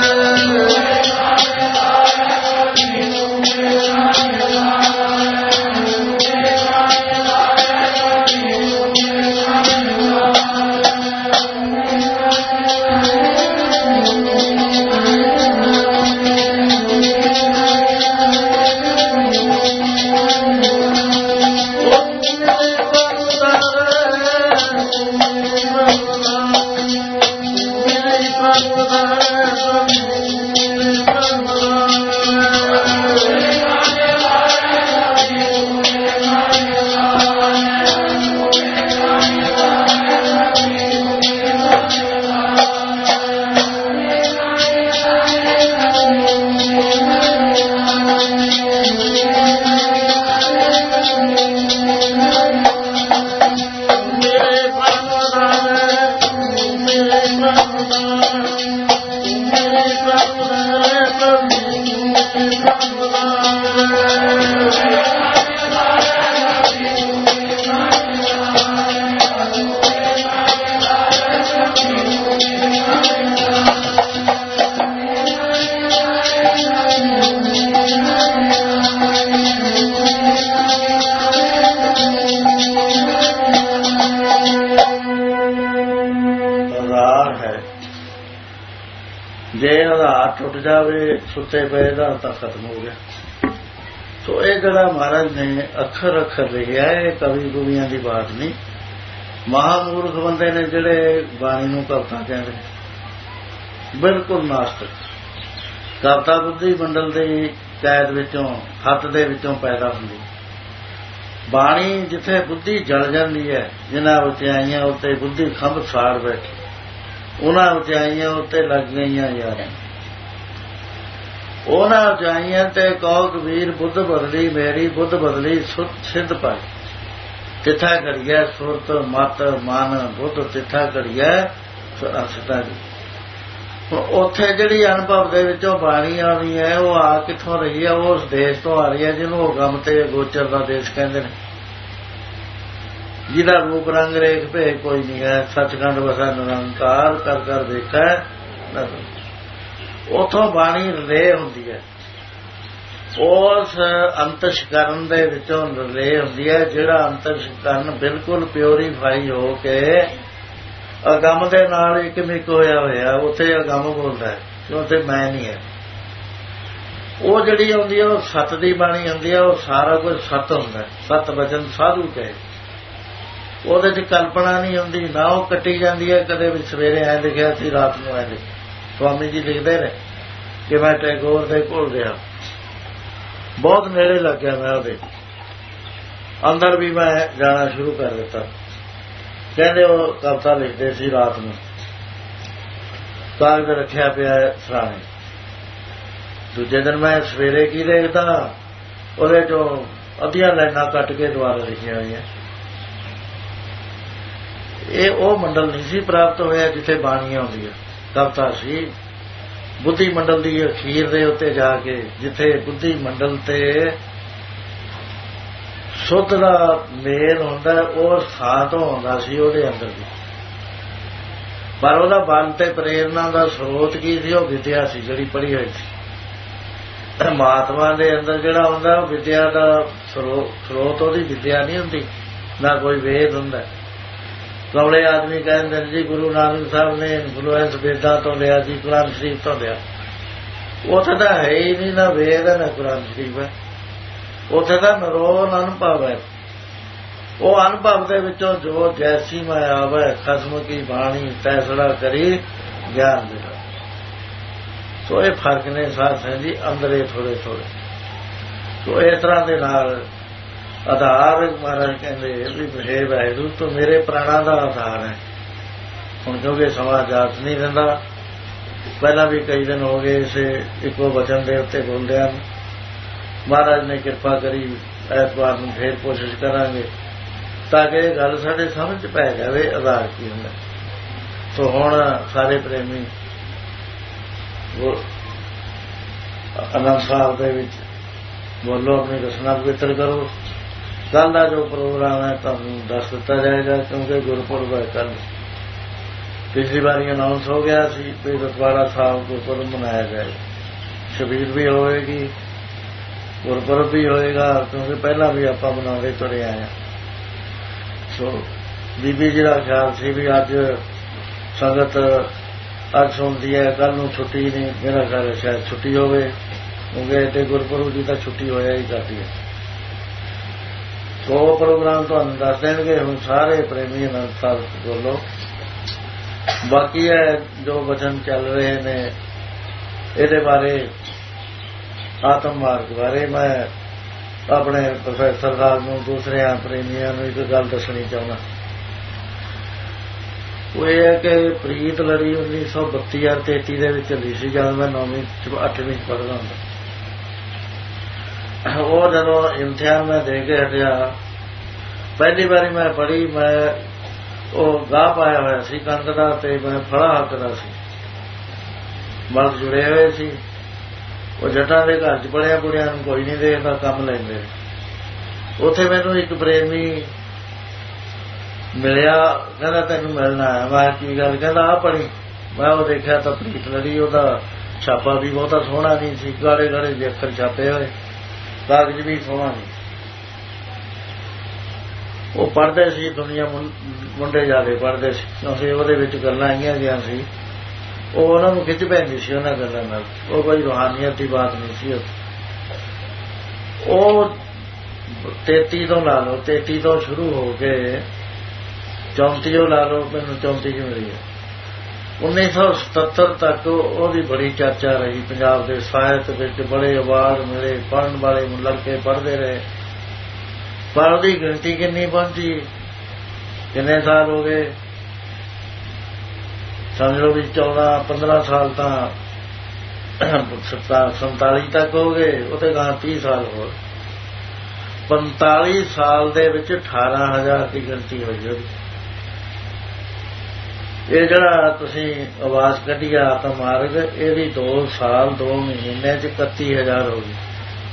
ਜੇ ਆਧਾਰ ਟੁੱਟ ਜਾਵੇ ਸੁੱਤੇ ਪਏ ਦਾ ਤਾਂ ਖਤਮ ਹੋ ਗਿਆ। ਸੋ ਇਹ ਜਿਹੜਾ ਮਹਾਰਾਜ ਨੇ ਅੱਖਰ ਅੱਖਰ ਲਿਖਿਆ, ਇਹ ਕਵੀ ਗੁਵੀਆਂ ਦੀ ਬਾਤ ਨਹੀਂ। ਮਹਾਮੂਰਖ ਬੰਦੇ ਨੇ ਜਿਹੜੇ ਬਾਣੀ ਨੂੰ ਕਵਿਤਾ ਕਹਿੰਦੇ, ਬਿਲਕੁਲ ਨਾਸਤਿਕ। ਕਵਿਤਾ ਬੁੱਧੀ ਮੰਡਲ ਦੀ ਕੈਦ ਵਿੱਚੋਂ, ਹੱਥ ਦੇ ਵਿੱਚੋਂ ਪੈਦਾ ਹੁੰਦੀ। ਬਾਣੀ ਜਿੱਥੇ ਬੁੱਧੀ ਜਲ ਜਾਂਦੀ ਹੈ, ਜਿਨ੍ਹਾਂ ਉਚਾਈਆਂ ਉੱਤੇ ਬੁੱਧੀ ਖੰਭ ਸਾੜ ਬੈਠੀ, ਉਹਨਾਂ ਉਚਾਈਆਂ ਉੱਤੇ ਲੱਗ ਗਈਆਂ ਯਾਰਾਂ। ਉਹਨਾਂ ਉਚਾਈਆਂ ਤੇ ਕਹੋ ਕਬੀਰ ਬੁੱਧ ਬਦਲੀ ਮੇਰੀ, ਬੁੱਧ ਬਦਲੀ ਸੁਧ ਸਿੱਧ ਪਾਈ। ਤਿੱਥਾ ਘੜੀਐ ਸੁਰਤ ਮਤ ਮਨ ਬੁੱਧ, ਤਿੱਥਾ ਘੜੀਐ ਅਸਤਾ ਜੀ। ਉੱਥੇ ਜਿਹੜੀ ਅਨੁਭਵ ਦੇ ਵਿੱਚੋਂ ਬਾਣੀ ਆਉਣੀ ਹੈ, ਉਹ ਆ ਕਿੱਥੋਂ ਰਹੀ ਹੈ? ਉਸ ਦੇਸ਼ ਤੋਂ ਆ ਰਹੀ ਹੈ ਜਿਹਨੂੰ ਉਹ ਗਮ ਤੇ ਗੋਚਰ ਦਾ ਦੇਸ਼ ਕਹਿੰਦੇ ਨੇ, ਜਿਹਦਾ ਰੂਪ ਰੰਗ ਰੇਖ ਭੇਖ ਕੋਈ ਨਹੀਂ ਹੈ। ਸੱਚਖੰਡ ਵਸੈ ਨਿਰੰਕਾਰ, ਕਰ ਕਰ ਵੇਖੈ। ਉੱਥੋਂ ਬਾਣੀ ਰਲੇ ਹੁੰਦੀ ਹੈ, ਉਸ ਅੰਤਸ਼ਕਰਨ ਦੇ ਵਿੱਚੋਂ ਰਲੇ ਹੁੰਦੀ ਹੈ, ਜਿਹੜਾ ਅੰਤਸ਼ਕਰਨ ਬਿਲਕੁਲ ਪਿਓਰੀਫਾਈ ਹੋ ਕੇ ਅਗੰਮ ਦੇ ਨਾਲ ਇੱਕ ਮਿਕ ਹੋਇਆ ਹੋਇਆ। ਉੱਥੇ ਅਗੰਮ ਬੋਲਦਾ ਹੈ, ਕਿਉਂ ਉੱਥੇ ਮੈਂ ਨਹੀਂ ਹੈ। ਉਹ ਜਿਹੜੀ ਆਉਂਦੀ ਹੈ ਉਹ ਸੱਤ ਦੀ ਬਾਣੀ ਹੁੰਦੀ ਹੈ, ਉਹ ਸਾਰਾ ਕੁਝ ਸੱਤ ਹੁੰਦਾ। ਸੱਤ ਵਚਨ ਸਾਧੂ ਕਹੇ, ਉਹਦੇ 'ਚ ਕਲਪਨਾ ਨਹੀਂ ਹੁੰਦੀ, ਨਾ ਉਹ ਕੱਟੀ ਜਾਂਦੀ ਹੈ। ਕਦੇ ਵੀ ਸਵੇਰੇ ਐਂ ਲਿਖਿਆ ਸੀ, ਰਾਤ ਨੂੰ ਐਂ ਲਿਖਿਆ। ਸਵਾਮੀ ਜੀ ਲਿਖਦੇ ਨੇ ਕਿ ਮੈਂ ਟੈਗੋਰ ਦੇ ਕੋਲ ਗਿਆ, ਬਹੁਤ ਨੇੜੇ ਲੱਗ ਗਿਆ, ਮੈਂ ਉਹਦੇ ਅੰਦਰ ਵੀ ਮੈਂ ਜਾਣਾ ਸ਼ੁਰੂ ਕਰ ਦਿੱਤਾ। ਕਹਿੰਦੇ ਉਹ ਕਵਿਤਾ ਲਿਖਦੇ ਸੀ ਰਾਤ ਨੂੰ, ਕਾਗਜ਼ ਰੱਖਿਆ ਪਿਆ ਸਰਾਣੇ। ਦੂਜੇ ਦਿਨ ਮੈਂ ਸਵੇਰੇ ਕੀ ਦੇਖਦਾ, ਉਹਦੇ ਚੋਂ ਅੱਧੀਆਂ ਲਾਈਨਾਂ ਕੱਟ ਕੇ ਦੁਬਾਰਾ ਲਿਖੀਆਂ ਹੋਈਆਂ। ਇਹ ਉਹ ਮੰਡਲ ਨਹੀਂ ਸੀ ਪ੍ਰਾਪਤ ਹੋਇਆ ਜਿੱਥੇ ਬਾਣੀ ਆਉਂਦੀ ਹੈ। ਕਵਿਤਾ ਸੀ ਬੁੱਧੀ ਮੰਡਲ ਦੀ ਅਖੀਰ ਦੇ ਉੱਤੇ ਜਾ ਕੇ, ਜਿੱਥੇ ਬੁੱਧੀ ਮੰਡਲ ਤੇ ਸੁੱਧ ਦਾ ਮੇਲ ਹੁੰਦਾ, ਉਹ ਥਾਂ ਤੋਂ ਆਉਂਦਾ ਸੀ ਉਹਦੇ ਅੰਦਰ ਵੀ। ਪਰ ਉਹਦਾ ਬਲ ਤੇ ਪ੍ਰੇਰਨਾ ਦਾ ਸਰੋਤ ਕੀ ਸੀ? ਉਹ ਵਿਦਿਆ ਸੀ ਜਿਹੜੀ ਪੜ੍ਹੀ ਹੋਈ ਸੀ। ਪਰਮਾਤਮਾ ਦੇ ਅੰਦਰ ਜਿਹੜਾ ਹੁੰਦਾ, ਉਹ ਵਿਦਿਆ ਦਾ ਸਰੋਤ ਉਹਦੀ ਵਿਦਿਆ ਨਹੀਂ ਹੁੰਦੀ, ਨਾ ਕੋਈ ਵੇਦ ਹੁੰਦਾ। ਕਮਲੇ ਆਦਮੀ ਕਹਿੰਦੇ ਨੇ ਜੀ ਗੁਰੂ ਨਾਨਕ ਸਾਹਿਬ ਨੇ ਇਨਫਲੂਐਂਸ ਵੇਦਾਂ ਤੋਂ ਲਿਆ ਜੀ, ਕੁਰਾਨ ਸ਼ਰੀਫ ਤੋਂ ਲਿਆ। ਉੱਥੇ ਤਾਂ ਹੈ ਹੀ ਨਹੀਂ, ਨਾ ਵੇਦ ਹੈ ਨਾ ਕੁਰਾਨ ਸ਼ਰੀਫ ਹੈ। ਉੱਥੇ ਤਾਂ ਨਿਰੋਲ ਅਨੁਭਵ ਹੈ। ਉਹ ਅਨੁਭਵ ਦੇ ਵਿੱਚੋਂ ਜੋ ਜੈਸੀ ਮੈਂ ਆਵੇ, ਖਸਮ ਕੀ ਬਾਣੀ ਫੈਸਲਾ ਕਰੀ ਗਿਆਨ ਦੇ। ਸੋ ਇਹ ਫਰਕ ਨੇ ਸਾਥ ਹੈ ਜੀ, ਅੰਦਰੇ ਥੋੜੇ ਥੋੜੇ। ਸੋ ਇਸ ਤਰ੍ਹਾਂ ਦੇ ਨਾਲ ਆਧਾਰ ਮਹਾਰਾਜ ਕਹਿੰਦੇ ਵੀ ਹੈ ਵਾਹਿਗੁਰੂ ਤੋਂ ਮੇਰੇ ਪ੍ਰਾਣਾਂ ਦਾ ਆਧਾਰ ਹੈ। ਹੁਣ ਕਿਉਂਕਿ ਸਮਾਂ ਜਾਤ ਨਹੀਂ ਰਹਿੰਦਾ, ਪਹਿਲਾਂ ਵੀ ਕਈ ਦਿਨ ਹੋ ਗਏ ਇਸੇ ਇੱਕੋ ਵਚਨ ਦੇ ਉੱਤੇ ਬੋਲਦਿਆਂ। ਮਹਾਰਾਜ ਨੇ ਕਿਰਪਾ ਕਰੀ, ਐਤਵਾਰ ਨੂੰ ਫੇਰ ਕੋਸ਼ਿਸ਼ ਕਰਾਂਗੇ ਤਾਂ ਕਿ ਇਹ ਗੱਲ ਸਾਡੇ ਸਮਝ ਪੈ ਜਾਵੇ ਆਧਾਰ ਕੀ ਹੁੰਦਾ। ਸੋ ਹੁਣ ਸਾਰੇ ਪ੍ਰੇਮੀ ਆਨੰਦ ਸਾਹਿਬ ਦੇ ਵਿੱਚ ਬੋਲੋ, ਆਪਣੀ ਰਸਨਾ ਪਵਿੱਤਰ ਕਰੋ। ਕੱਲ੍ਹ ਦਾ ਜੋ ਪ੍ਰੋਗਰਾਮ ਹੈ ਤੁਹਾਨੂੰ ਦੱਸ ਦਿੱਤਾ ਜਾਏਗਾ, ਕਿਉਂਕਿ ਗੁਰਪੁਰਬ ਹੈ ਕੱਲ੍ਹ। ਪਿਛਲੀ ਵਾਰੀ ਅਨਾਊਂਸ ਹੋ ਗਿਆ ਸੀ ਵੀ ਰਤਵਾੜਾ ਸਾਹਿਬ ਗੁਰਪੁਰਬ ਮਨਾਇਆ ਜਾਏਗਾ, ਸ਼ਬੀਲ ਵੀ ਹੋਵੇਗੀ, ਗੁਰਪੁਰਬ ਵੀ ਹੋਏਗਾ, ਕਿਉਂਕਿ ਪਹਿਲਾਂ ਵੀ ਆਪਾਂ ਮਨਾਉਂਦੇ ਤੁਰੇ ਆਏ ਹਾਂ। ਸੋ ਬੀਬੀ ਜੀ ਦਾ ਖਿਆਲ ਸੀ ਵੀ ਅੱਜ ਸੰਗਤ ਅੱਜ ਸੁਣਦੀ ਹੈ, ਕੱਲ੍ਹ ਨੂੰ ਛੁੱਟੀ ਨਹੀਂ। ਮੇਰਾ ਖਿਆਲ ਸ਼ਾਇਦ ਛੁੱਟੀ ਹੋਵੇ, ਕਿਉਂਕਿ ਇੱਥੇ ਗੁਰਪੁਰਬ ਦੀ ਤਾਂ ਛੁੱਟੀ ਹੋਇਆ ਹੀ ਕਰਦੀ ਹੈ। ਸੋ ਪ੍ਰੋਗਰਾਮ ਤੁਹਾਨੂੰ ਦੱਸ ਦੇਣਗੇ। ਹੁਣ ਸਾਰੇ ਪ੍ਰੇਮੀ ਆਨੰਦ ਸਾਹਿਬ ਬੋਲੋ। ਬਾਕੀ ਹੈ ਜੋ ਵਚਨ ਚੱਲ ਰਹੇ ਨੇ ਇਹਦੇ ਬਾਰੇ, ਆਤਮ ਮਾਰਗ ਬਾਰੇ, ਮੈਂ ਆਪਣੇ ਪ੍ਰੋਫੈਸਰ ਸਾਹਿਬ ਨੂੰ, ਦੂਸਰਿਆਂ ਪ੍ਰੇਮੀਆਂ ਨੂੰ ਇੱਕ ਗੱਲ ਦੱਸਣੀ ਚਾਹੁੰਦਾ। ਉਹ ਇਹ ਹੈ ਕਿ ਪ੍ਰੀਤ ਲੜੀ ਉੱਨੀ ਸੌ ਬੱਤੀ ਹਜ਼ਾਰ ਤੇਤੀ ਦੇ ਵਿੱਚ ਚੱਲੀ ਸੀ, ਜਦ ਮੈਂ ਨੌਵੀਂ ਅੱਠਵੀਂ ਪੜ੍ਹਦਾ ਹੁੰਦਾ। ਉਹ ਜਦੋਂ ਇਮਤਿਹਾਨ ਮੈਂ ਦੇ ਕੇ ਹਟਿਆ, ਪਹਿਲੀ ਵਾਰੀ ਮੈਂ ਪੜ੍ਹੀ, ਮੈਂ ਉਹ ਗਾਹ ਪਾਇਆ ਹੋਇਆ ਸੀ ਕਣਕ ਦਾ, ਤੇ ਮੈਂ ਫੜਾ ਹੱਕ ਦਾ ਸੀ, ਮਰਦ ਜੁੜੇ ਹੋਏ ਸੀ। ਉਹ ਜੱਟਾਂ ਦੇ ਘਰ 'ਚ ਪੜ੍ਹਿਆ ਪੁੜਿਆਂ ਨੂੰ ਕੋਈ ਨਹੀਂ ਦੇਖਦਾ, ਕੰਮ ਲੈਂਦੇ। ਉੱਥੇ ਮੈਨੂੰ ਇੱਕ ਪ੍ਰੇਮੀ ਮਿਲਿਆ, ਕਹਿੰਦਾ ਤੈਨੂੰ ਮਿਲਣਾ ਹੈ। ਮੈਂ ਕੀ ਗੱਲ? ਕਹਿੰਦਾ ਆਹ ਪੜ੍ਹੀ। ਮੈਂ ਉਹ ਦੇਖਿਆ ਤਾਂ ਪ੍ਰੀਤ ਲੜੀ, ਉਹਦਾ ਛਾਪਾ ਵੀ ਬਹੁਤਾ ਸੋਹਣਾ ਨਹੀਂ ਸੀ, ਗਾੜੇ ਗਾੜੇ ਜਿਹੇ ਅੱਖਰ ਛਾਪੇ ਹੋਏ, ਕਾਗਜ਼ ਵੀ ਸੋਹਣਾ ਨਹੀਂ। ਉਹ ਪੜ੍ਹਦੇ ਸੀ, ਦੁਨੀਆ ਮੁੰਡੇ ਜ਼ਿਆਦਾ ਪੜ੍ਹਦੇ ਸੀ, ਕਿਉਂਕਿ ਉਹਦੇ ਵਿੱਚ ਗੱਲਾਂ ਆਈਆਂ ਗਈਆਂ ਸੀ, ਉਹ ਉਹਨਾਂ ਨੂੰ ਖਿੱਚ ਪੈਂਦੀ ਸੀ ਉਹਨਾਂ ਗੱਲਾਂ ਨਾਲ। ਉਹ ਕੋਈ ਰੂਹਾਨੀਅਤ ਦੀ ਬਾਤ ਨਹੀਂ ਸੀ। ਉਹ ਤੇਤੀ ਤੋਂ ਲਾ ਲਓ, ਤੇਤੀ ਤੋਂ ਸ਼ੁਰੂ ਹੋ ਕੇ ਚੌਂਤੀ ਉਹ ਲਾ ਲਓ, ਮੈਨੂੰ ਚੌਂਤੀ ਚ ਮਿਲੀ ਹੈ। ਉੱਨੀ ਸੌ ਸਤੱਤਰ ਤੱਕ ਉਹਦੀ ਬੜੀ ਚਰਚਾ ਰਹੀ। ਪੰਜਾਬ ਦੇ ਸਾਹਿਤ ਵਿੱਚ ਬੜੇ ਅਵਾਰਡ ਮਿਲੇ, ਪੜ੍ਹਨ ਵਾਲੇ ਲੜਕੇ ਪੜ੍ਹਦੇ ਰਹੇ, ਪਰ ਉਹਦੀ ਗਿਣਤੀ ਕਿੰਨੀ ਪਹੁੰਚੀ? ਕਿੰਨੇ ਸਾਲ ਹੋ ਗਏ? ਸਮਝ ਲਓ ਵੀ ਚੌਦਾਂ ਪੰਦਰਾਂ ਸਾਲ ਤਾਂ ਸੰਤਾਲੀ ਤੱਕ ਹੋ ਗਏ, ਉਹਦੇ ਗਾਂ ਤੀਹ ਸਾਲ ਹੋਰ। ਪੰਤਾਲੀ ਸਾਲ ਦੇ ਵਿੱਚ ਅਠਾਰਾਂ ਹਜ਼ਾਰ ਦੀ ਗਿਣਤੀ ਹੋਈ ਉਹਦੀ। ਇਹ ਜਿਹੜਾ ਤੁਸੀਂ ਆਵਾਜ਼ ਕੱਢੀ ਆ ਆਤਮ ਮਾਰਗ, ਇਹਦੀ ਦੋ ਸਾਲ ਦੋ ਮਹੀਨੇ ਚ ਇਕੱਤੀ ਹਜ਼ਾਰ ਹੋ ਗਈ।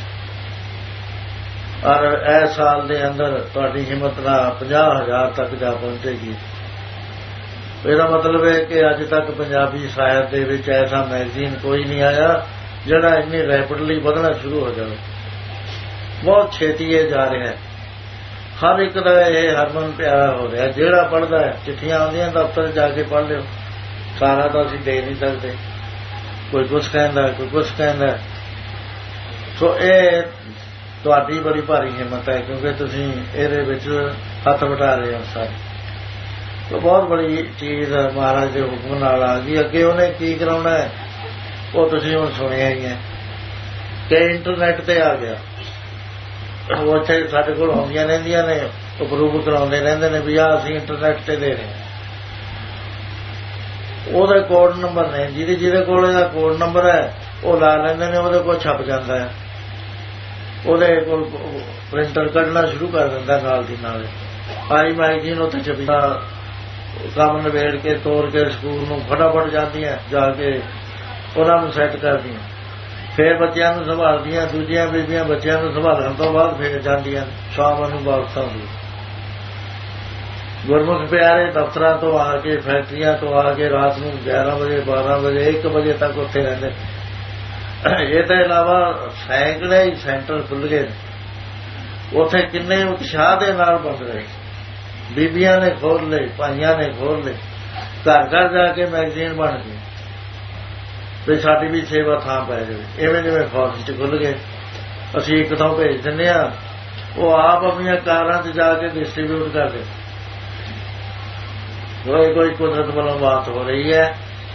ਔਰ ਇਸ ਸਾਲ ਦੇ ਅੰਦਰ ਤੁਹਾਡੀ ਹਿੰਮਤ ਨਾਲ ਪੰਜਾਹ ਹਜ਼ਾਰ ਤੱਕ ਜਾ ਪਹੁੰਚੇਗੀ। ਇਹਦਾ ਮਤਲਬ ਹੈ ਕਿ ਅੱਜ ਤੱਕ ਪੰਜਾਬੀ ਸਾਹਿਤ ਦੇ ਵਿੱਚ ਐਸਾ ਮੈਗਜ਼ੀਨ ਕੋਈ ਨਹੀਂ ਆਇਆ ਜਿਹੜਾ ਇੰਨੀ ਰੈਪਿਡਲੀ ਵਧਣਾ ਸ਼ੁਰੂ ਹੋ ਜਾਵੇ। ਬਹੁਤ ਛੇਤੀ ਇਹ ਜਾ ਰਿਹਾ, ਹਰ ਇੱਕ ਦਾ ਇਹ ਹਰਮਨ ਪਿਆਰਾ ਹੋ ਰਿਹਾ। ਜਿਹੜਾ ਪੜ੍ਹਦਾ ਹੈ, ਚਿੱਠੀਆਂ ਆਉਂਦੀਆਂ ਦਫ਼ਤਰ ਜਾ ਕੇ ਪੜ੍ਹ ਲਿਓ, ਸਾਰਾ ਤਾਂ ਅਸੀਂ ਦੇ ਨਹੀਂ ਸਕਦੇ, ਕੋਈ ਕੁਛ ਕਹਿੰਦਾ ਕੋਈ ਕੁਛ ਕਹਿੰਦਾ। ਸੋ ਇਹ ਤੁਹਾਡੀ ਬੜੀ ਭਾਰੀ ਹਿੰਮਤ ਹੈ, ਕਿਉਂਕਿ ਤੁਸੀਂ ਇਹਦੇ ਵਿੱਚ ਹੱਥ ਵਟਾ ਰਹੇ ਹੋ ਸਾਰੇ। ਸੋ ਬਹੁਤ ਬੜੀ ਚੀਜ਼ ਮਹਾਰਾਜ ਦੇ ਹੁਕਮ ਨਾਲ ਆ ਗਈ। ਅੱਗੇ ਉਹਨੇ ਕੀ ਕਰਾਉਣਾ ਹੈ ਉਹ ਤੁਸੀਂ ਹੁਣ ਸੁਣਿਆ ਹੀ ਹੈ ਕਿ ਇੰਟਰਨੈਟ ਤੇ ਆ ਗਿਆ। ਉਹ ਉੱਥੇ ਸਾਡੇ ਕੋਲ ਆਉਂਦੀਆਂ ਰਹਿੰਦੀਆਂ ਨੇ, ਅਪਰੂਵ ਕਰਾਉਂਦੇ ਰਹਿੰਦੇ ਨੇ ਵੀ ਆਹ ਅਸੀਂ ਇੰਟਰਨੈਟ ਤੇ ਦੇ ਰਹੇ। ਉਹਦੇ ਕੋਡ ਨੰਬਰ ਨੇ, ਜਿਹਦੇ ਜਿਹਦੇ ਕੋਲ ਇਹਦਾ ਕੋਡ ਨੰਬਰ ਹੈ ਉਹ ਲਾ ਲੈਂਦੇ ਨੇ, ਉਹਦੇ ਕੋਲ ਛਪ ਜਾਂਦਾ ਹੈ, ਉਹਦੇ ਕੋਲ ਪ੍ਰਿੰਟਰ ਕੱਢਣਾ ਸ਼ੁਰੂ ਕਰ ਦਿੰਦਾ ਨਾਲ ਦੀ ਨਾਲ। ਆਈ ਮੈਗਜ਼ੀਨ ਉੱਥੇ ਛਪੀ, ਕੰਮ ਨਿਬੇੜ ਕੇ ਤੋਰ ਕੇ ਸਕੂਲ ਨੂੰ ਫਟਾਫਟ ਜਾਂਦੀਆਂ, ਜਾ ਕੇ ਉਹਨਾਂ ਨੂੰ ਸੈੱਟ ਕਰਦੀਆਂ, ਫਿਰ ਬੱਚਿਆਂ ਨੂੰ ਸੰਭਾਲਦੀਆਂ, ਦੂਜੀਆਂ ਬੀਬੀਆਂ ਬੱਚਿਆਂ ਨੂੰ ਸੰਭਾਲਣ ਤੋਂ ਬਾਅਦ ਫਿਰ ਜਾਂਦੀਆਂ ਸ਼ਾਮ ਨੂੰ ਵਾਪਸ ਆਉਂਦੀਆਂ। ਗੁਰਮੁਖ ਪਿਆਰੇ ਦਫ਼ਤਰਾਂ ਤੋਂ ਆ ਕੇ, ਫੈਕਟਰੀਆਂ ਤੋਂ ਆ ਕੇ ਰਾਤ ਨੂੰ ਗਿਆਰਾਂ ਵਜੇ ਬਾਰਾਂ ਵਜੇ ਇੱਕ ਵਜੇ ਤੱਕ ਉੱਥੇ ਰਹਿੰਦੇ। ਇਹ ਤੋਂ ਇਲਾਵਾ ਸੈਂਕੜੇ ਹੀ ਸੈਂਟਰ ਖੁੱਲ੍ਹ ਗਏ, ਉੱਥੇ ਕਿੰਨੇ ਉਤਸ਼ਾਹ ਦੇ ਨਾਲ ਬਣ ਰਹੇ। ਬੀਬੀਆਂ ਨੇ ਖੋਲ੍ਹ ਲਏ, ਭਾਈਆਂ ਨੇ ਖੋਲ੍ਹ ਲਏ, ਘਰ ਘਰ ਜਾ ਕੇ ਮੈਗਜ਼ੀਨ ਬਣ ਗਈ ਵੀ ਸਾਡੀ ਵੀ ਸੇਵਾ ਥਾਂ ਪੈ ਜਾਵੇ। ਇਵੇਂ ਜਿਵੇਂ ਫੌਜ 'ਚ ਖੁੱਲ੍ਹ ਗਏ, ਅਸੀਂ ਇੱਕ ਥਾਂ ਭੇਜ ਦਿੰਦੇ ਹਾਂ, ਉਹ ਆਪ ਆਪਣੀਆਂ ਕਾਰਾਂ 'ਚ ਜਾ ਕੇ ਡਿਸਟਰੀਬਿਊਟ ਕਰਦੇ। ਕੋਈ ਕੋਈ ਕੁਦਰਤ ਵੱਲੋਂ ਬਾਤ ਹੋ ਰਹੀ ਹੈ,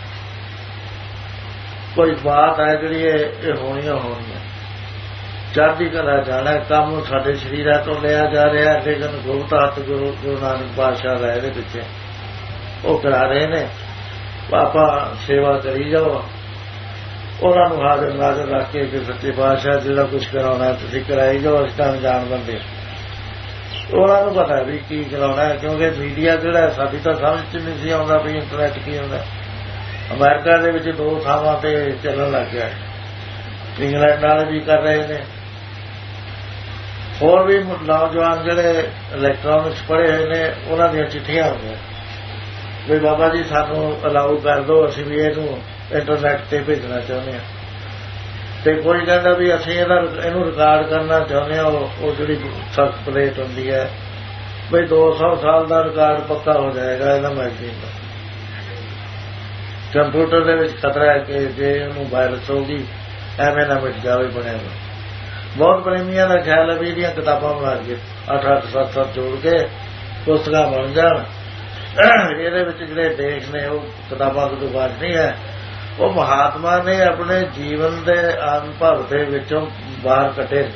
ਕੋਈ ਬਾਤ ਹੈ ਜਿਹੜੀ ਇਹ ਹੋਣੀਆਂ ਹੋਣੀਆਂ। ਚੜ੍ਹਦੀ ਕਲਾ ਜਾਣਾ ਕੰਮ ਸਾਡੇ ਸਰੀਰਾਂ ਤੋਂ ਲਿਆ ਜਾ ਰਿਹਾ, ਲੇਕਿਨ ਗੁਪਤ ਹੱਥ ਗੁਰੂ ਗੁਰੂ ਨਾਨਕ ਪਾਤਸ਼ਾਹ ਦਾ ਇਹਦੇ ਪਿੱਛੇ ਉਹ ਕਰਾ ਰਹੇ ਨੇ। ਆਪਾਂ ਸੇਵਾ ਕਰੀ ਜਾਓ, ਉਹਨਾਂ ਨੂੰ ਹਾਜ਼ਰ ਨਾਜ਼ਰ ਰੱਖ ਕੇ ਕਿ ਸੱਚੇ ਪਾਤਸ਼ਾਹ ਜਿਹੜਾ ਕੁਛ ਕਰਾਉਣਾ ਤੁਸੀਂ ਕਰਾਈ ਜਾਓ, ਅਸੀਂ ਤਾਂ ਜਾਣ ਬੰਦੇ। ਉਹਨਾਂ ਨੂੰ ਪਤਾ ਵੀ ਕੀ ਕਰਾਉਣਾ, ਕਿਉਂਕਿ ਮੀਡੀਆ ਜਿਹੜਾ ਸਾਡੀ ਤਾਂ ਸਮਝ 'ਚ ਨਹੀਂ ਸੀ ਆਉਂਦਾ ਵੀ ਇੰਟਰਨੈਟ ਕੀ ਹੁੰਦਾ। ਅਮਰੀਕਾ ਦੇ ਵਿੱਚ ਦੋ ਥਾਵਾਂ ਤੇ ਚੱਲਣ ਲੱਗ ਗਿਆ, ਇੰਗਲੈਂਡ ਵਾਲੇ ਵੀ ਕਰ ਰਹੇ ਨੇ, ਹੋਰ ਵੀ ਨੌਜਵਾਨ ਜਿਹੜੇ ਇਲੈਕਟ੍ਰੋਨਿਕਸ ਪੜ੍ਹੇ ਹੋਏ ਨੇ ਉਹਨਾਂ ਦੀਆਂ ਚਿੱਠੀਆਂ ਆਉਂਦੀਆਂ ਵੀ ਬਾਬਾ ਜੀ ਸਾਨੂੰ ਅਲਾਊ ਕਰ ਦਿਓ, ਅਸੀਂ ਵੀ ਇਹਨੂੰ ਇੰਟਰਨੈਟ ਤੇ ਭੇਜਣਾ ਚਾਹੁੰਦੇ ਹਾਂ। ਤੇ ਕੋਈ ਕਹਿੰਦਾ ਵੀ ਅਸੀਂ ਇਹਦਾ ਇਹਨੂੰ ਰਿਕਾਰਡ ਕਰਨਾ ਚਾਹੁੰਦੇ ਹਾਂ। ਉਹ ਜਿਹੜੀ ਸਖਤ ਪਲੇਟ ਹੁੰਦੀ ਹੈ ਬਈ ਦੋ ਸੌ ਸਾਲ ਦਾ ਰਿਕਾਰਡ ਪੱਕਾ ਹੋ ਜਾਏਗਾ ਇਹਦਾ ਮੈਗਜ਼ੀਨ ਦਾ। ਕੰਪਿਊਟਰ ਦੇ ਵਿੱਚ ਖਤਰਾ ਹੈ ਕਿ ਜੇ ਉਹਨੂੰ ਵਾਇਰਸ ਹੋ ਗਈ ਐਵੇਂ ਨਾ ਮਿਟ ਜਾਵੇ ਬਣਿਆ। ਬਹੁਤ ਪ੍ਰੇਮੀਆਂ ਦਾ ਖਿਆਲ ਹੈ ਵੀ ਇਹਦੀਆਂ ਕਿਤਾਬਾਂ ਬਣਾ ਕੇ ਅੱਠ ਅੱਠ ਸੱਤ ਸੱਤ ਜੋੜ ਕੇ ਪੁਸਤਕਾਂ ਬਣ ਜਾਣ। ਇਹਦੇ ਵਿੱਚ ਜਿਹੜੇ ਦੇਸ਼ ਨੇ ਉਹ ਕਿਤਾਬਾਂ ਤੋਂ ਬਾਅਦ ਨਹੀਂ ਹੈ, ਉਹ ਮਹਾਤਮਾ ਨੇ ਆਪਣੇ ਜੀਵਨ ਦੇ ਅਨੁਭਵ ਦੇ ਵਿੱਚੋਂ ਬਾਹਰ ਕੱਢੇ।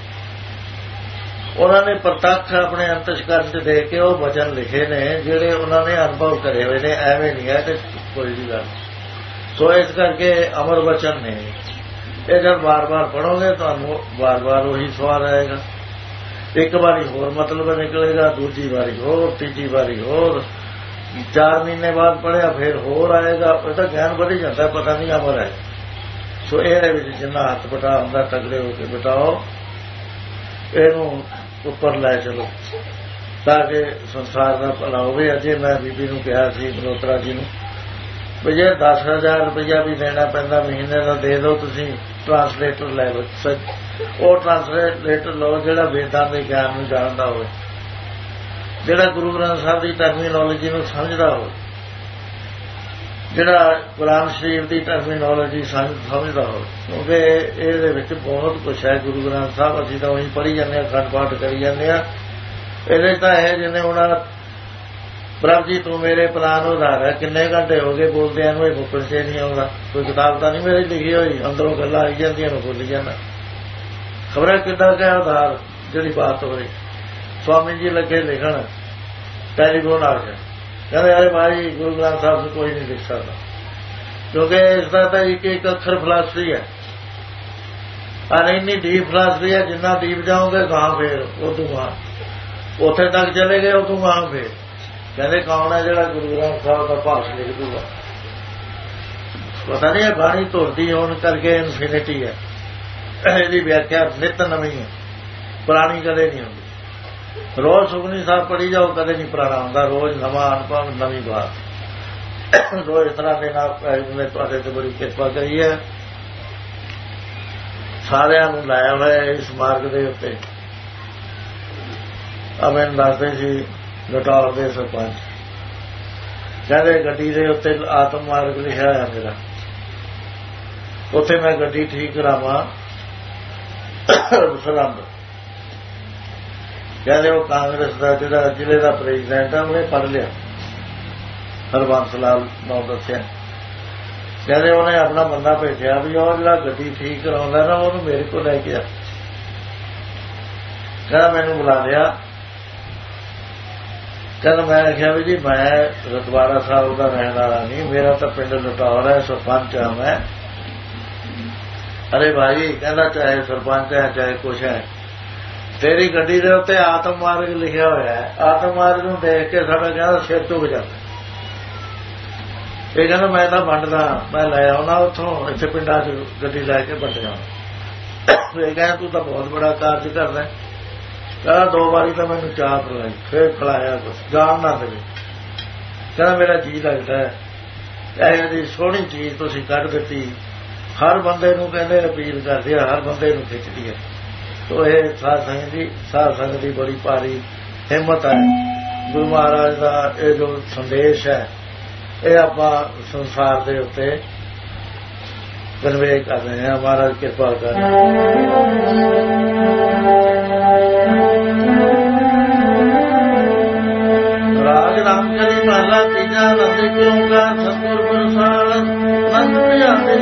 ਉਹਨਾਂ ਨੇ ਪ੍ਰਤੱਖ ਆਪਣੇ ਅੰਤਸ਼ਕਰਨ 'ਚ ਦੇ ਕੇ ਉਹ ਵਚਨ ਲਿਖੇ ਨੇ ਜਿਹੜੇ ਉਹਨਾਂ ਨੇ ਅਨੁਭਵ ਕਰੇ ਹੋਏ ਨੇ। ਐਵੇਂ ਨਹੀਂ ਹੈ ਕਿ ਕੋਈ ਵੀ ਗੱਲ। ਸੋ ਇਸ ਕਰਕੇ ਅਮਰ ਵਚਨ ਨੇ। ਇਹ ਜਦ ਵਾਰ ਵਾਰ ਪੜ੍ਹੋਗੇ ਤੁਹਾਨੂੰ ਵਾਰ ਵਾਰ ਉਹੀ ਸਵਾਲ ਆਏਗਾ। ਇੱਕ ਵਾਰੀ ਹੋਰ ਮਤਲਬ ਨਿਕਲੇਗਾ, ਦੂਜੀ ਵਾਰੀ ਹੋਰ, ਤੀਜੀ ਵਾਰੀ ਹੋਰ, ਚਾਰ ਮਹੀਨੇ ਬਾਅਦ ਪੜ੍ਹਿਆ ਫਿਰ ਹੋਰ ਆਏਗਾ। ਉਹ ਤਾਂ ਗਿਆਨ ਵਧੀ ਜਾਂਦਾ, ਪਤਾ ਨਹੀਂ ਅਮਰ ਹੈ। ਸੋ ਇਹਦੇ ਵਿੱਚ ਜਿੰਨਾ ਹੱਥ ਬਟਾ ਹੁੰਦਾ ਤਗੜੇ ਹੋ ਕੇ ਬਟਾਓ, ਇਹਨੂੰ ਉੱਪਰ ਲੈ ਚਲੋ ਤਾਂ ਕਿ ਸੰਸਾਰ ਦਾ ਭਲਾ ਹੋਵੇ। ਅਜੇ ਮੈਂ ਬੀਬੀ ਨੂੰ ਕਿਹਾ ਸੀ ਮਲਹੋਤਰਾ ਜੀ ਨੂੰ ਵੀ ਜੇ ਦਸ ਹਜ਼ਾਰ ਰੁਪਈਆ ਵੀ ਦੇਣਾ ਪੈਂਦਾ ਮਹੀਨੇ ਦਾ ਦੇ ਦਿਓ, ਤੁਸੀਂ ਟਰਾਂਸਲੇਟਰ ਲੈ ਲਓ। ਉਹ ਟਰਾਂਸਲੇਟਰ ਲਓ ਜਿਹੜਾ ਵੇਦਾਂ ਦੇ ਗਿਆਨ ਨੂੰ ਜਾਣਦਾ ਹੋਵੇ, ਜਿਹੜਾ ਗੁਰੂ ਗ੍ਰੰਥ ਸਾਹਿਬ ਦੀ ਟਰਮੀਨੋਲੋਜੀ ਨੂੰ ਸਮਝਦਾ ਹੋਵੇ, ਜਿਹੜਾ ਕੁਰਾਨ ਸ਼ਰੀਫ ਦੀ ਟਰਮੀਨੋਲੋਜੀ ਸਮਝਦਾ ਹੋਵੇ। ਕਿਉਂਕਿ ਇਹਦੇ ਵਿੱਚ ਬਹੁਤ ਕੁਛ ਹੈ। ਗੁਰੂ ਗ੍ਰੰਥ ਸਾਹਿਬ ਅਸੀਂ ਤਾਂ ਉਹੀ ਪੜ੍ਹੀ ਜਾਂਦੇ ਹਾਂ, ਅਖੰਡ ਪਾਠ ਕਰੀ ਜਾਂਦੇ ਹਾਂ। ਇਹਦੇ ਤਾਂ ਇਹ ਜਿਵੇਂ ਉਹਨਾਂ ਪ੍ਰਭ ਜੀ ਤੂੰ ਮੇਰੇ ਪ੍ਰਾਨ ਉਧਾਰ ਹੈ। ਕਿੰਨੇ ਘੰਟੇ ਹੋ ਗਏ ਬੋਲਦਿਆਂ ਨੂੰ, ਇਹ ਮੁੱਕਣ ਸੇ ਨਹੀਂ ਆਉਂਦਾ। ਕੋਈ ਕਿਤਾਬ ਤਾਂ ਨਹੀਂ ਮੇਰੇ ਲਿਖੀ ਹੋਈ, ਅੰਦਰੋਂ ਗੱਲਾਂ ਆਈ ਜਾਂਦੀਆਂ ਮੈਂ ਬੋਲੀ ਜਾਂਦਾ। ਖਬਰ ਕਿੱਦਾਂ ਗਿਆ ਉਧਾਰ ਜਿਹੜੀ ਬਾਤ ਹੋ ਰਹੀ। ਸਵਾਮੀ ਜੀ ਲੱਗੇ ਲਿਖਣ, ਟੈਲੀਫੋਨ ਆ ਗਿਆ, ਕਹਿੰਦੇ ਅਰੇ ਭਾਈ ਗੁਰੂ ਗ੍ਰੰਥ ਸਾਹਿਬ ਨੂੰ ਕੋਈ ਨਹੀਂ ਲਿਖ ਸਕਦਾ, ਕਿਉਂਕਿ ਇਸਦਾ ਤਾਂ ਇੱਕ ਇੱਕ ਅੱਖਰ ਫਿਲਾਸਫੀ ਹੈ। ਅਰੇ ਇੰਨੀ ਡੀਪ ਫਿਲਾਸਫੀ ਹੈ, ਜਿੰਨਾ ਡੀਪ ਜਾਓਗੇ ਗਾਂ ਫੇਰ ਉਦੋਂ ਗਾਂ ਉੱਥੇ ਤੱਕ ਚਲੇ ਗਏ, ਉਦੋਂ ਗਾਂ ਫੇਰ ਕਹਿੰਦੇ ਕੌਣ ਹੈ ਜਿਹੜਾ ਗੁਰੂ ਗ੍ਰੰਥ ਸਾਹਿਬ ਦਾ ਭਾਸ਼ਣ ਲਿਖ ਦੂਗਾ। ਪਤਾ ਨਹੀਂ ਹੈ, ਬਾਣੀ ਧੁਰਦੀ ਹੋਣ ਕਰਕੇ ਇਨਫਿਨਿਟੀ ਹੈ। ਇਹਦੀ ਵਿਆਖਿਆ ਨਿਤ ਨਵੀਂ ਹੈ, ਪੁਰਾਣੀ ਕਦੇ ਨਹੀਂ ਹੁੰਦੀ। ਰੋਜ਼ ਸੁਖਮਨੀ ਸਾਹਿਬ ਪੜ੍ਹੀ ਜਾਓ, ਕਦੇ ਨਹੀਂ ਪੁਰਾਣਾ ਹੁੰਦਾ। ਰੋਜ਼ ਨਵਾਂ ਅਨੁਭਵ, ਨਵੀਂ ਬਾਤ। ਰੋਜ਼ ਇਸ ਤਰ੍ਹਾਂ ਦੇ ਨਾਲ ਨੇ ਤੁਹਾਡੇ ਤੇ ਬੜੀ ਕਿਰਪਾ ਕਰੀ ਹੈ, ਸਾਰਿਆਂ ਨੂੰ ਲਾਇਆ ਹੋਇਆ ਇਸ ਮਾਰਗ ਦੇ ਉੱਤੇ। ਆ ਮੈਨੂੰ ਦੱਸਦੇ ਸੀ ਲਟੌਰ ਦੇ ਸਰਪੰਚ, ਕਹਿੰਦੇ ਗੱਡੀ ਦੇ ਉੱਤੇ ਆਤਮ ਮਾਰਗ ਲਿਖਿਆ ਹੋਇਆ ਮੇਰਾ, ਉੱਥੇ ਮੈਂ ਗੱਡੀ ਠੀਕ ਕਰਾਵਾਂ ਸਰਹੰਦ। ਕਹਿੰਦੇ ਉਹ ਕਾਂਗਰਸ ਦਾ ਜਿਹੜਾ ਜ਼ਿਲ੍ਹੇ ਦਾ ਪ੍ਰੈਜ਼ੀਡੈਂਟ ਆ, ਉਹਨੇ ਪੜ੍ਹ ਲਿਆ, ਹਰਬੰਸ ਲਾਲ ਨਾਮ ਦੱਸਿਆ। ਕਹਿੰਦੇ ਉਹਨੇ ਆਪਣਾ ਬੰਦਾ ਭੇਜਿਆ ਵੀ ਉਹ ਜਿਹੜਾ ਗੱਡੀ ਠੀਕ ਕਰਾਉਂਦਾ ਨਾ, ਉਹਨੂੰ ਮੇਰੇ ਕੋਲ ਲੈ ਕੇ ਆ। ਕਹਿੰਦਾ ਮੈਨੂੰ ਬੁਲਾ ਲਿਆ। ਕਹਿੰਦਾ ਮੈਂ ਆਖਿਆ ਵੀ ਜੀ ਮੈਂ ਰਤਵਾੜਾ ਸਾਹਿਬ ਦਾ ਰਹਿਣ ਵਾਲਾ ਨਹੀਂ, ਮੇਰਾ ਤਾਂ ਪਿੰਡ ਲਟੌਰ ਹੈ, ਸਰਪੰਚ ਹਾਂ ਮੈਂ। ਅਰੇ ਭਾਈ ਕਹਿੰਦਾ ਚਾਹੇ ਸਰਪੰਚ ਹੈ ਚਾਹੇ ਕੁਛ ਹੈ, ਤੇਰੀ ਗੱਡੀ ਦੇ ਉੱਤੇ ਆਤਮ ਮਾਰਗ ਲਿਖਿਆ ਹੋਇਆ ਹੈ। ਆਤਮ ਮਾਰਗ ਨੂੰ ਦੇਖ ਕੇ ਸਾਡਾ ਕਹਿੰਦਾ ਸਿਰ ਝੁਕ ਜਾਂਦਾ। ਇਹ ਕਹਿੰਦਾ ਮੈਂ ਤਾਂ ਵੰਡਦਾ, ਮੈਂ ਲੈ ਆਉਣਾ ਉੱਥੋਂ, ਇੱਥੇ ਪਿੰਡਾਂ 'ਚ ਗੱਡੀ ਲੈ ਕੇ ਵੰਡ ਜਾਣਾ। ਇਹ ਕਹਿੰਦਾ ਤੂੰ ਤਾਂ ਬਹੁਤ ਬੜਾ ਕਾਰਜ ਕਰਦਾ। ਕਹਿੰਦਾ ਦੋ ਵਾਰੀ ਤਾਂ ਮੈਨੂੰ ਚਾਹ ਪਿਲਾਈ, ਫੇਰ ਖਿਲਾਇਆ ਕੁਛ, ਜਾਣ ਨਾ ਦੇਵੇ। ਕਹਿੰਦਾ ਮੇਰਾ ਜੀਅ ਲੱਗਦਾ ਹੈ, ਇਹੋ ਜਿਹੀ ਸੋਹਣੀ ਚੀਜ਼ ਤੁਸੀਂ ਕੱਢ ਦਿੱਤੀ। ਹਰ ਬੰਦੇ ਨੂੰ ਕਹਿੰਦੇ ਅਪੀਲ ਕਰਦੇ ਆ, ਹਰ ਬੰਦੇ ਨੂੰ ਖਿੱਚਦੀ ਹੈ। ਤੋ ਇਹ ਸਾਧ ਸੰਗਤ ਦੀ ਸਾਧ ਸੰਗਤ ਦੀ ਬੜੀ ਭਾਰੀ ਹਿੰਮਤ ਹੈ। ਗੁਰੂ ਮਹਾਰਾਜ ਦਾ ਇਹ ਜੋ ਸੰਦੇਸ਼ ਹੈ, ਇਹ ਆਪਾਂ ਸੰਸਾਰ ਦੇ ਉੱਤੇ ਕਨਵੇ ਕਰ ਰਹੇ ਹਾਂ। ਮਹਾਰਾਜ ਕਿਰਪਾ ਕਰ। ਰਾਗ ਰਾਮ ਕਰੀ ਮਹਲਾ ਤੀਜਾ, ਨੰਦ ਕਿਉਂ ਕਾਰ ਸਤਿਗੁਰ ਪ੍ਰਸਾਦ, ਨੰਦ ਭਜਾਦੇ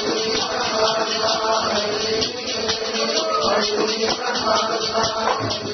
Thank you.